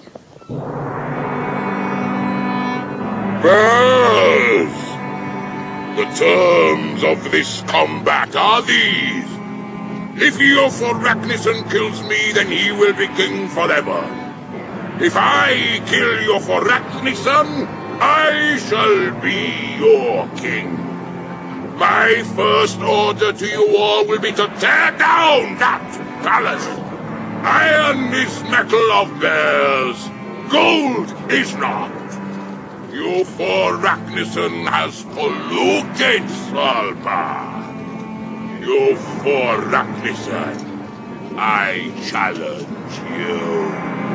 Bears! The terms of this combat are these. If Iorek Ragnarsson kills me, then he will be king forever. If I kill Iorek Ragnarsson, I shall be your king. My first order to you all will be to tear down that palace. Iron is metal of bears. Gold is not. Iorek Ragnarsson has polluted Svalbard. Iorek Ragnarsson, I challenge you.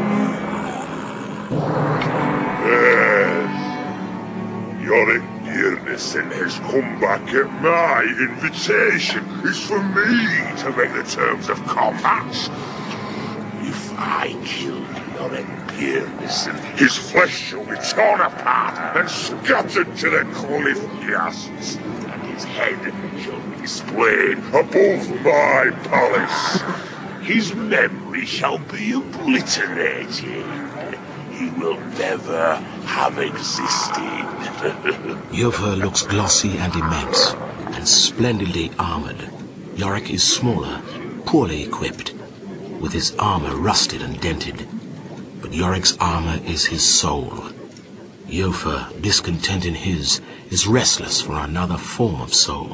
Yes. Iorek Byrnisson has come back at my invitation. It's for me to make the terms of combat. If I kill Iorek Byrnisson, his flesh shall be torn apart and scattered to the cliff casts, and his head shall be displayed above my palace. his memory shall be obliterated. He will never have existed. Iofur looks glossy and immense, and splendidly armoured. Yorick is smaller, poorly equipped, with his armour rusted and dented. But Yorick's armour is his soul. Iofur, discontent in his, is restless for another form of soul.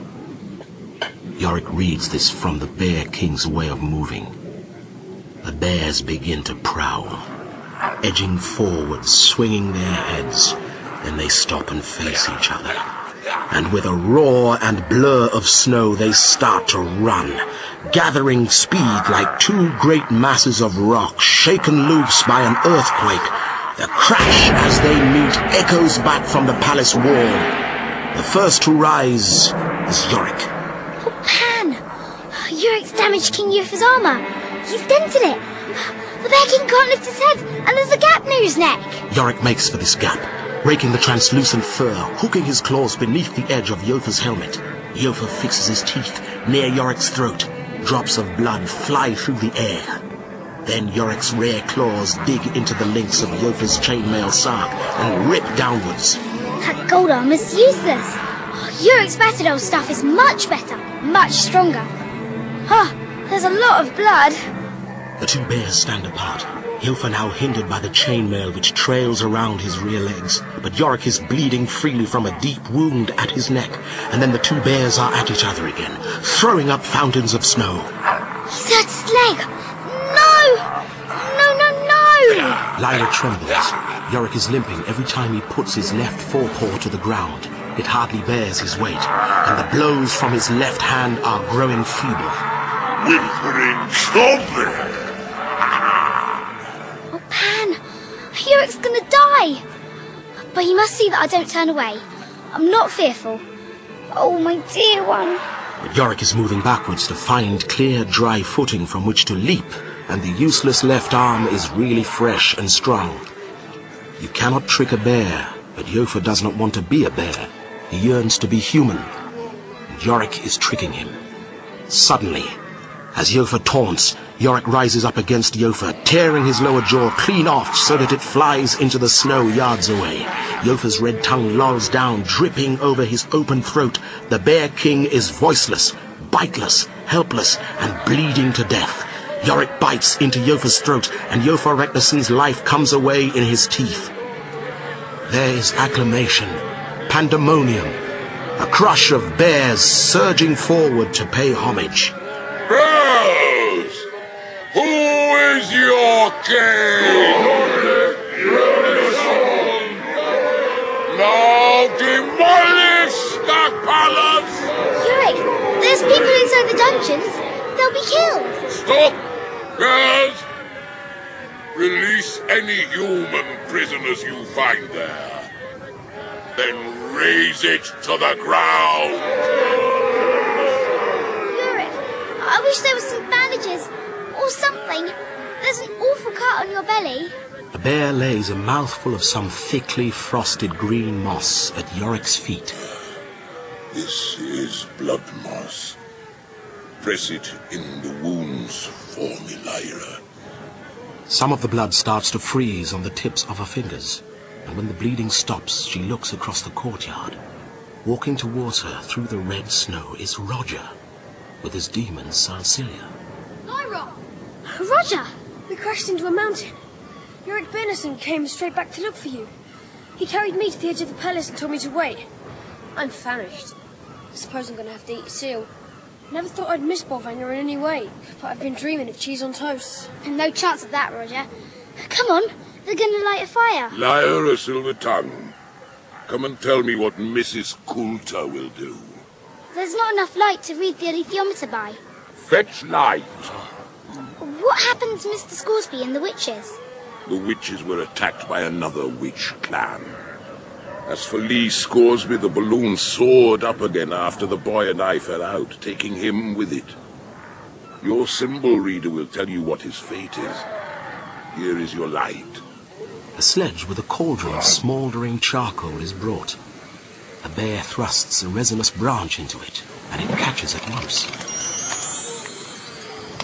Yorick reads this from the Bear King's way of moving. The bears begin to prowl, edging forward, swinging their heads. Then they stop and face each other. And with a roar and blur of snow, they start to run, gathering speed like two great masses of rock shaken loose by an earthquake. The crash as they meet echoes back from the palace wall. The first to rise is Yorick. Oh, Pan! Yorick's damaged King Iofur's armour. He's dented it. The Bear King can't lift his head, and there's a gap near his neck. Yorick makes for this gap, raking the translucent fur, hooking his claws beneath the edge of Iofur's helmet. Iofur fixes his teeth near Yorick's throat. Drops of blood fly through the air. Then Yorick's rare claws dig into the links of Iofur's chainmail sark and rip downwards. That gold armour's useless. Oh, Yorick's battered old stuff is much better, much stronger. Oh, there's a lot of blood. The two bears stand apart. Iofur now hindered by the chainmail which trails around his rear legs, but Yorick is bleeding freely from a deep wound at his neck, and then the two bears are at each other again, throwing up fountains of snow. He's hurt his leg. No! No, no, no! Lyra trembles. Yorick is limping every time he puts his left forepaw to the ground. It hardly bears his weight, and the blows from his left hand are growing feeble. Whimpering children! Oh, Pan! Yorick's gonna die! But he must see that I don't turn away. I'm not fearful. Oh, my dear one. But Yorick is moving backwards to find clear, dry footing from which to leap, and the useless left arm is really fresh and strong. You cannot trick a bear, but Iofur does not want to be a bear. He yearns to be human, and Yorick is tricking him. Suddenly, as Iofur taunts, Yorick rises up against Iofur, tearing his lower jaw clean off so that it flies into the snow yards away. Iofur's red tongue lolls down, dripping over his open throat. The Bear King is voiceless, biteless, helpless, and bleeding to death. Yorick bites into Iofur's throat, and Iofur Raknison's life comes away in his teeth. There is acclamation, pandemonium, a crush of bears surging forward to pay homage. Bears! Who is your king? Now demolish the palace! Yorick, there's people inside the dungeons. They'll be killed. Stop, bears! Release any human prisoners you find there. Then raze it to the ground. I wish there were some bandages, or something. There's an awful cut on your belly. The bear lays a mouthful of some thickly frosted green moss at Yorick's feet. This is blood moss. Press it in the wounds for me, Lyra. Some of the blood starts to freeze on the tips of her fingers, and when the bleeding stops, she looks across the courtyard. Walking towards her through the red snow is Roger, with his demon Salsilia. Lyra! Roger! We crashed into a mountain. Yorick Bernison came straight back to look for you. He carried me to the edge of the palace and told me to wait. I'm famished. I suppose I'm going to have to eat a seal. Never thought I'd miss Bolvangar in any way, but I've been dreaming of cheese on toast. And no chance of that, Roger. Come on, they're going to light a fire. Lyra Silver Tongue, come and tell me what Missus Coulter will do. There's not enough light to read the alethiometer by. Fetch light. What happened to Mister Scoresby and the witches? The witches were attacked by another witch clan. As for Lee Scoresby, the balloon soared up again after the boy and I fell out, taking him with it. Your symbol reader will tell you what his fate is. Here is your light. A sledge with a cauldron of smouldering charcoal is brought. A bear thrusts a resinous branch into it, and it catches at once.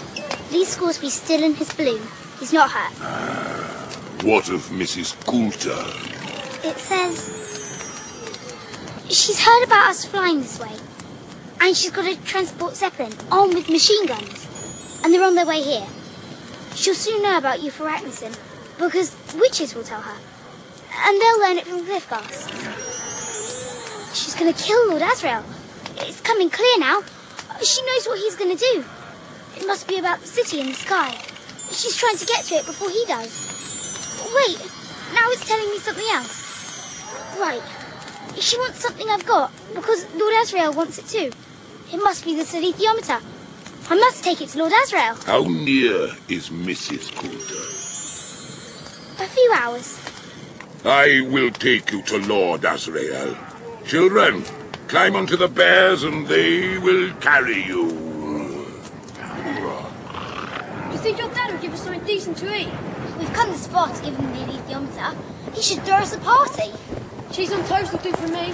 Leave Scoresby's still in his balloon. He's not hurt. What of Missus Coulter? It says... She's heard about us flying this way. And she's got a transport Zeppelin armed with machine guns. And they're on their way here. She'll soon know about you for Ragnarsson, because witches will tell her. And they'll learn it from Cliffcast. She's going to kill Lord Asriel. It's coming clear now. She knows what he's going to do. It must be about the city in the sky. She's trying to get to it before he does. Wait, now it's telling me something else. Right. She wants something I've got, because Lord Asriel wants it too. It must be the silithiometer. I must take it to Lord Asriel. How near is Missus Coulter? A few hours. I will take you to Lord Asriel. Children, climb onto the bears and they will carry you. Do you think your dad will give us something decent to eat? We've come this far to give him the alethiometer. He should throw us a party. Cheese on toast will do for me.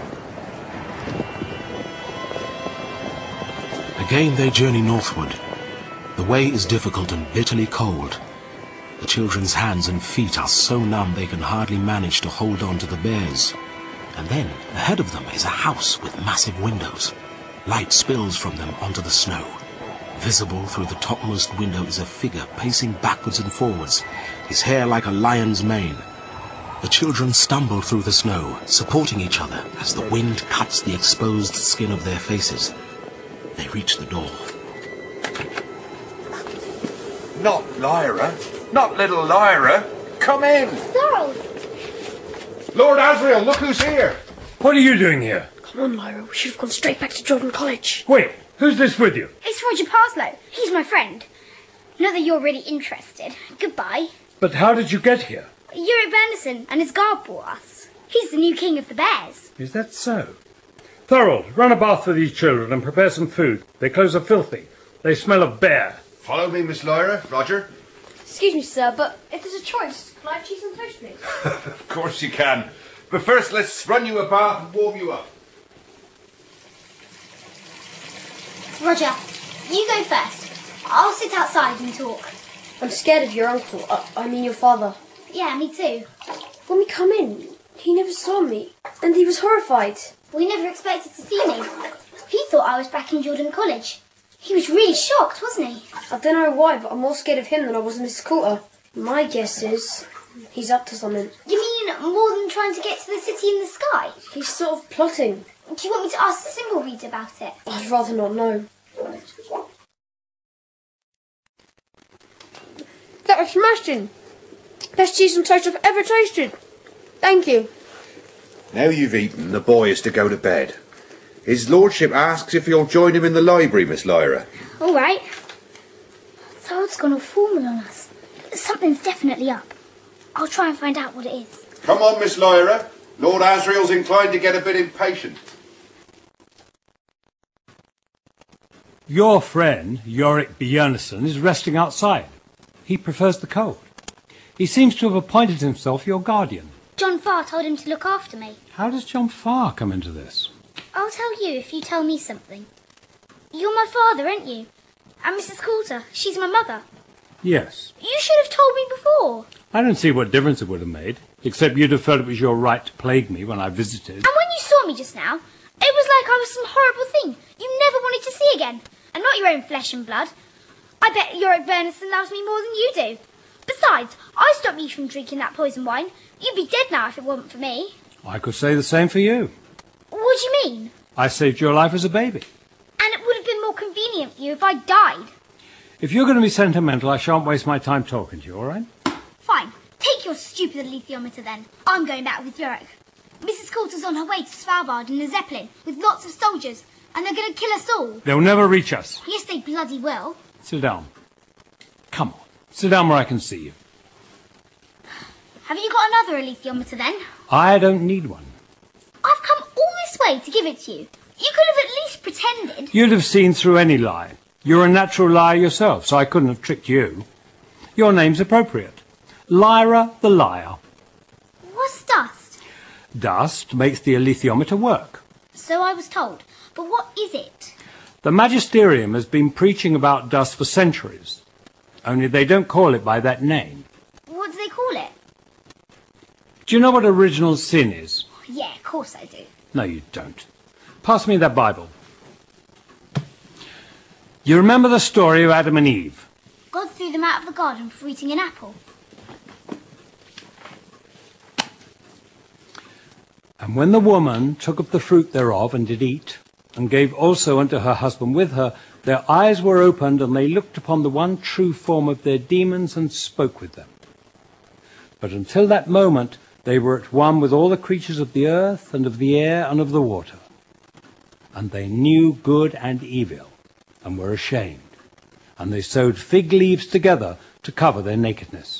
Again they journey northward. The way is difficult and bitterly cold. The children's hands and feet are so numb they can hardly manage to hold on to the bears. And then, ahead of them is a house with massive windows. Light spills from them onto the snow. Visible through the topmost window is a figure pacing backwards and forwards, his hair like a lion's mane. The children stumble through the snow, supporting each other as the wind cuts the exposed skin of their faces. They reach the door. Not Lyra. Not little Lyra. Come in. Laurel. Lord Asriel, look who's here. What are you doing here? Come on, Lyra. We should have gone straight back to Jordan College. Wait, who's this with you? It's Roger Parslow. He's my friend. Not that you're really interested. Goodbye. But how did you get here? Yorick Vanderson and his guard brought us. He's the new king of the bears. Is that so? Thorold, run a bath for these children and prepare some food. Their clothes are filthy. They smell of bear. Follow me, Miss Lyra. Roger. Excuse me, sir, but if there's a choice, can I have cheese on toast, please? Of course you can. But first, let's run you a bath and warm you up. Roger, you go first. I'll sit outside and talk. I'm scared of your uncle. Uh, I mean your father. Yeah, me too. When we come in, he never saw me, and he was horrified. We never expected to see me. He thought I was back in Jordan College. He was really shocked, wasn't he? I don't know why, but I'm more scared of him than I was of Miss Coulter. My guess is he's up to something. You mean more than trying to get to the city in the sky? He's sort of plotting. Do you want me to ask the symbol reader about it? I'd rather not know. That was smashing. Best cheese and toast I've ever tasted. Thank you. Now you've eaten, the boy is to go to bed. His lordship asks if you'll join him in the library, Miss Lyra. All right. Thorold's gone all formal on us. Something's definitely up. I'll try and find out what it is. Come on, Miss Lyra. Lord Asriel's inclined to get a bit impatient. Your friend, Yorick Björnsson, is resting outside. He prefers the cold. He seems to have appointed himself your guardian. John Farr told him to look after me. How does John Farr come into this? I'll tell you if you tell me something. You're my father, aren't you? And Missus Coulter, she's my mother. Yes. You should have told me before. I don't see what difference it would have made, except you'd have felt it was your right to plague me when I visited. And when you saw me just now, it was like I was some horrible thing you never wanted to see again, and not your own flesh and blood. I bet Yorick Bernison loves me more than you do. Besides, I stopped you from drinking that poison wine. You'd be dead now if it wasn't for me. I could say the same for you. What do you mean? I saved your life as a baby. And it would have been more convenient for you if I died. If you're going to be sentimental, I shan't waste my time talking to you, all right? Fine. Take your stupid alethiometer then. I'm going back with Yorick. Missus Coulter's on her way to Svalbard in a Zeppelin with lots of soldiers, and they're going to kill us all. They'll never reach us. Yes, they bloody will. Sit down. Come on. Sit down where I can see you. Have you got another alethiometer then? I don't need one. I've come all this way to give it to you. You could have at least pretended. You'd have seen through any lie. You're a natural liar yourself, so I couldn't have tricked you. Your name's appropriate. Lyra the Liar. What's dust? Dust makes the alethiometer work. So I was told. But what is it? The magisterium has been preaching about dust for centuries, only they don't call it by that name. What do they call it? Do you know what original sin is? Yeah, of course I do. No, you don't. Pass me that Bible. You remember the story of Adam and Eve? God threw them out of the garden for eating an apple. And when the woman took of the fruit thereof and did eat, and gave also unto her husband with her, their eyes were opened, and they looked upon the one true form of their demons and spoke with them. But until that moment they were at one with all the creatures of the earth and of the air and of the water. And they knew good and evil, and were ashamed. And they sewed fig leaves together to cover their nakedness.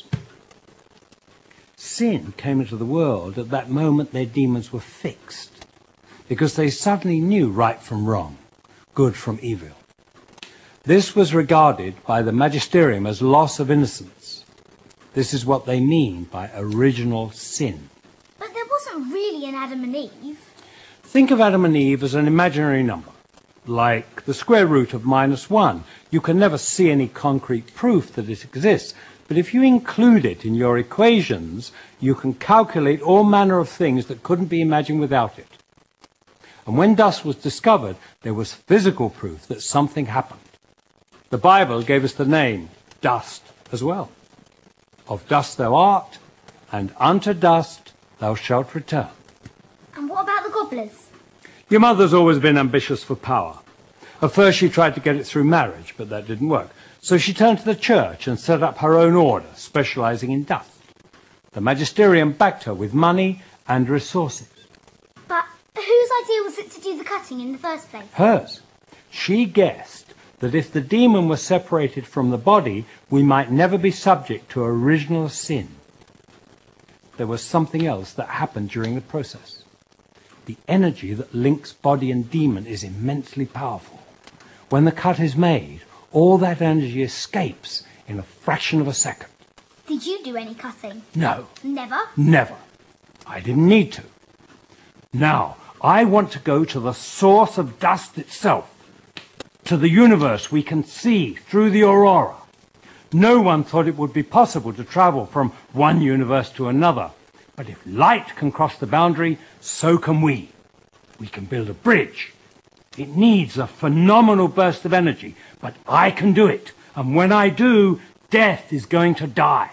Sin came into the world at that moment their demons were fixed, because they suddenly knew right from wrong, good from evil. This was regarded by the magisterium as loss of innocence. This is what they mean by original sin. But there wasn't really an Adam and Eve. Think of Adam and Eve as an imaginary number, like the square root of minus one. You can never see any concrete proof that it exists, but if you include it in your equations, you can calculate all manner of things that couldn't be imagined without it. And when dust was discovered, there was physical proof that something happened. The Bible gave us the name dust as well. Of dust thou art, and unto dust thou shalt return. And what about the gobblers? Your mother's always been ambitious for power. At first she tried to get it through marriage, but that didn't work. So she turned to the church and set up her own order, specializing in dust. The magisterium backed her with money and resources. But whose idea was it to do the cutting in the first place? Hers. She guessed that if the demon was separated from the body, we might never be subject to original sin. There was something else that happened during the process. The energy that links body and demon is immensely powerful. When the cut is made, all that energy escapes in a fraction of a second. Did you do any cutting? No. Never? Never. I didn't need to. Now, I want to go to the source of dust itself, to the universe we can see through the aurora. No one thought it would be possible to travel from one universe to another. But if light can cross the boundary, so can we. We can build a bridge. It needs a phenomenal burst of energy, but I can do it. And when I do, death is going to die.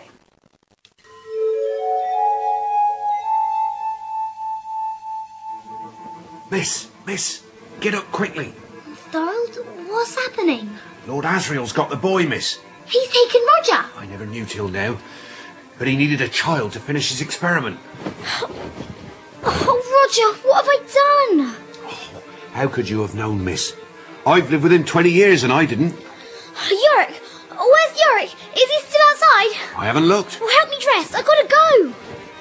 Miss, miss, get up quickly. Thorold, what's happening? Lord Asriel's got the boy, miss. He's taken Roger. I never knew till now, but he needed a child to finish his experiment. Oh, Roger, what have I done? How could you have known, miss? I've lived with him twenty years and I didn't. Yorick, where's Yorick? Is he still outside? I haven't looked. Well, help me dress. I gotta go.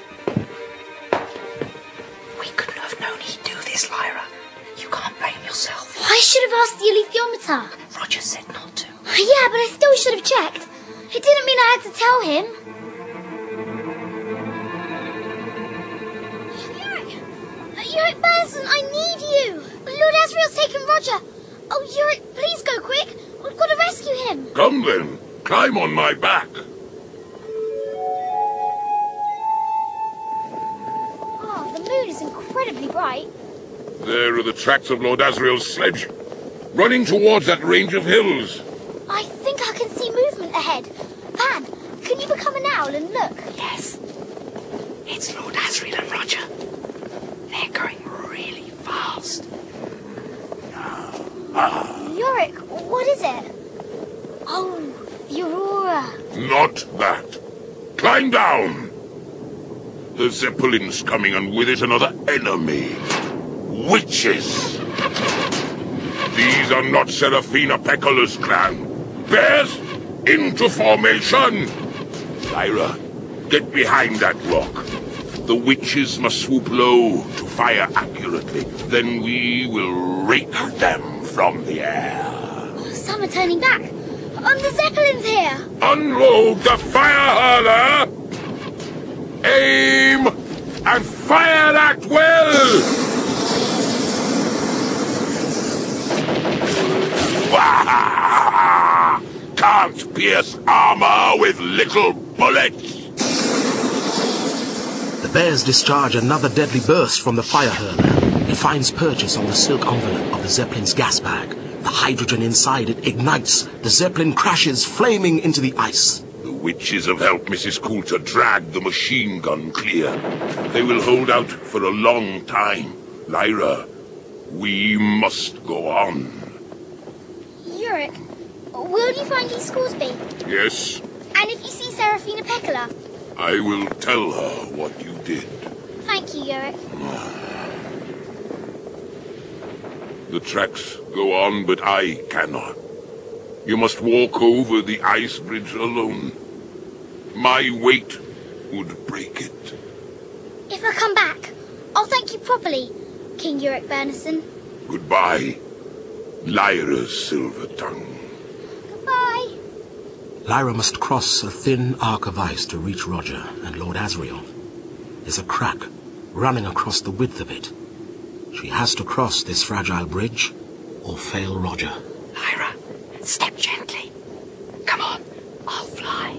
We couldn't have known he'd do this, Lyra. You can't blame yourself. I should have asked the alethiometer. Roger said not to. Yeah, but I still should have checked. It didn't mean I had to tell him. Yorick! Yorick Benson, I need you! Lord Asriel's taken Roger. Oh, Yorick, please go quick. We've got to rescue him. Come then, climb on my back. Oh, the moon is incredibly bright. There are the tracks of Lord Asriel's sledge, running towards that range of hills. I think I can see movement ahead. Pan, can you become an owl and look? Yes. It's Lord Asriel and Roger. They're going really fast. Yorick, what is it? Oh, the aurora. Not that. Climb down. The Zeppelin's coming, and with it another enemy. Witches. These are not Seraphina Pecola's clan. Bears, into formation. Lyra, get behind that rock. The witches must swoop low to fire accurately. Then we will rake them from the air. Oh, some are turning back. And the Zeppelin's here. Unload the fire hurler. Aim and fire at will. Can't pierce armor with little bullets. The bears discharge another deadly burst from the fire hurler. It finds purchase on the silk envelope of the Zeppelin's gas bag. The hydrogen inside it ignites. The Zeppelin crashes, flaming into the ice. The witches have helped Missus Coulter drag the machine gun clear. They will hold out for a long time. Lyra, we must go on. Yurick, will you find Lee Scoresby? Yes, And if you see Serafina Pekkala? I will tell her what you did. Thank you, Yurick. The tracks go on, but I cannot. You must walk over the ice bridge alone. My weight would break it. If I come back, I'll thank you properly, King Yurick Bernison. Goodbye, Lyra Silvertongue. Goodbye. Lyra must cross a thin arc of ice to reach Roger and Lord Asriel. There's a crack running across the width of it. She has to cross this fragile bridge or fail Roger. Lyra, step gently. Come on, I'll fly.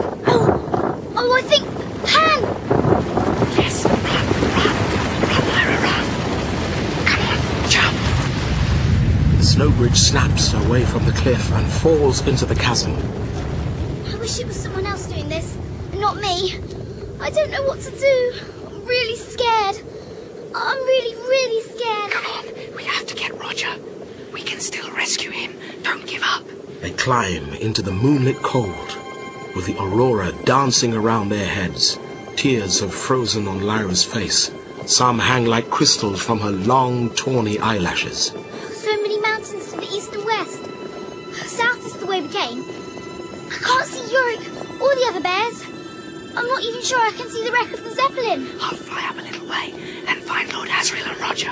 Oh, oh, I think... Pan! Yes, run, run, run, Lyra, run. Come on, jump. The snow bridge snaps away from the cliff and falls into the chasm. I wish it was someone else doing this, not me. I don't know what to do. I'm really scared. I'm really, really scared. Come on, we have to get Roger. We can still rescue him. Don't give up. They climb into the moonlit cold, with the aurora dancing around their heads. Tears have frozen on Lyra's face. Some hang like crystals from her long, tawny eyelashes. So many mountains to the east and west. South is the way we came. I can't see Yorick or the other bears. I'm not even sure I can see the wreck of the Zeppelin. I'll fly up a little way and find Lord Asriel and Roger.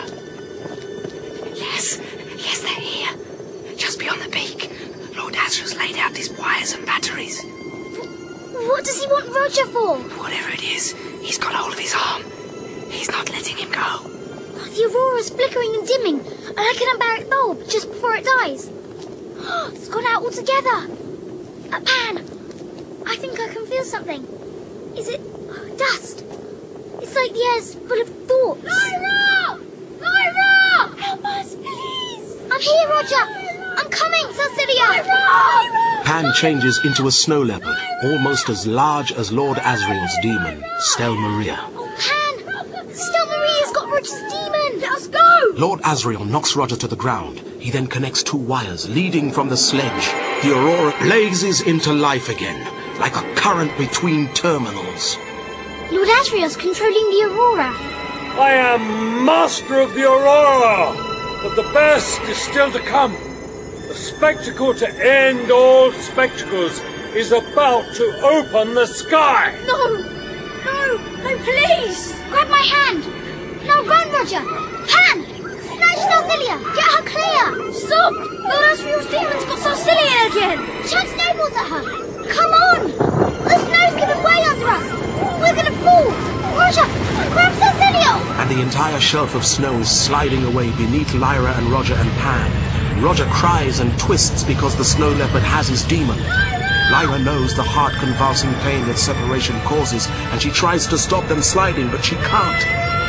Yes, yes, they're here. Just beyond the peak. Lord Asriel's laid out his wires and batteries. What does he want Roger for? Whatever it is, he's got hold of his arm. He's not letting him go. The aurora's flickering and dimming, and like an unburied bulb just before it dies. It's gone out altogether. Uh, Pan, I think I can feel something. Is it dust? It's like the air's full of thoughts. Lyra! Lyra! Help us, please! I'm here, Roger! I'm coming, Cecilia! Lyra! Pan changes into a snow leopard, almost as large as Lord Asriel's demon, Stel Maria. Pan! Stel Maria's got Roger's demon! Let us go! Lord Asriel knocks Roger to the ground. He then connects two wires leading from the sledge. The aurora blazes into life again, like a current between terminals. Lord Asriel's controlling the aurora. I am master of the aurora, but the best is still to come. The spectacle to end all spectacles is about to open the sky. No! No! No, please! Grab my hand! Now run, Roger! Pan! Snatch Sarsilia! Get her clear! Stop! Lord Asriel's demon's got Sarsilia again! Chant snowballs at her! Come on! The snow's giving way under us! We're gonna fall! Roger! Grab Sarsilia! And the entire shelf of snow is sliding away beneath Lyra and Roger and Pan. Roger cries and twists because the snow leopard has his demon. Lyra knows the heart-convulsing pain that separation causes, and she tries to stop them sliding, but she can't.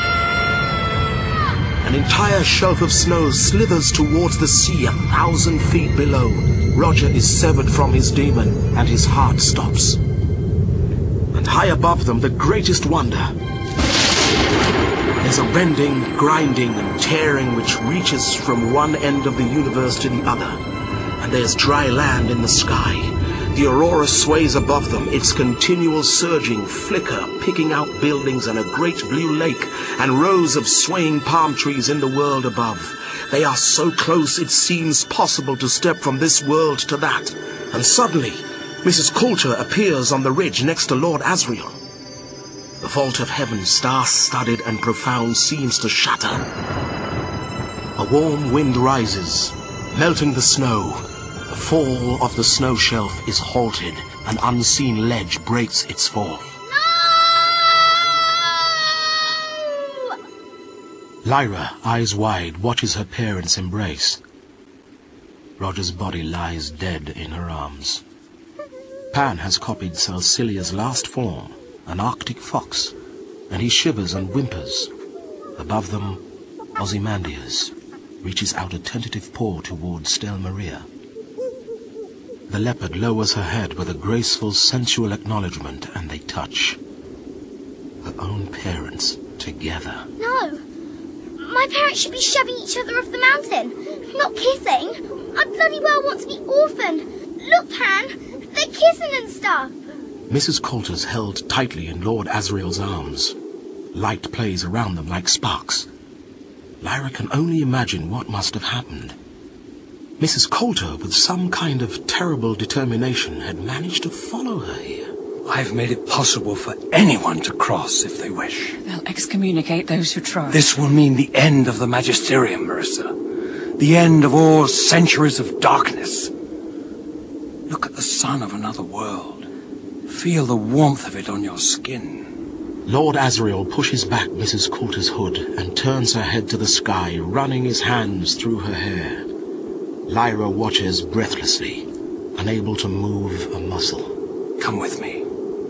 An entire shelf of snow slithers towards the sea a thousand feet below. Roger is severed from his demon, and his heart stops. And high above them, the greatest wonder. There's a rending, grinding, and tearing which reaches from one end of the universe to the other. And there's dry land in the sky. The aurora sways above them, its continual surging flicker, picking out buildings and a great blue lake, and rows of swaying palm trees in the world above. They are so close it seems possible to step from this world to that. And suddenly, Missus Coulter appears on the ridge next to Lord Asriel. The vault of heaven, star-studded and profound, seems to shatter. A warm wind rises, melting the snow. The fall of the snow shelf is halted. An unseen ledge breaks its fall. Lyra, eyes wide, watches her parents embrace. Roger's body lies dead in her arms. Pan has copied Salsilia's last form, an Arctic fox, and he shivers and whimpers. Above them, Ozymandias reaches out a tentative paw toward Stel Maria. The leopard lowers her head with a graceful, sensual acknowledgement, and they touch. Her own parents together. No! My parents should be shoving each other off the mountain, not kissing. I bloody well want to be orphaned. Look, Pan, they're kissing and stuff. Missus Coulter's held tightly in Lord Asriel's arms. Light plays around them like sparks. Lyra can only imagine what must have happened. Missus Coulter, with some kind of terrible determination, had managed to follow her here. I've made it possible for anyone to cross if they wish. They'll excommunicate those who try. This will mean the end of the Magisterium, Marissa. The end of all centuries of darkness. Look at the sun of another world. Feel the warmth of it on your skin. Lord Asriel pushes back Missus Coulter's hood and turns her head to the sky, running his hands through her hair. Lyra watches breathlessly, unable to move a muscle. Come with me.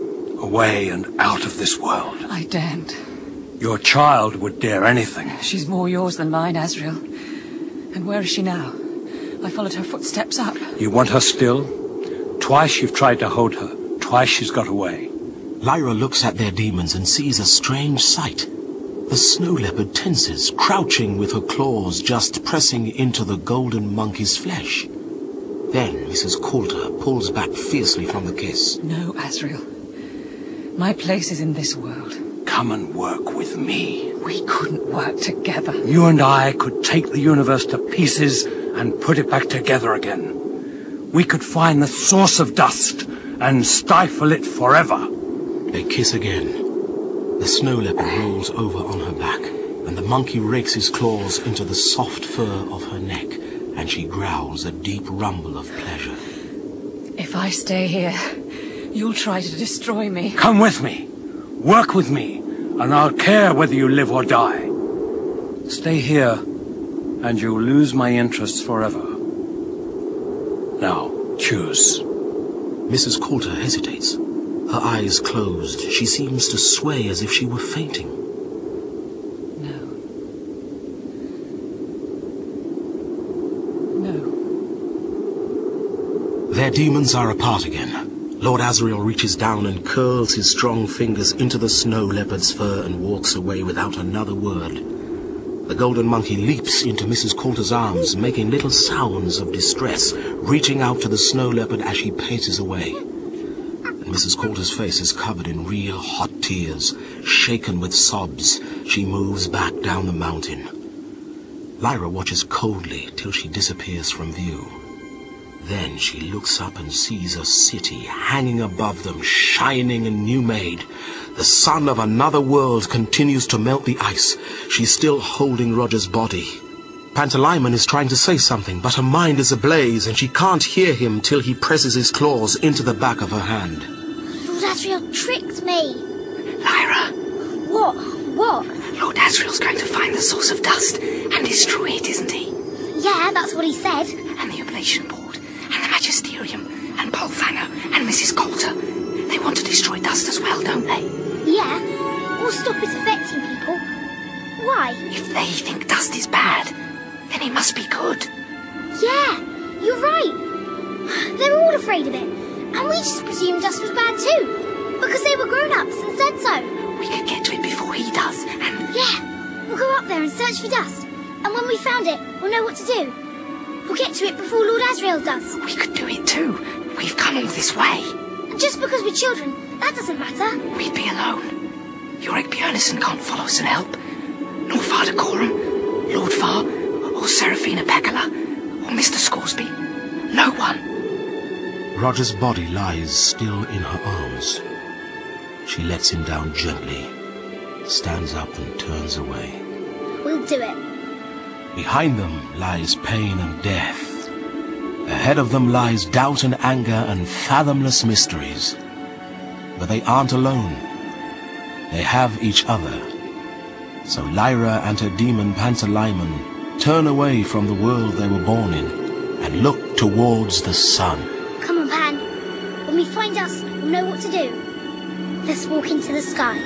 Away and out of this world. I daren't. Your child would dare anything. She's more yours than mine, Asriel. And where is she now? I followed her footsteps up. You want her still? Twice you've tried to hold her. Twice she's got away. Lyra looks at their demons and sees a strange sight. The snow leopard tenses, crouching with her claws just pressing into the golden monkey's flesh. Then Missus Coulter pulls back fiercely from the kiss. No, Asriel. My place is in this world. Come and work with me. We couldn't work together. You and I could take the universe to pieces and put it back together again. We could find the source of dust and stifle it forever. They kiss again. The snow leopard rolls over on her back, and the monkey rakes his claws into the soft fur of her neck, and she growls a deep rumble of pleasure. If I stay here, you'll try to destroy me. Come with me. Work with me, and I'll care whether you live or die. Stay here, and you'll lose my interests forever. Now, choose. Missus Coulter hesitates. Her eyes closed. She seems to sway as if she were fainting. No. No. Their demons are apart again. Lord Asriel reaches down and curls his strong fingers into the snow leopard's fur and walks away without another word. The golden monkey leaps into Missus Coulter's arms, making little sounds of distress, reaching out to the snow leopard as she paces away. Missus Coulter's face is covered in real hot tears. Shaken with sobs, she moves back down the mountain. Lyra watches coldly till she disappears from view. Then she looks up and sees a city hanging above them, shining and new-made. The sun of another world continues to melt the ice. She's still holding Roger's body. Pantalaimon is trying to say something, but her mind is ablaze and she can't hear him till he presses his claws into the back of her hand. Lord Asriel tricked me. Lyra. What? What? Lord Asriel's going to find the source of dust and destroy it, isn't he? Yeah, that's what he said. And the Oblation Board, and the Magisterium, and Polfanger, and Missus Coulter. They want to destroy dust as well, don't they? Yeah, or stop it affecting people. Why? If they think dust is bad, then it must be good. Yeah, you're right. They're all afraid of it. And we just presumed dust was bad too. Because they were grown-ups and said so. We could get to it before he does, and... Yeah, we'll go up there and search for dust. And when we found it, we'll know what to do. We'll get to it before Lord Asriel does. We could do it too. We've come all this way. Just because we're children, that doesn't matter. We'd be alone. Yorick Björnison can't follow us and help. Nor Father Coram, Lord Far, or Seraphina Pekkala, or Mister Scoresby. No one. Roger's body lies still in her arms. She lets him down gently, stands up and turns away. We'll do it. Behind them lies pain and death. Ahead of them lies doubt and anger and fathomless mysteries. But they aren't alone. They have each other. So Lyra and her demon Pantalaimon turn away from the world they were born in and look towards the sun. Come on, Pan. When we find us, we'll know what to do. Let's walk into the sky.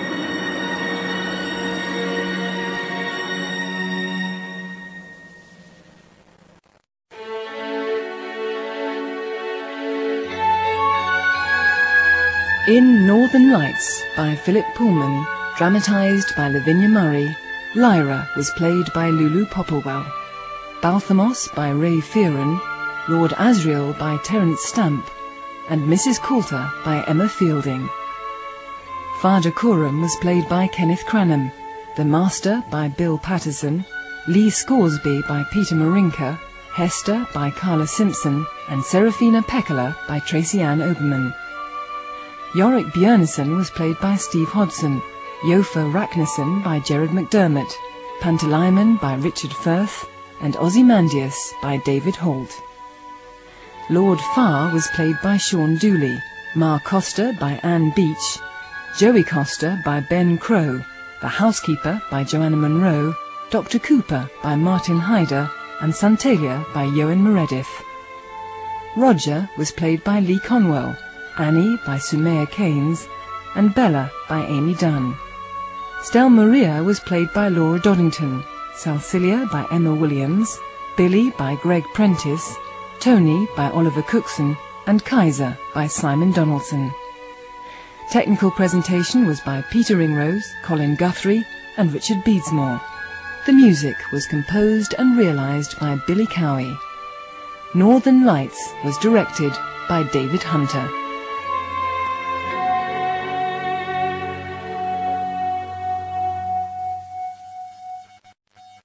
In Northern Lights by Philip Pullman, dramatised by Lavinia Murray, Lyra was played by Lulu Popplewell, Balthamos by Ray Fearon, Lord Asriel by Terence Stamp, and Missus Coulter by Emma Fielding. Farja Coram was played by Kenneth Cranham, the Master by Bill Patterson, Lee Scoresby by Peter Marinka, Hester by Carla Simpson, and Serafina Pekkala by Tracy Ann Oberman. Yorick Björnson was played by Steve Hodson, Yofa Ragnarsson by Gerard McDermott, Pantalaimon by Richard Firth, and Ozymandias by David Holt. Lord Farr was played by Sean Dooley, Ma Costa by Anne Beach, Joey Costa by Ben Crow, The Housekeeper by Joanna Monroe, Doctor Cooper by Martin Hyder, and Santalia by Eoin Meredith. Roger was played by Lee Conwell, Annie by Sumaya Keynes, and Bella by Amy Dunn. Stell Maria was played by Laura Doddington, Salsilia by Emma Williams, Billy by Greg Prentice, Tony by Oliver Cookson, and Kaiser by Simon Donaldson. Technical presentation was by Peter Ringrose, Colin Guthrie, and Richard Beadsmore. The music was composed and realised by Billy Cowie. Northern Lights was directed by David Hunter.